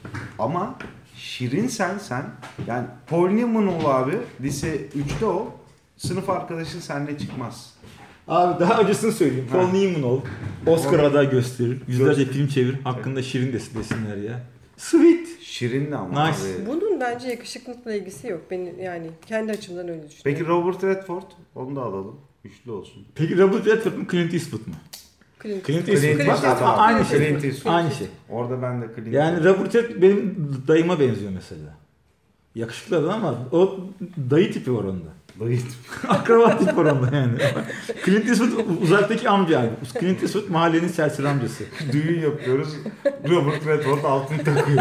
Speaker 4: Ama şirin sen sen yani Paul Newman ol abi lise üçte o sınıf arkadaşın seninle çıkmaz.
Speaker 5: Abi daha acısını söyleyeyim. Paul
Speaker 4: Ha.
Speaker 5: Newman ol. Oscar
Speaker 4: Ol.
Speaker 5: aday gösterir. Yüzlerce
Speaker 4: Gösterir.
Speaker 5: film çevir. Hakkında şirin desin desinler ya. Sweet.
Speaker 4: Şirin de ama
Speaker 5: Nice.
Speaker 4: abi.
Speaker 6: Bunun bence yakışıklıkla ilgisi yok. Ben yani kendi açımdan öyle düşünüyorum.
Speaker 4: Peki Robert Redford onu da alalım. Üçlü olsun.
Speaker 5: Peki Robert Redford mu Clint Eastwood mu?
Speaker 6: Clint,
Speaker 5: Clint
Speaker 4: Clint
Speaker 5: Eastwood. Bak,
Speaker 4: Eastwood.
Speaker 5: a- aynı şey.
Speaker 4: Clint Eastwood.
Speaker 5: Aynı şey.
Speaker 4: Orada ben de Clint
Speaker 5: Yani
Speaker 4: Eastwood.
Speaker 5: Robert Redford benim dayıma benziyor mesela. Yakışıklı adam ama o dayı tipi var onda.
Speaker 4: Dayı.
Speaker 5: Akraba tipi var onda yani. Clint Eastwood uzaktaki amca abi. Clint Eastwood mahallenin serseri amcası.
Speaker 4: Düğün yapıyoruz. Robert Redford altın takıyor.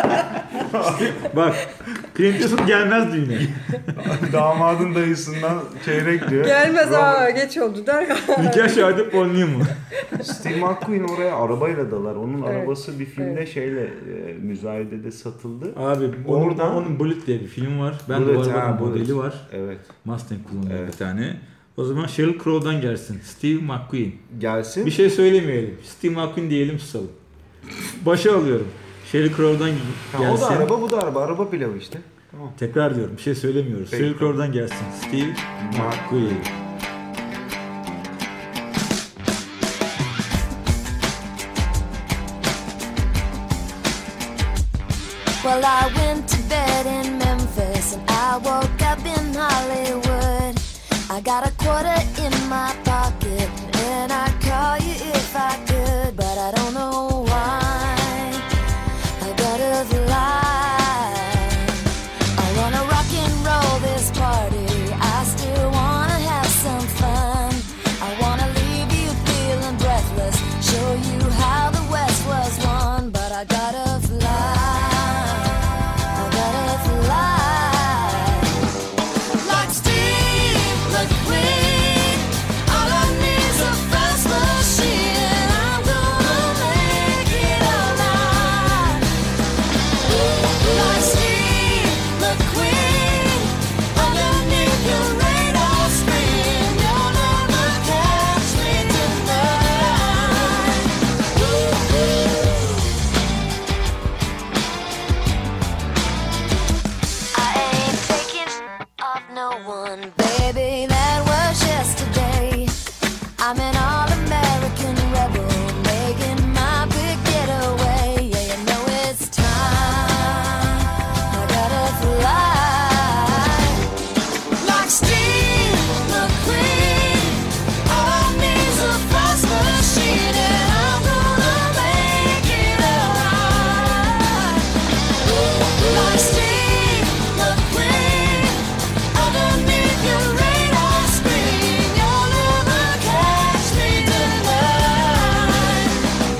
Speaker 5: Bak Clint Eastwood gelmez düğüne.
Speaker 4: Damadın dayısından çeyrek diyor.
Speaker 6: Gelmez
Speaker 4: Robert-
Speaker 6: ha geç oldu der.
Speaker 5: Nikah şahidi Paul Newman.
Speaker 4: Steve McQueen oraya arabayla dalar. Onun
Speaker 6: Evet.
Speaker 4: arabası bir filmde
Speaker 6: Evet.
Speaker 4: şeyle e, müzayedede satıldı.
Speaker 5: Abi
Speaker 4: Oradan-
Speaker 5: oradan onun Bullet diye bir film var. Ben de
Speaker 4: Bullet,
Speaker 5: bu arabanın
Speaker 4: ha, Bullet.
Speaker 5: modeli var.
Speaker 4: Evet.
Speaker 5: Mustang kullanıyor
Speaker 4: Evet.
Speaker 5: bir tane. O zaman Sheryl Crow'dan gelsin. Steve McQueen.
Speaker 4: Gelsin.
Speaker 5: Bir şey söylemeyelim. Steve McQueen diyelim susalım. Başa alıyorum. Sheryl Crow'dan
Speaker 4: Ha, o
Speaker 5: gelsin.
Speaker 4: da araba, bu da araba. Araba pilavı işte. Tamam.
Speaker 5: Tekrar diyorum. Bir şey söylemiyoruz.
Speaker 4: Peki.
Speaker 5: Sheryl Crow'dan gelsin. Steve McQueen.
Speaker 3: Well, I went to bed in Memphis and I woke up in Hollywood. I got a quarter in my pocket and I'd call you if I could, but I don't know why I gotta lie. I wanna rock and roll this party, I still wanna have some fun. I wanna leave you feeling breathless, show you how the West was won, but I gotta fly. no one, baby, that was yesterday. I'm an all-American rebel, making my big getaway. Yeah, you know it's time, I gotta fly. Like Steve McQueen, all I need's a fast machine, and I'm gonna make it alright. Like Steve McQueen, underneath your radar screen, you'll never catch me tonight.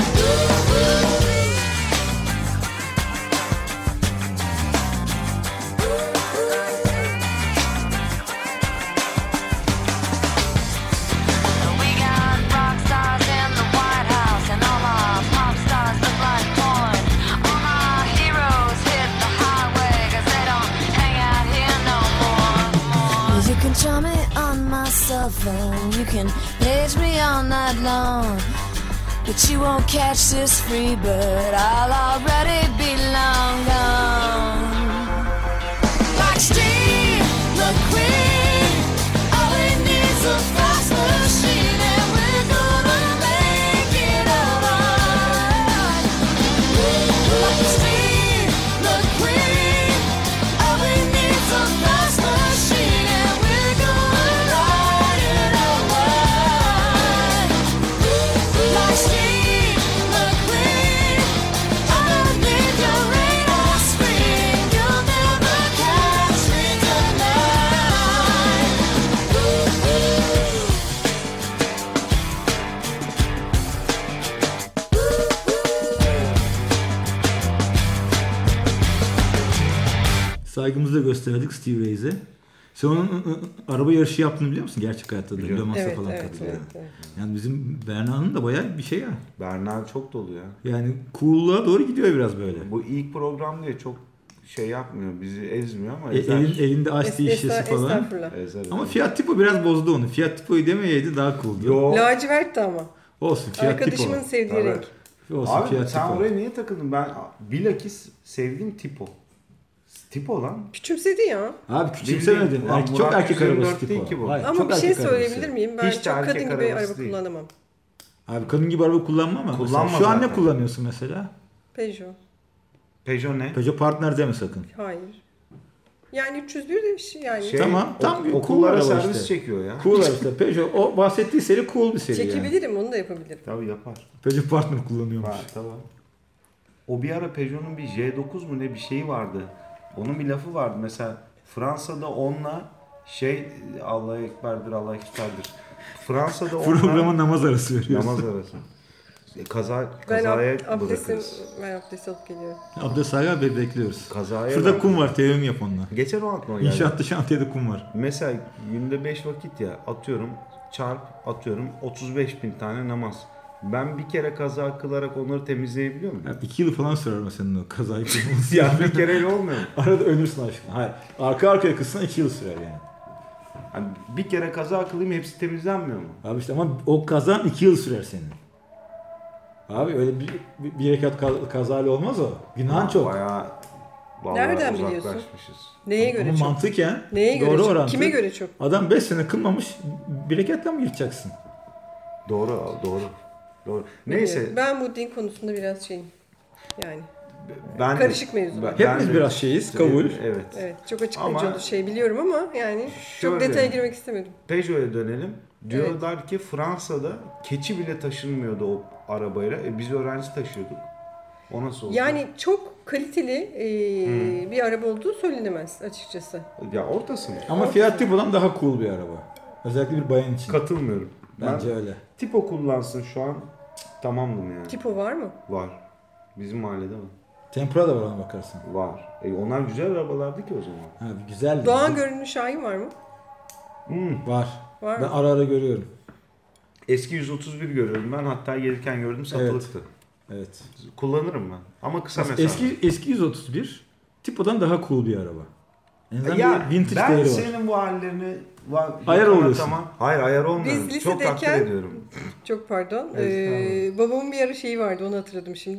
Speaker 3: We got rock stars in the White House, and all our pop stars look like porn. All our heroes hit the highway, 'cause they don't hang out here no more. You can try me on my cell phone, you can page me all night long, but you won't catch this free bird, I'll already be long gone. Like Steve McQueen, all he needs a fast machine, and we're gonna make it alright. Like Steve McQueen, all he needs a fast machine, and we're gonna ride it alright. Like Steve McQueen, underneath your radar screen, you'll never catch me tonight.
Speaker 5: Saygımızı da gösterdik Steve Reis'e. Sen onun ı, ı, araba yarışı yaptığını biliyor musun gerçek hayatta da?
Speaker 4: Biliyorum.
Speaker 5: Le Mans'a
Speaker 6: Evet,
Speaker 5: falan
Speaker 6: evet,
Speaker 5: katılıyor.
Speaker 6: evet, evet.
Speaker 5: Yani bizim Berna'nın da bayağı bir şey ya.
Speaker 4: Bernal çok dolu ya.
Speaker 5: Yani cool'luğa doğru gidiyor biraz böyle.
Speaker 4: Bu ilk program diye çok şey yapmıyor, bizi ezmiyor ama
Speaker 5: E,
Speaker 4: ezer.
Speaker 5: elin, elinde
Speaker 6: Es-
Speaker 5: açtığı şişesi
Speaker 6: esta-
Speaker 5: falan.
Speaker 6: Estağfurullah.
Speaker 4: Ezer,
Speaker 5: Ama
Speaker 4: ezer.
Speaker 5: Fiat Tipo biraz bozdu onu. Fiat Tipo'yu demeyeydi daha cool'du.
Speaker 4: Yo.
Speaker 6: Lacivertti ama.
Speaker 5: Olsun Fiat
Speaker 6: Arkadaşımın
Speaker 5: Tipo.
Speaker 6: sevdiği
Speaker 4: Tabii.
Speaker 6: renk.
Speaker 5: Olsun
Speaker 4: Abi
Speaker 5: Fiat
Speaker 4: sen
Speaker 5: Tipo.
Speaker 4: oraya niye takıldın? Ben bilakis sevdiğim tipo. Tipo lan.
Speaker 6: Küçümsedi ya.
Speaker 5: Abi küçümsemedin.
Speaker 4: Bildiğin-
Speaker 5: Erkek,
Speaker 4: Lan
Speaker 5: çok
Speaker 4: Murat
Speaker 5: erkek
Speaker 4: yüz yirmi
Speaker 5: arabası
Speaker 4: dört
Speaker 5: Tipo.
Speaker 4: değil ki bu.
Speaker 5: Hayır,
Speaker 6: Ama
Speaker 5: çok
Speaker 6: bir şey
Speaker 5: erkek
Speaker 6: söyleyebilir
Speaker 5: arabası.
Speaker 6: miyim? Ben
Speaker 4: Hiç de
Speaker 6: çok
Speaker 4: erkek
Speaker 6: kadın gibi
Speaker 4: arabası
Speaker 6: araba
Speaker 4: değil.
Speaker 6: kullanamam.
Speaker 5: Abi kadın gibi araba kullanma ama.
Speaker 4: Kullanma
Speaker 5: Mesela şu an ne
Speaker 4: zaten.
Speaker 5: kullanıyorsun mesela?
Speaker 6: Peugeot.
Speaker 4: Peugeot ne?
Speaker 5: Peugeot Partner deme sakın.
Speaker 6: Hayır. Yani üç yüz bir de bir şey yani.
Speaker 4: Şey,
Speaker 5: Tamam, tam
Speaker 4: ok-
Speaker 5: bir cool
Speaker 4: okullara
Speaker 5: araba
Speaker 4: servis
Speaker 5: işte.
Speaker 4: çekiyor ya.
Speaker 5: Cool işte. Peugeot o bahsettiği seri cool bir seri yani.
Speaker 6: Çekebilirim, onu da yapabilirim.
Speaker 4: Tabii yapar.
Speaker 5: Peugeot Partner kullanıyormuş.
Speaker 4: Var, tamam. O bir ara Peugeot'un bir J dokuz mu ne bir şeyi vardı. Onun bir lafı vardı. Mesela Fransa'da onunla şey Allahu Ekber'dir, Allah Ekber'dir. Fransa'da onunla
Speaker 5: Programa namaz arası veriyorsun.
Speaker 4: namaz arası. E, Kaza,
Speaker 6: Ben
Speaker 4: kazaya
Speaker 6: ab- abdestim,
Speaker 4: bırakırız.
Speaker 6: ben abdest alıp geliyorum.
Speaker 5: Abdest abi bekliyoruz.
Speaker 4: Kazaya
Speaker 5: Şurada
Speaker 4: bak.
Speaker 5: kum var. Teyemmüm yap onunla.
Speaker 4: Geçen o aklıma geldi.
Speaker 5: İnşaatta şantiyede kum var.
Speaker 4: Mesela günde beş vakit ya atıyorum çarp atıyorum otuz beş bin tane namaz. Ben bir kere kaza kılarak onları temizleyebiliyor muyum?
Speaker 5: Yani iki yıl falan sürer mesela o kazayı kılması.
Speaker 4: Ya bir kereyle olmuyor mu?
Speaker 5: Arada ölürsün aşkına. Hayır. Arka arkaya kılsan iki yıl sürer yani.
Speaker 4: Hani bir kere kaza kılayım hepsi temizlenmiyor mu?
Speaker 5: Abi işte ama o kazan iki yıl sürer senin. Abi öyle bir, bir, bir rekat ka- kazayla olmaz o. Günahın çok.
Speaker 4: Bayağı vallahi
Speaker 6: Nereden biliyorsun?
Speaker 4: uzaklaşmışız.
Speaker 6: Neye göre
Speaker 5: Ama
Speaker 6: çok?
Speaker 5: mantıken
Speaker 6: Neye göre
Speaker 5: doğru
Speaker 6: çok?
Speaker 5: orantı.
Speaker 6: Kime göre çok?
Speaker 5: Adam beş sene kılmamış bir rekatla mı yırtacaksın?
Speaker 4: Doğru, doğru. Doğru.
Speaker 6: Bilmiyorum.
Speaker 4: Neyse
Speaker 6: Ben bu din konusunda biraz şeyim. Yani.
Speaker 4: ben
Speaker 6: Karışık mevzu.
Speaker 4: ben-
Speaker 5: Hepimiz
Speaker 4: ben de-
Speaker 5: biraz şeyiz, kabul.
Speaker 4: Evet.
Speaker 6: Evet, çok açıklayıcı
Speaker 4: Ama-
Speaker 6: oldu şey biliyorum ama yani çok
Speaker 4: Şöyle-
Speaker 6: detaya girmek istemedim.
Speaker 4: Peugeot'a dönelim. Diyorlar ki Fransa'da keçi bile taşınmıyordu o arabayla. E, biz öğrenci taşıyorduk. O nasıl oldu?
Speaker 6: Yani çok kaliteli e, bir araba olduğu söylenemez açıkçası.
Speaker 4: Ya ortası mı?
Speaker 5: Ama Fiat Tipo'dan daha cool bir araba. Özellikle bir bayan için.
Speaker 4: Katılmıyorum.
Speaker 5: Bence
Speaker 4: ben
Speaker 5: öyle.
Speaker 4: Tipo kullansın şu an tamamdım yani.
Speaker 6: Tipo var mı?
Speaker 4: Var. Bizim mahallede var.
Speaker 5: Tempra da var ona bakarsan.
Speaker 4: Var. E, onlar güzel arabalardı ki o zaman.
Speaker 5: Ha, güzel.
Speaker 6: Doğan görünümlü Şahin var mı?
Speaker 4: Hmm.
Speaker 5: Var.
Speaker 6: Var
Speaker 5: Ben
Speaker 6: mı?
Speaker 5: ara ara görüyorum.
Speaker 4: Eski yüz otuz bir görüyorum ben. Hatta gelirken gördüm satılıktı.
Speaker 5: Evet.
Speaker 4: Kullanırım ben. Ama kısa mesafe.
Speaker 5: Eski eski yüz otuz bir Tipo'dan daha cool bir araba. En azından
Speaker 4: ya
Speaker 5: bir vintage
Speaker 4: ben
Speaker 5: değeri var.
Speaker 4: senin bu hallerini var,
Speaker 5: Ayar
Speaker 4: yakana
Speaker 5: oluyorsun.
Speaker 4: Tamam. Hayır ayar olmuyorum.
Speaker 6: Biz
Speaker 4: Çok takdir
Speaker 6: lisedeyken-
Speaker 4: ediyorum.
Speaker 6: Çok pardon.
Speaker 4: Evet,
Speaker 6: Ee, babamın bir ara şeyi vardı onu hatırladım şimdi.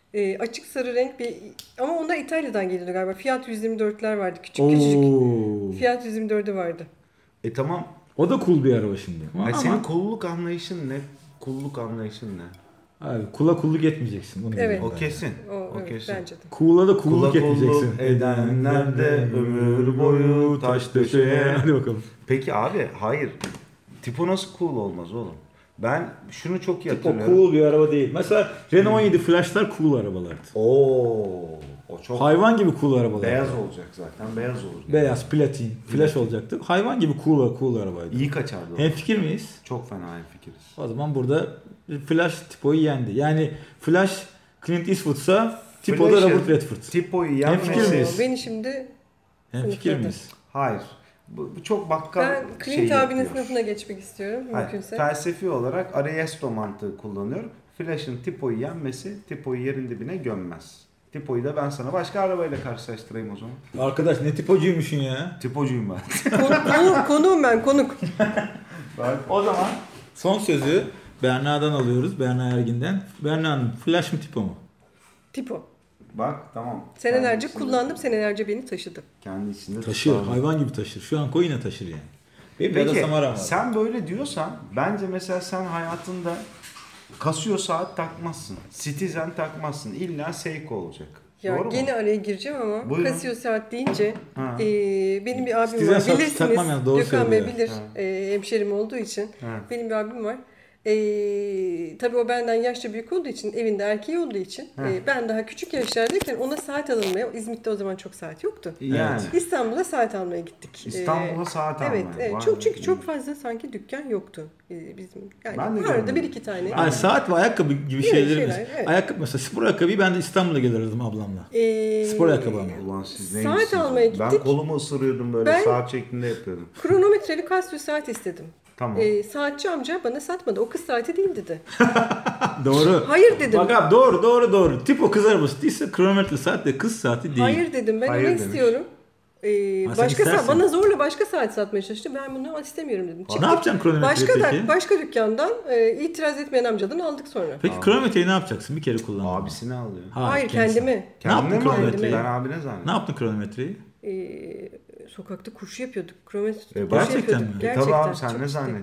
Speaker 6: E, açık sarı renk bir ama onlar İtalya'dan geliyordu galiba. Fiat yüz yirmi dörtler vardı. Küçük küçücük.
Speaker 5: Oo.
Speaker 6: Fiat yüz yirmi dördü vardı.
Speaker 4: E tamam.
Speaker 5: O da cool bir araba şimdi.
Speaker 4: Ay,
Speaker 5: Ama
Speaker 4: senin kulluk anlayışın ne? Kulluk anlayışın ne?
Speaker 5: abi kula kulluk etmeyeceksin. Onu
Speaker 6: Evet.
Speaker 5: biliyorum
Speaker 4: O
Speaker 5: ben.
Speaker 4: kesin.
Speaker 6: O,
Speaker 4: O
Speaker 6: evet,
Speaker 4: kesin.
Speaker 6: bence de.
Speaker 5: Cool'a da kulluk
Speaker 4: Kula
Speaker 5: etmeyeceksin.
Speaker 4: kulluk edenler de ömür boyu taş döşeye.
Speaker 5: Hadi bakalım.
Speaker 4: Peki abi hayır. Tipo nasıl cool olmaz oğlum? Ben şunu çok iyi
Speaker 5: O
Speaker 4: hatırlıyorum.
Speaker 5: cool bir araba değil. Mesela Renault on yedi Flash'lar cool arabalardı.
Speaker 4: Oo, o çok
Speaker 5: Hayvan gibi cool arabalar.
Speaker 4: beyaz olacak zaten. Beyaz olur.
Speaker 5: Beyaz, platin, flash olacaktı. Hayvan gibi cool cool arabaydı.
Speaker 4: İyi kaçardı o.
Speaker 5: Hemfikir miyiz?
Speaker 4: Çok fena hemfikiriz.
Speaker 5: O zaman burada Flash Tipo'yu yendi. Yani Flash Clint Eastwood'sa Tipo da
Speaker 4: Flash'ın
Speaker 5: Robert Redford.
Speaker 4: Tipo'yu
Speaker 5: Hemfikir
Speaker 4: yenmesi.
Speaker 5: miyiz?
Speaker 6: Beni şimdi
Speaker 5: Hemfikir
Speaker 6: sınıfladı.
Speaker 5: miyiz?
Speaker 4: Hayır. Bu, bu çok bakkal
Speaker 6: ben
Speaker 4: şey
Speaker 6: Clint abinin
Speaker 4: yapıyor.
Speaker 6: sınıfına geçmek istiyorum
Speaker 4: Hayır,
Speaker 6: mümkünse.
Speaker 4: felsefi olarak Ariesto mantığı kullanıyorum. Flash'ın Tipo'yu yenmesi, Tipo'yu yerin dibine gömmez. Tipo'yu da ben sana başka arabayla karşılaştırayım o zaman.
Speaker 5: Arkadaş ne tipocuymuşsun ya.
Speaker 4: Tipocuyum ben.
Speaker 6: Konu, konu, konuğum ben konuk.
Speaker 5: O zaman son sözü Berna'dan alıyoruz. Berna Ergin'den. Berna'nın Flash mı Tipo mu?
Speaker 6: Tipo.
Speaker 4: Bak tamam.
Speaker 6: Senelerce
Speaker 4: Kendi
Speaker 6: kullandım, senelerce beni taşıdı.
Speaker 4: Kendi içinde
Speaker 5: Taşır.
Speaker 4: tutarlı.
Speaker 5: Hayvan gibi taşır. Şu an koy yine taşır yani. Benim bir
Speaker 4: Peki
Speaker 5: de Samara var.
Speaker 4: sen böyle diyorsan bence mesela sen hayatında Casio saat takmazsın. Citizen takmazsın. İlla Seiko olacak.
Speaker 6: Ya
Speaker 4: Doğru
Speaker 6: gene
Speaker 4: mu?
Speaker 6: araya gireceğim ama
Speaker 4: Buyurun.
Speaker 6: Casio saat deyince
Speaker 4: Ha.
Speaker 6: e, benim bir abim
Speaker 5: Citizen
Speaker 6: var
Speaker 5: saat
Speaker 6: bilirsiniz.
Speaker 5: takmam yani, doğru
Speaker 6: Gökhan Bey
Speaker 5: söylüyor.
Speaker 6: bilir
Speaker 4: Ha.
Speaker 6: e, hemşerim olduğu için.
Speaker 4: Ha.
Speaker 6: Benim bir abim var. E, tabii o benden yaşça büyük olduğu için, evinde erkeği olduğu için
Speaker 4: Ha.
Speaker 6: e, ben daha küçük yaşlardayken ona saat alınmaya, İzmit'te o zaman çok saat yoktu.
Speaker 4: Yani.
Speaker 6: İstanbul'a saat almaya gittik.
Speaker 4: İstanbul'a
Speaker 6: Ee,
Speaker 4: saat
Speaker 6: Evet,
Speaker 4: almaya.
Speaker 6: evet.
Speaker 4: Vay
Speaker 6: çok
Speaker 4: be.
Speaker 6: çünkü çok fazla sanki dükkan yoktu ee, bizim. Yani
Speaker 4: Ben de
Speaker 6: vardı
Speaker 4: görmedim.
Speaker 6: bir iki tane.
Speaker 5: Yani saat ve ayakkabı gibi
Speaker 6: Evet,
Speaker 5: şeylerimiz.
Speaker 6: şeyler, evet.
Speaker 5: Ayakkabı mesela spor ayakkabıyı ben de İstanbul'a gelirdim ablamla.
Speaker 6: Ee,
Speaker 5: Spor ayakkabı ama.
Speaker 4: Ulan siz
Speaker 6: Saat
Speaker 4: neymişsiniz?
Speaker 6: almaya
Speaker 4: Ben
Speaker 6: gittik.
Speaker 4: kolumu ısırıyordum böyle
Speaker 6: Ben-
Speaker 4: saat şeklinde yapıyordum.
Speaker 6: Kronometreli Casio saat istedim.
Speaker 4: Tamam.
Speaker 6: Ee, saatçi amca bana satmadı. O kız saati değil dedi.
Speaker 5: Doğru.
Speaker 6: Hayır dedim.
Speaker 5: Bak abi doğru doğru doğru. Tipo kız arabası değilse kronometre saat de kız saati değil.
Speaker 6: Hayır dedim. Ben
Speaker 4: Hayır
Speaker 6: onu
Speaker 4: demiş.
Speaker 6: istiyorum. Ee,
Speaker 5: Ha, sen
Speaker 6: başka saat,
Speaker 5: istersin.
Speaker 6: bana zorla başka saat satmaya çalıştı. Ben bunu istemiyorum dedim.
Speaker 5: Ne yapacaksın kronometreyi
Speaker 6: Başka
Speaker 5: peki?
Speaker 6: da, başka dükkandan e, itiraz etmeyen amcadan aldık sonra.
Speaker 5: Peki kronometreyi ne yapacaksın? Bir kere kullandın.
Speaker 4: Abisini alıyor.
Speaker 6: Hayır,
Speaker 5: kendisi.
Speaker 6: kendimi.
Speaker 5: Ne
Speaker 4: Kendine
Speaker 5: yaptın
Speaker 4: mi
Speaker 5: kronometreyi?
Speaker 4: alıyor? Ben abine zannettim.
Speaker 5: Ne yaptın kronometreyi?
Speaker 6: Ee, sokakta koşu yapıyorduk. Kronometre
Speaker 4: E,
Speaker 6: koşu
Speaker 5: gerçekten
Speaker 6: yapıyorduk.
Speaker 5: mi?
Speaker 4: E
Speaker 6: Gerçekten.
Speaker 4: tabii abi sen
Speaker 6: Çok
Speaker 4: ne
Speaker 6: ciddi.
Speaker 4: zannettin?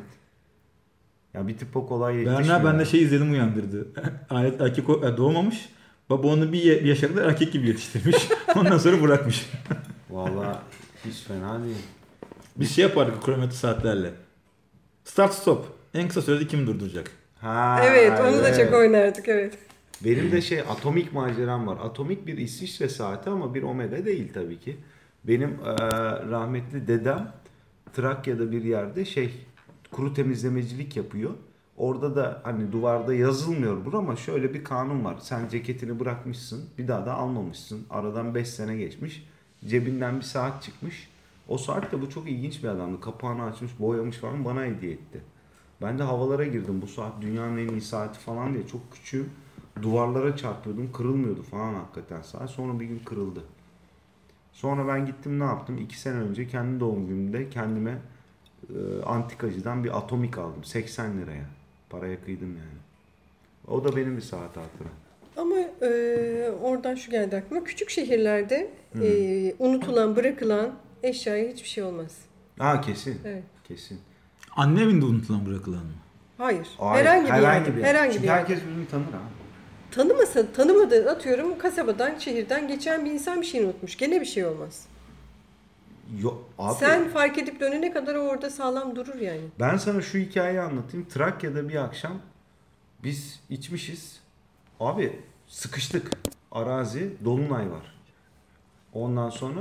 Speaker 4: Ya bir tipo kolay yetişmiyor.
Speaker 5: Berna bende şey izledim uyandırdı. Alet erkek o- e, doğmamış. Baba onu bir, ye- bir yaşa kadar erkek gibi yetiştirmiş. Ondan sonra bırakmış.
Speaker 4: Valla hiç fena değil.
Speaker 5: Biz şey yapardık kronometre saatlerle. Start stop. En kısa sürede kim durduracak?
Speaker 4: Ha,
Speaker 6: Evet, onu da
Speaker 4: evet.
Speaker 6: çok oynardık, evet.
Speaker 4: Benim de şey atomik maceram var. Atomik bir İsviçre saati ama bir Omega değil tabii ki. Benim eee, rahmetli dedem Trakya'da bir yerde şey kuru temizlemecilik yapıyor. Orada da hani duvarda yazılmıyor bu ama şöyle bir kanun var. Sen ceketini bırakmışsın, bir daha da almamışsın. Aradan beş sene geçmiş. Cebinden bir saat çıkmış. O saat de bu çok ilginç bir adamdı. Kapağını açmış, boyamış falan bana hediye etti. Ben de havalara girdim. Bu saat dünyanın en iyi saati falan diye çok küçüğüm. Duvarlara çarpıyordum, kırılmıyordu falan hakikaten saat. Sonra bir gün kırıldı. Sonra ben gittim ne yaptım? İki sene önce kendi doğum günümde kendime e, antikacıdan bir atomik aldım. seksen liraya. Paraya kıydım yani. O da benim bir saat hatıra.
Speaker 6: Ama e, oradan şu geldi aklıma. Küçük şehirlerde e, unutulan, bırakılan eşyaya hiçbir şey olmaz.
Speaker 4: Ha kesin.
Speaker 6: Evet.
Speaker 4: Kesin.
Speaker 5: Anne evinde unutulan bırakılan mı?
Speaker 6: Hayır.
Speaker 4: Hayır,
Speaker 6: herhangi bir
Speaker 4: herhangi
Speaker 6: yerde.
Speaker 4: bir
Speaker 6: Herhangi
Speaker 4: Çünkü
Speaker 6: bir yerde.
Speaker 4: herkes birbirini tanır abi.
Speaker 6: Tanımasa, tanımadığı atıyorum kasabadan, şehirden geçen bir insan bir şey unutmuş. Gene bir şey olmaz.
Speaker 4: Yo, abi,
Speaker 6: Sen fark edip dönene kadar o orada sağlam durur yani.
Speaker 4: ben sana şu hikayeyi anlatayım. Trakya'da bir akşam biz içmişiz. Abi sıkıştık. Arazi, dolunay var. Ondan sonra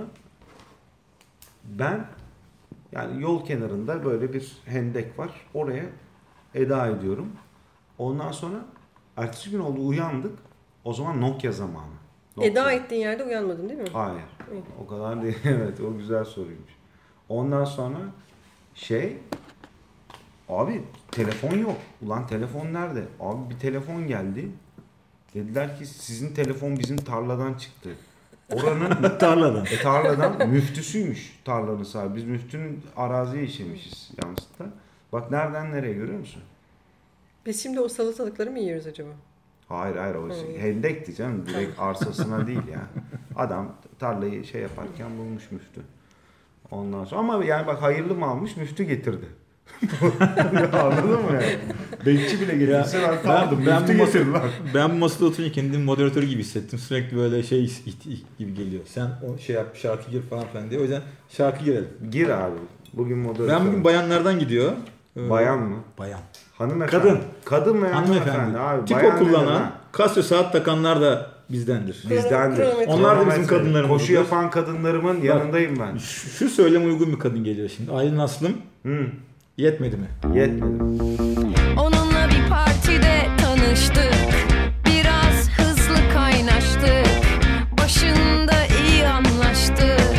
Speaker 4: ben yani yol kenarında böyle bir hendek var. Oraya eda ediyorum. Ondan sonra ertesi gün oldu uyandık. O zaman Nokia zamanı. Nokia.
Speaker 6: Eda ettiğin yerde uyanmadın değil mi?
Speaker 4: Hayır.
Speaker 6: Evet.
Speaker 4: O kadar değil. Evet, o güzel soruymuş. Ondan sonra şey abi telefon yok. Ulan telefon nerede? Abi bir telefon geldi. Dediler ki sizin telefon bizim tarladan çıktı. Oranın
Speaker 5: Tarladan.
Speaker 4: e, tarladan müftüsüymüş tarlanın sahibi. Biz müftünün araziye işemişiz yanlışlıkla. Bak nereden nereye görüyor musun?
Speaker 6: Biz şimdi o salatalıkları mı yiyoruz acaba?
Speaker 4: Hayır hayır o şey, hendekti canım. Direkt arsasına değil ya. Adam tarlayı şey yaparken bulmuş müftü. Ondan sonra ama yani bak hayırlı mı almış müftü getirdi. Anladın mı yani? Bekçi bile getirse ben kaldım.
Speaker 5: Ben, ben,
Speaker 4: müftü
Speaker 5: bu
Speaker 4: getirdi
Speaker 5: masa,
Speaker 4: lan.
Speaker 5: ben bu masada oturunca kendimi moderatör gibi hissettim. Sürekli böyle şey gibi geliyor. Sen o şey yap, şarkı gir falan filan diye. O yüzden şarkı girelim.
Speaker 4: Gir abi. Bugün moderatör.
Speaker 5: Ben bugün bayanlardan gidiyor.
Speaker 4: Bayan mı?
Speaker 5: Bayan.
Speaker 4: Hanımefendi.
Speaker 5: Kadın.
Speaker 4: Kadın mı
Speaker 5: Hanımefendi.
Speaker 4: hanımefendi? Abi,
Speaker 5: Tipo
Speaker 4: bayan
Speaker 5: kullanan,
Speaker 4: neden ha?
Speaker 5: Casio saat takanlar da bizdendir.
Speaker 4: Bizdendir.
Speaker 6: Kronometre.
Speaker 5: Onlar da bizim
Speaker 4: Kronometre.
Speaker 5: kadınlarımızdır.
Speaker 4: Koşu yapan kadınlarımın yanındayım ben.
Speaker 5: Şu, şu söylem uygun bir kadın geliyor şimdi. Aylin Aslım.
Speaker 4: Hı.
Speaker 5: Yetmedi mi?
Speaker 4: Yetmedi.
Speaker 7: Onunla bir partide tanıştık. Biraz hızlı kaynaştık. Başında iyi anlaştık.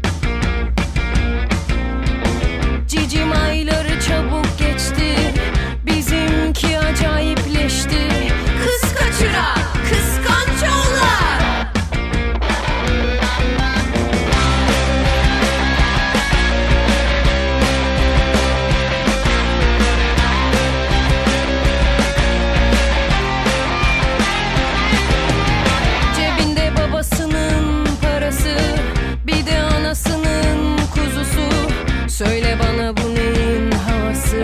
Speaker 7: Cicim ayları çabuk geçti. Bizimki acayipleşti. Kız kaçıran, kıskanç oğlan. Cebinde babasının parası, bir de anasının kuzusu. Söyle bana bu neyin havası?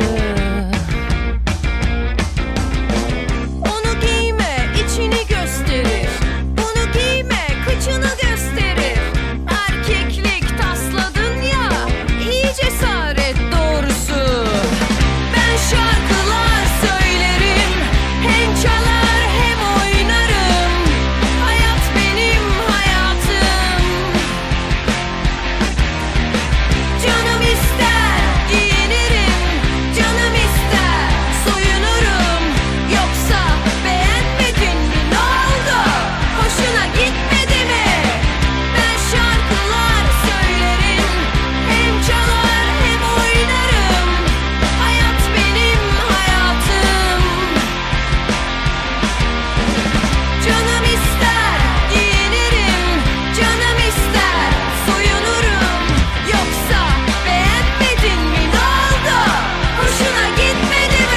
Speaker 7: Onu giyme, içini gösterir. Bunu giyme, kıçını gösterir. Erkeklik tasladın ya, iyi cesaret doğrusu. Ben şarkılar söylerim, hem çalar hem oynarım. Hayat benim hayatım. Canım ister giyinirim, canım ister soyunurum. Yoksa beğenmedin mi, ne oldu? Hoşuna gitmedi mi? Ben şarkılar söylerim, hem çalar hem oynarım. Hayat benim hayatım. Canım ister giyinirim, canım ister soyunurum. Yoksa beğenmedin mi, ne oldu? Hoşuna gitmedi mi?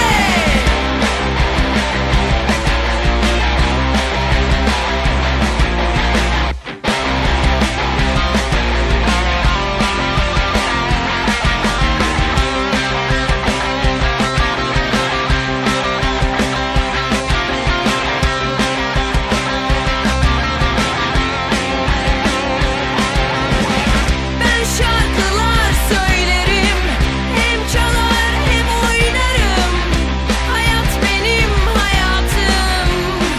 Speaker 7: Ben şarkılar söylerim, hem çalar hem oynarım. Hayat benim hayatım.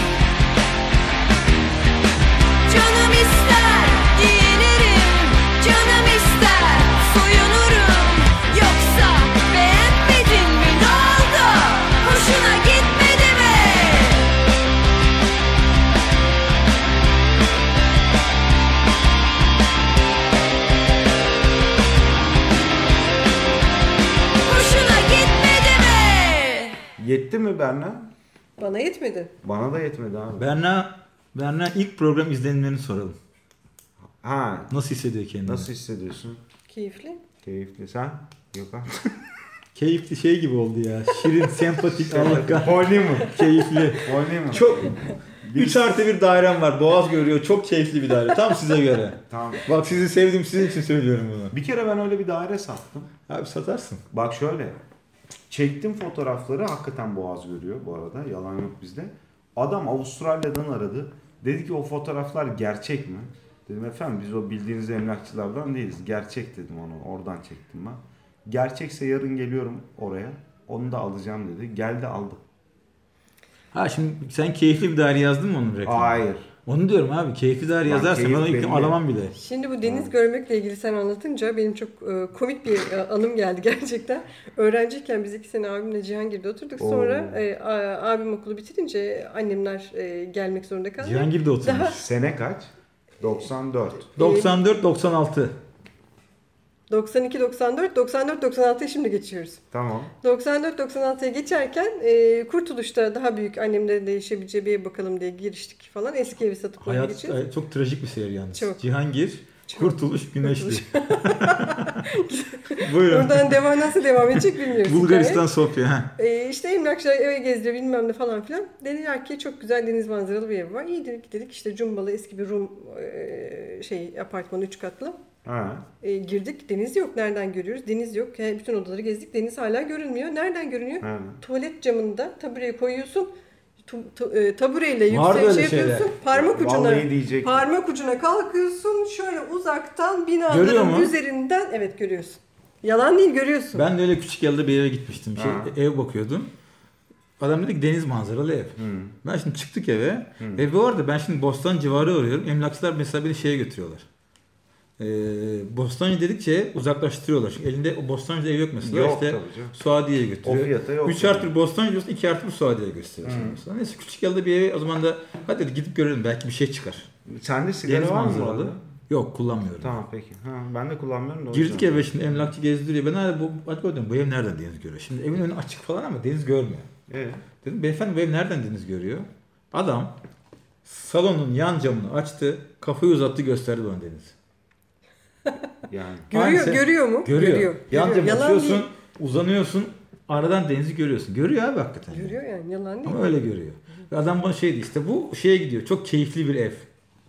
Speaker 7: Canım ister giyinirim, canım ister soyunurum. Yoksa beğenmedin mi, ne oldu? Hoşuna gitmedi mi? Hoşuna gitmedi mi?
Speaker 4: Yetti mi Berna?
Speaker 6: Bana yetmedi.
Speaker 4: Bana da yetmedi abi.
Speaker 5: Berna, Berna ilk program izlenimlerini soralım.
Speaker 4: Ha.
Speaker 5: Nasıl hissediyor kendini?
Speaker 4: Nasıl hissediyorsun?
Speaker 6: Keyifli.
Speaker 4: Keyifli. Sen? Gökhan.
Speaker 5: Keyifli şey gibi oldu ya. Şirin, sempatik, Allah kahretsin.
Speaker 4: Horny mu?
Speaker 5: Keyifli.
Speaker 4: Horny mu?
Speaker 5: Çok üç artı bir dairem var. Boğaz görüyor. Çok keyifli bir daire. Tam size göre.
Speaker 4: Tamam.
Speaker 5: Bak sizi sevdim, sizin için söylüyorum bunu.
Speaker 4: Bir kere ben öyle bir daire sattım.
Speaker 5: Abi satarsın.
Speaker 4: Bak şöyle. Çektim fotoğrafları, hakikaten boğaz görüyor bu arada. Yalan yok bizde. Adam Avustralya'dan aradı. Dedi ki o fotoğraflar gerçek mi? Dedim efendim biz o bildiğiniz emlakçılardan değiliz. Gerçek dedim onu. Oradan çektim ben. Gerçekse yarın geliyorum oraya. Onu da alacağım dedi. Geldi aldı.
Speaker 5: Ha şimdi sen keyifli bir daire yazdın mı onun reklamına?
Speaker 4: Hayır.
Speaker 5: Onu diyorum abi. Keyifli daire
Speaker 4: Lan
Speaker 5: yazarsan
Speaker 4: keyif
Speaker 5: ben onu
Speaker 4: benim
Speaker 5: alamam bile.
Speaker 6: Şimdi bu deniz görmekle ilgili sen anlatınca benim çok e, komik bir e, anım geldi gerçekten. Öğrenciyken biz iki sene abimle Cihangir'de oturduk. Sonra
Speaker 4: Oo.
Speaker 6: e, a- abim okulu bitirince annemler e, gelmek zorunda kaldı.
Speaker 5: Cihangir'de oturmuş.
Speaker 6: Daha
Speaker 4: Sene kaç? doksan dört.
Speaker 5: doksan dört doksan altı.
Speaker 6: doksan iki doksan dört doksan dört doksan altıya şimdi geçiyoruz.
Speaker 4: Tamam.
Speaker 6: doksan dört doksan altıya geçerken e, Kurtuluş'ta daha büyük annemlerin değişebileceği bir ev bakalım diye giriştik falan. Eski evi satıp oraya
Speaker 5: Hayat
Speaker 6: geçiyoruz.
Speaker 5: çok trajik bir seyir yalnız.
Speaker 6: Çok.
Speaker 5: Cihangir Kurtuluş Güneşli. Buyurun.
Speaker 6: Buradan devam nasıl devam edecek bilmiyoruz.
Speaker 5: Bulgaristan
Speaker 6: hikaye.
Speaker 5: Sofya. Ha.
Speaker 6: Ee, işte emlakçılar eve gezdiriyor bilmem ne falan filan. Dediler ki çok güzel deniz manzaralı bir ev var. İyi dedik dedik işte Cumbalı eski bir Rum e, şey apartmanı üç katlı.
Speaker 4: Ha.
Speaker 6: E, girdik deniz yok. Nereden görüyoruz? Deniz yok. Yani bütün odaları gezdik. Deniz hala görünmüyor. Nereden görünüyor?
Speaker 4: Ha.
Speaker 6: Tuvalet camında tabureye koyuyorsun. Tu, tu, e, tabureyle
Speaker 5: Var
Speaker 6: yüksek
Speaker 5: böyle
Speaker 6: şey yapıyorsun.
Speaker 5: şeyler.
Speaker 6: Parmak ucuna
Speaker 4: Vallahi diyecek.
Speaker 6: parmak ucuna kalkıyorsun. Şöyle uzaktan
Speaker 5: Görüyor
Speaker 6: binaların
Speaker 5: mu?
Speaker 6: üzerinden evet görüyorsun. Yalan değil görüyorsun.
Speaker 5: Ben de öyle küçük yerde bir eve gitmiştim. Şey,
Speaker 4: Ha.
Speaker 5: ev bakıyordum. Adam dedi ki deniz manzaralı ev.
Speaker 4: Hmm.
Speaker 5: Ben şimdi çıktık eve. Ve bu arada ben şimdi Bostan civarı arıyorum. Emlakçılar mesela beni şeye götürüyorlar. Ee, Bostancı dedikçe uzaklaştırıyorlar. Çünkü elinde o Bostancı'da ev yok mesela.
Speaker 4: Yok
Speaker 5: işte
Speaker 4: tabii canım.
Speaker 5: Suadiye'ye
Speaker 4: O
Speaker 5: götürüyor.
Speaker 4: fiyata yok.
Speaker 5: üç artı bir Bostancı diyorsun, iki artı bir Suadiye'ye gösteriyor.
Speaker 4: Hmm.
Speaker 5: Mesela. Neyse küçük yerde bir ev o zaman da hadi dedi gidip görelim belki bir şey çıkar.
Speaker 4: Sende sigara
Speaker 5: Deniz
Speaker 4: var mı bu
Speaker 5: manzaralı.
Speaker 4: arada?
Speaker 5: Yok kullanmıyorum.
Speaker 4: Tamam peki. Ha, ben de kullanmıyorum da o
Speaker 5: Girdik
Speaker 4: yüzden.
Speaker 5: eve şimdi emlakçı gezdiriyor. Ben hala bu, acaba diyorum, bu ev nereden deniz görüyor? Şimdi evin önü açık falan ama deniz görmüyor.
Speaker 4: Evet.
Speaker 5: Dedim beyefendi bu ev nereden deniz görüyor? Adam salonun yan camını açtı, kafayı uzattı gösterdi bana deniz.
Speaker 4: Yani.
Speaker 6: Görüyor,
Speaker 5: Aynısı-
Speaker 6: görüyor mu?
Speaker 5: Görüyor. Yan camı
Speaker 6: Yalan
Speaker 5: açıyorsun,
Speaker 6: değil.
Speaker 5: uzanıyorsun, aradan denizi görüyorsun. Görüyor abi hakikaten.
Speaker 6: Görüyor yani yalan değil.
Speaker 5: Ama öyle görüyor. Ve adam bana şeydi işte bu şeye gidiyor. Çok keyifli bir ev.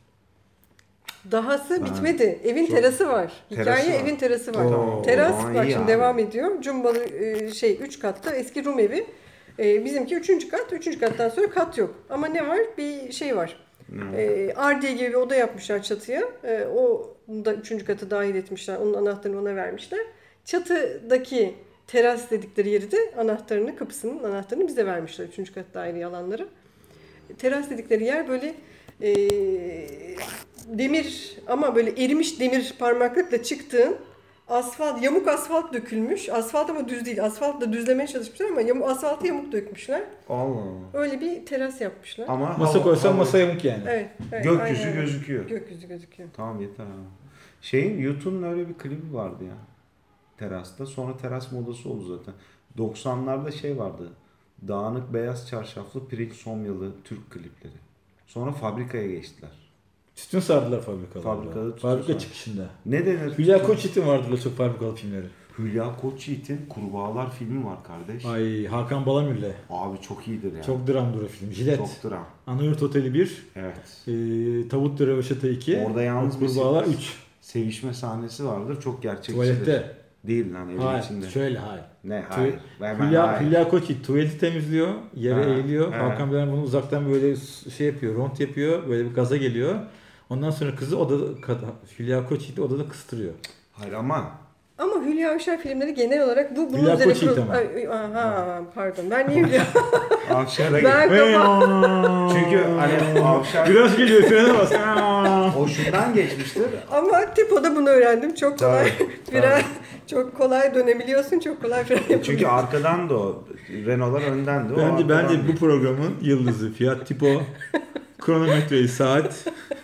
Speaker 6: Dahası bitmedi. Evin
Speaker 4: Çok-
Speaker 6: terası var.
Speaker 4: Terası
Speaker 6: Hikaye
Speaker 4: var.
Speaker 6: evin terası var.
Speaker 4: Oo,
Speaker 6: Teras
Speaker 4: o zaman
Speaker 6: bak
Speaker 4: iyi
Speaker 6: şimdi
Speaker 4: abi.
Speaker 6: devam ediyor. Cumbalı e, şey üç katlı eski Rum evi. E, bizimki üçüncü kat. Üçüncü kattan sonra kat yok. Ama ne var? Bir şey var. E, Ardiye gibi bir oda yapmışlar çatıya. E, o da üçüncü katı dahil etmişler. Onun anahtarını ona vermişler. Çatıdaki teras dedikleri yeri de anahtarını, kapısının anahtarını bize vermişler. Üçüncü kat daire alanları. Teras dedikleri yer böyle e, demir ama böyle erimiş demir parmaklıkla çıktığın asfalt, yamuk asfalt dökülmüş. Asfalt ama düz değil. Asfalt da düzlemeye çalışmışlar ama yamuk, asfaltı yamuk dökmüşler.
Speaker 4: Allah Allah.
Speaker 6: Öyle bir teras yapmışlar.
Speaker 4: Ama
Speaker 5: Masa
Speaker 4: hava-
Speaker 5: koysan
Speaker 4: hava-
Speaker 5: masa yamuk yani.
Speaker 6: Evet. evet
Speaker 4: Gökyüzü
Speaker 6: aynen öyle.
Speaker 4: gözüküyor.
Speaker 6: Gökyüzü gözüküyor.
Speaker 4: Tamam yeter abi. Şeyin YouTube'un öyle bir klibi vardı ya. Terasta. Sonra teras modası oldu zaten. doksanlarda şey vardı. Dağınık beyaz çarşaflı Pirinç Somyalı Türk klipleri. Sonra fabrikaya geçtiler.
Speaker 5: Tütün sardılar fabrikalarda.
Speaker 4: Fabrikada tütün
Speaker 5: Fabrika
Speaker 4: sardı.
Speaker 5: çıkışında.
Speaker 4: Ne denir?
Speaker 5: Hülya Koçyiğit'in vardı böyle çok fabrikalı filmleri.
Speaker 4: Hülya Koçyiğit'in Kurbağalar filmi var kardeş.
Speaker 5: Ay Hakan Balamir'le.
Speaker 4: Abi çok iyidir ya.
Speaker 5: Çok dramdır o film. Jilet.
Speaker 4: Çok dram.
Speaker 5: Anayurt Oteli bir.
Speaker 4: Evet.
Speaker 5: E, Tavut Döre Röveşata iki.
Speaker 4: Orada yalnız bir
Speaker 5: Kurbağalar
Speaker 4: sev-
Speaker 5: üç.
Speaker 4: Sevişme sahnesi vardır. Çok gerçekçidir.
Speaker 5: Tuvalette.
Speaker 4: Değil lan evin
Speaker 5: Hayır.
Speaker 4: içinde.
Speaker 5: Şöyle hayır.
Speaker 4: Ne hayır. Ben, ben,
Speaker 5: Hülya,
Speaker 4: hayır.
Speaker 5: Hülya Koçyiğit tuvaleti temizliyor. Yere
Speaker 4: Ha,
Speaker 5: eğiliyor.
Speaker 4: ha.
Speaker 5: Hakan Balamin bunu uzaktan böyle şey yapıyor. Ront yapıyor. Böyle bir gaza geliyor. Ondan sonra kızı odada, Hülya Koçyiğit'i odada kıstırıyor.
Speaker 4: Hayır ama
Speaker 6: Ama Hülya Avşar filmleri genel olarak bu bunun
Speaker 5: Hülya
Speaker 6: üzerine
Speaker 5: Koçyiğit
Speaker 6: kurul-
Speaker 5: ama.
Speaker 6: Ay, aha, pardon. Ben niye Hülya?
Speaker 4: Avşar'a
Speaker 6: ben
Speaker 4: gel.
Speaker 6: kafa...
Speaker 4: Çünkü hani Avşar
Speaker 5: Biraz geliyor frene bas.
Speaker 4: o şundan geçmiştir.
Speaker 6: Ama Tipo'da bunu öğrendim. Çok kolay.
Speaker 4: Tabii,
Speaker 6: Fren, çok kolay dönebiliyorsun. Çok kolay fren yapabiliyorsun.
Speaker 4: Çünkü arkadan da o. Renault'lar önden de o.
Speaker 5: Bence
Speaker 4: arkadan
Speaker 5: bence
Speaker 4: da.
Speaker 5: bu programın yıldızı Fiat Tipo, kronometreyi saat.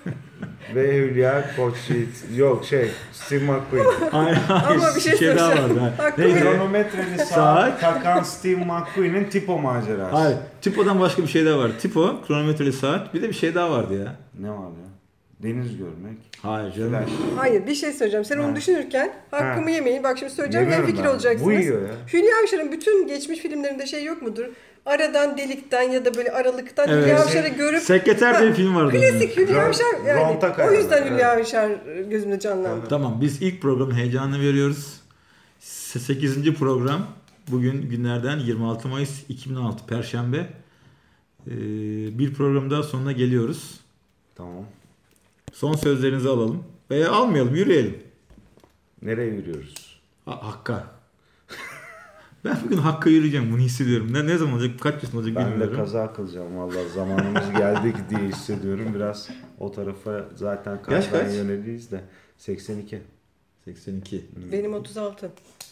Speaker 4: Ve Hülya Koçyiğit. Yok şey Steve McQueen.
Speaker 5: Aynen.
Speaker 6: Ama bir şey
Speaker 5: daha
Speaker 6: söyleyeceğim.
Speaker 5: vardı. ha.
Speaker 6: Hakkımı
Speaker 5: Neydi?
Speaker 4: Kronometreli saat
Speaker 5: Saat.
Speaker 4: takan Steve McQueen'in Tipo macerası.
Speaker 5: Hayır. Tipo'dan başka bir şey daha var. Tipo, kronometreli saat. Bir de bir şey daha vardı ya.
Speaker 4: Ne var ya? Deniz görmek.
Speaker 5: Hayır canım.
Speaker 4: Flash.
Speaker 6: Hayır bir şey söyleyeceğim. Sen onu
Speaker 4: Ha.
Speaker 6: düşünürken hakkımı
Speaker 4: Ha.
Speaker 6: yemeyin. Bak şimdi söyleyeceğim. Hem
Speaker 4: Yemiyorum
Speaker 6: fikir
Speaker 4: ben.
Speaker 6: olacaksınız.
Speaker 4: Bu yiyor ya.
Speaker 6: Hülya Avşar'ın bütün geçmiş filmlerinde şey yok mudur? Aradan, delikten ya da böyle aralıktan
Speaker 5: Evet.
Speaker 6: Hülya Avşar'ı görüp...
Speaker 5: Sekreter diye bir film vardı.
Speaker 6: Klasik Hülya
Speaker 4: Ron-
Speaker 6: Avşar yani.
Speaker 4: Ronta
Speaker 6: O
Speaker 4: Kaya.
Speaker 6: yüzden Hülya
Speaker 4: Evet.
Speaker 6: Avşar gözümde canlandı.
Speaker 5: Tamam biz ilk programın heyecanını veriyoruz. sekizinci program. Bugün günlerden yirmi altı Mayıs iki bin on altı Perşembe. Ee, bir program daha sonuna geliyoruz.
Speaker 4: Tamam.
Speaker 5: Son sözlerinizi alalım. Veya almayalım, yürüyelim.
Speaker 4: Nereye yürüyoruz?
Speaker 5: Ha, Hakk'a. Ben bugün Hakk'a yürüyeceğim, bunu hissediyorum. Ne, ne zaman olacak, kaç yaşında olacak
Speaker 4: Ben de
Speaker 5: bilmiyorum.
Speaker 4: kaza kılacağım vallahi zamanımız geldi ki diye hissediyorum. Biraz o tarafa zaten
Speaker 5: Yaş
Speaker 4: kalpten
Speaker 5: kaç?
Speaker 4: yöneliyiz de. seksen iki.
Speaker 5: seksen iki.
Speaker 6: Benim otuz altı.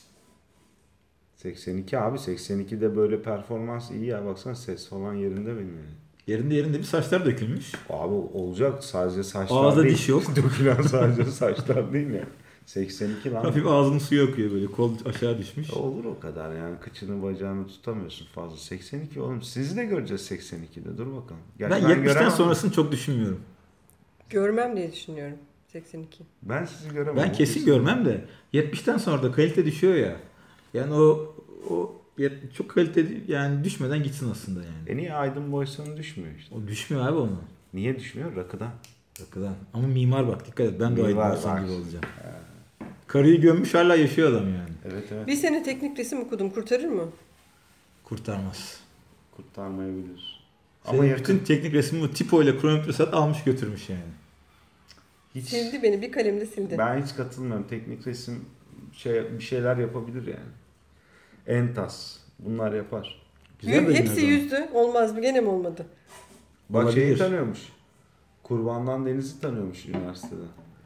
Speaker 4: seksen iki abi seksen ikide böyle performans iyi ya baksana ses falan yerinde benim yani.
Speaker 5: Yerinde yerinde bir saçlar dökülmüş.
Speaker 4: Abi olacak sadece saçlar
Speaker 5: Ağızda
Speaker 4: değil.
Speaker 5: diş yok.
Speaker 4: Dökülen sadece saçlar değil mi? seksen iki lan.
Speaker 5: Hafif ağzının suyu akıyor böyle, kol aşağı düşmüş.
Speaker 4: Olur o kadar yani kıçını bacağını tutamıyorsun fazla. seksen iki oğlum sizi de göreceğiz seksen ikide dur bakalım. Gerçi
Speaker 5: Ben yetmişten
Speaker 4: göremem.
Speaker 5: sonrasını çok düşünmüyorum.
Speaker 6: Görmem diye düşünüyorum. seksen iki.
Speaker 4: Ben sizi göremem.
Speaker 5: Ben kesin görmem de yetmişten sonra da kalite düşüyor ya. Yani o o yet- çok kalite yani düşmeden gitsin aslında yani.
Speaker 4: E niye Aydın Boysan'ın düşmüyor işte?
Speaker 5: O düşmüyor abi onu.
Speaker 4: Niye düşmüyor? Rakıdan.
Speaker 5: Rakıdan. Ama mimar bak dikkat et. Ben de
Speaker 4: Mimar
Speaker 5: Aydın Boysan
Speaker 4: bak.
Speaker 5: gibi olacağım. Karıyı gömmüş hala yaşıyor adam yani.
Speaker 4: Evet evet.
Speaker 6: Bir sene teknik resim okudum. Kurtarır mı?
Speaker 5: Kurtarmaz.
Speaker 4: Kurtarmayabilir.
Speaker 5: Senin
Speaker 4: Ama
Speaker 5: bütün
Speaker 4: yakın.
Speaker 5: teknik resmi tipo ile kronometre saat almış götürmüş yani.
Speaker 4: Hiç,
Speaker 6: Sildi beni. Bir kalemle sildi.
Speaker 4: ben hiç katılmıyorum. Teknik resim şey bir şeyler yapabilir yani. Entas. Bunlar yapar.
Speaker 5: Güzel
Speaker 6: Yü-
Speaker 5: de
Speaker 6: hepsi
Speaker 5: yine de.
Speaker 6: yüzdü. Olmaz mı? Gene mi olmadı?
Speaker 4: Bak
Speaker 5: Olabilir.
Speaker 4: şeyi tanıyormuş. Kurbandan Deniz'i tanıyormuş üniversitede.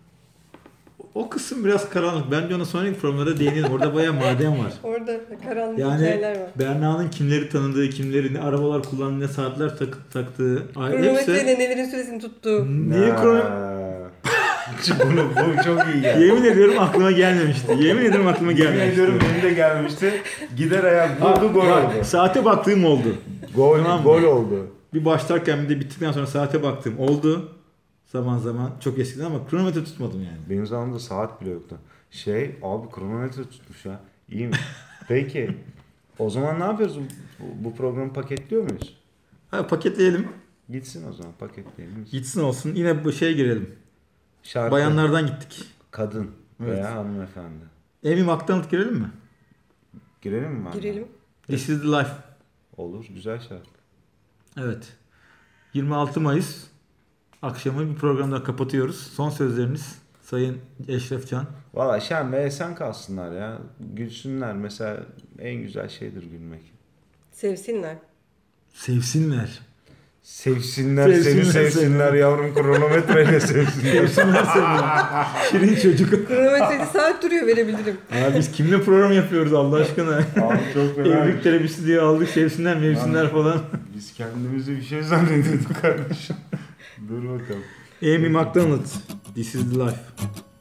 Speaker 5: O kısım biraz karanlık. Bence ona sonraki programlarda değinelim. Orada bayağı maden var.
Speaker 6: Orada karanlık
Speaker 5: Yani
Speaker 6: hikayeler var.
Speaker 5: Berna'nın kimleri tanıdığı, kimleri ne arabalar kullandığı, ne saatler tak- taktığı. Ay, hepsi...
Speaker 6: Kronometreyle nelerin süresini tuttu.
Speaker 5: Niye kronometre?
Speaker 4: Ee, Bunu, bu çok iyi yani.
Speaker 5: Yemin ediyorum aklıma gelmemişti. Yemin ediyorum aklıma
Speaker 4: Yemin
Speaker 5: gelmemişti.
Speaker 4: ediyorum benim de gelmişti. Gider ayak vurdu gol
Speaker 5: Bak,
Speaker 4: oldu.
Speaker 5: saate baktığım oldu.
Speaker 4: Gol,
Speaker 5: Tamam mı?
Speaker 4: gol oldu.
Speaker 5: Bir başlarken bir de bittikten sonra saate baktığım oldu. Zaman zaman çok eskiden ama kronometre tutmadım yani.
Speaker 4: Benim zamanımda saat bile yoktu. Şey abi kronometre tutmuş ya. İyi mi? Peki. O zaman ne yapıyoruz? Bu, bu programı paketliyor muyuz?
Speaker 5: Ha, paketleyelim.
Speaker 4: Gitsin o zaman paketleyelim.
Speaker 5: Gitsin olsun. Yine bu şeye girelim.
Speaker 4: Şarkı.
Speaker 5: Bayanlardan gittik.
Speaker 4: Kadın
Speaker 5: Evet.
Speaker 4: veya hanımefendi.
Speaker 5: Amy McDonald girelim mi?
Speaker 4: Girelim mi? bana?
Speaker 6: Girelim.
Speaker 5: This is the life.
Speaker 4: Olur. Güzel şarkı.
Speaker 5: Evet. yirmi altı Mayıs akşamı bir programda kapatıyoruz. Son sözleriniz Sayın Eşref Can.
Speaker 4: Valla şen ve esen kalsınlar ya. Gülsünler. Mesela en güzel şeydir gülmek.
Speaker 6: Sevsinler.
Speaker 5: Sevsinler.
Speaker 4: Sevsinler,
Speaker 5: Sevsinler
Speaker 4: seni
Speaker 5: seni.
Speaker 4: sevsinler yavrum kronometreyle sevsinler.
Speaker 5: Sevsinler seni. Şirin çocuk.
Speaker 6: Kronometrede saat duruyor verebilirim.
Speaker 5: Abi biz kimle program yapıyoruz Allah aşkına?
Speaker 4: Abi çok fena.
Speaker 5: Evlilik terapisi diye aldık sevsinler mevsimler falan.
Speaker 4: Biz kendimizi bir şey zannediyorduk kardeşim. Dur bakalım.
Speaker 5: Amy McDonald. This is the life.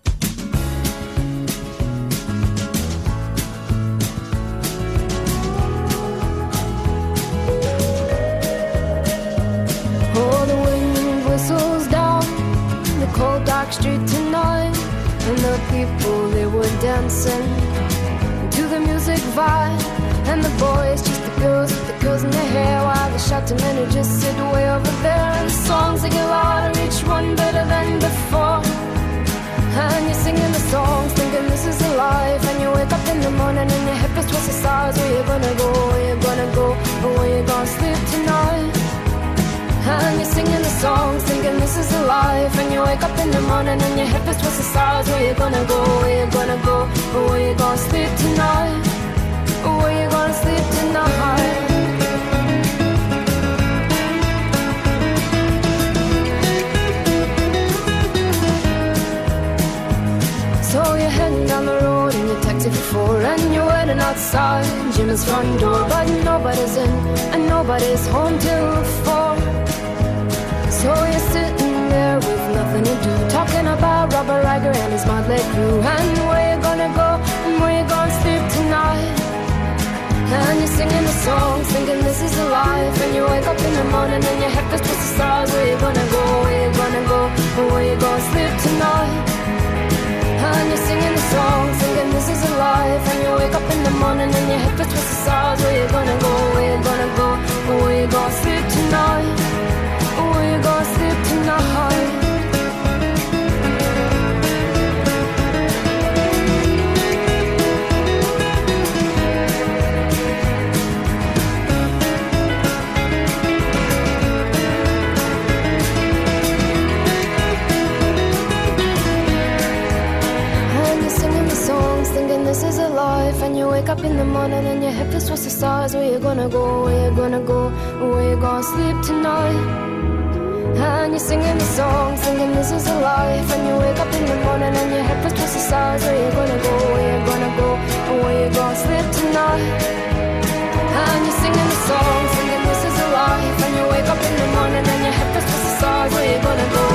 Speaker 3: Oh, the wind whistles down the cold dark street tonight, and the people they were dancing to the music vibe, and the boys just the girls with the girls in their hair, while the shouting men who just sit way over there, and the songs they get louder, each one better than before. And you're singing the songs, thinking this is a life. And you wake up in the morning and your hip is twisted sides. Where you gonna go, where you gonna go, or where you gonna sleep tonight? And you're singing the songs, thinking this is a life. And you wake up in the morning and your hip is twisted sides. Where you gonna go, where you gonna go, or where you gonna sleep tonight? Or where you gonna sleep tonight? So you're heading down the road in your taxi for four, and you're waiting outside Jim's front door, but nobody's in and nobody's home till four. So you're sitting there with nothing to do, talking about Robert Riger and his motley crew, and where you gonna go and where you gonna sleep tonight. And you're singing the songs, thinking this is a life. And you wake up in the morning and your head feels twisted the stars. Where you gonna go, where you gonna go, or where you gonna sleep tonight? And you're singing the songs, thinking this is a life. And you wake up in the morning and your head feels twisted the stars. Where you gonna go, where you gonna go, or where you gonna sleep tonight? Or where you gonna sleep tonight? This is a life, and you wake up in the morning and your head feels towards the stars. Where you gonna go, where you gonna go, where you gonna sleep tonight? And you're singing the song, singing this is a life. And you wake up in the morning and your head feels towards the stars. Where you gonna go, where you gonna go, where you gonna sleep tonight? And you're singing the song, singing this is a life. And you wake up in the morning and your head feels towards the stars. Where you gonna go,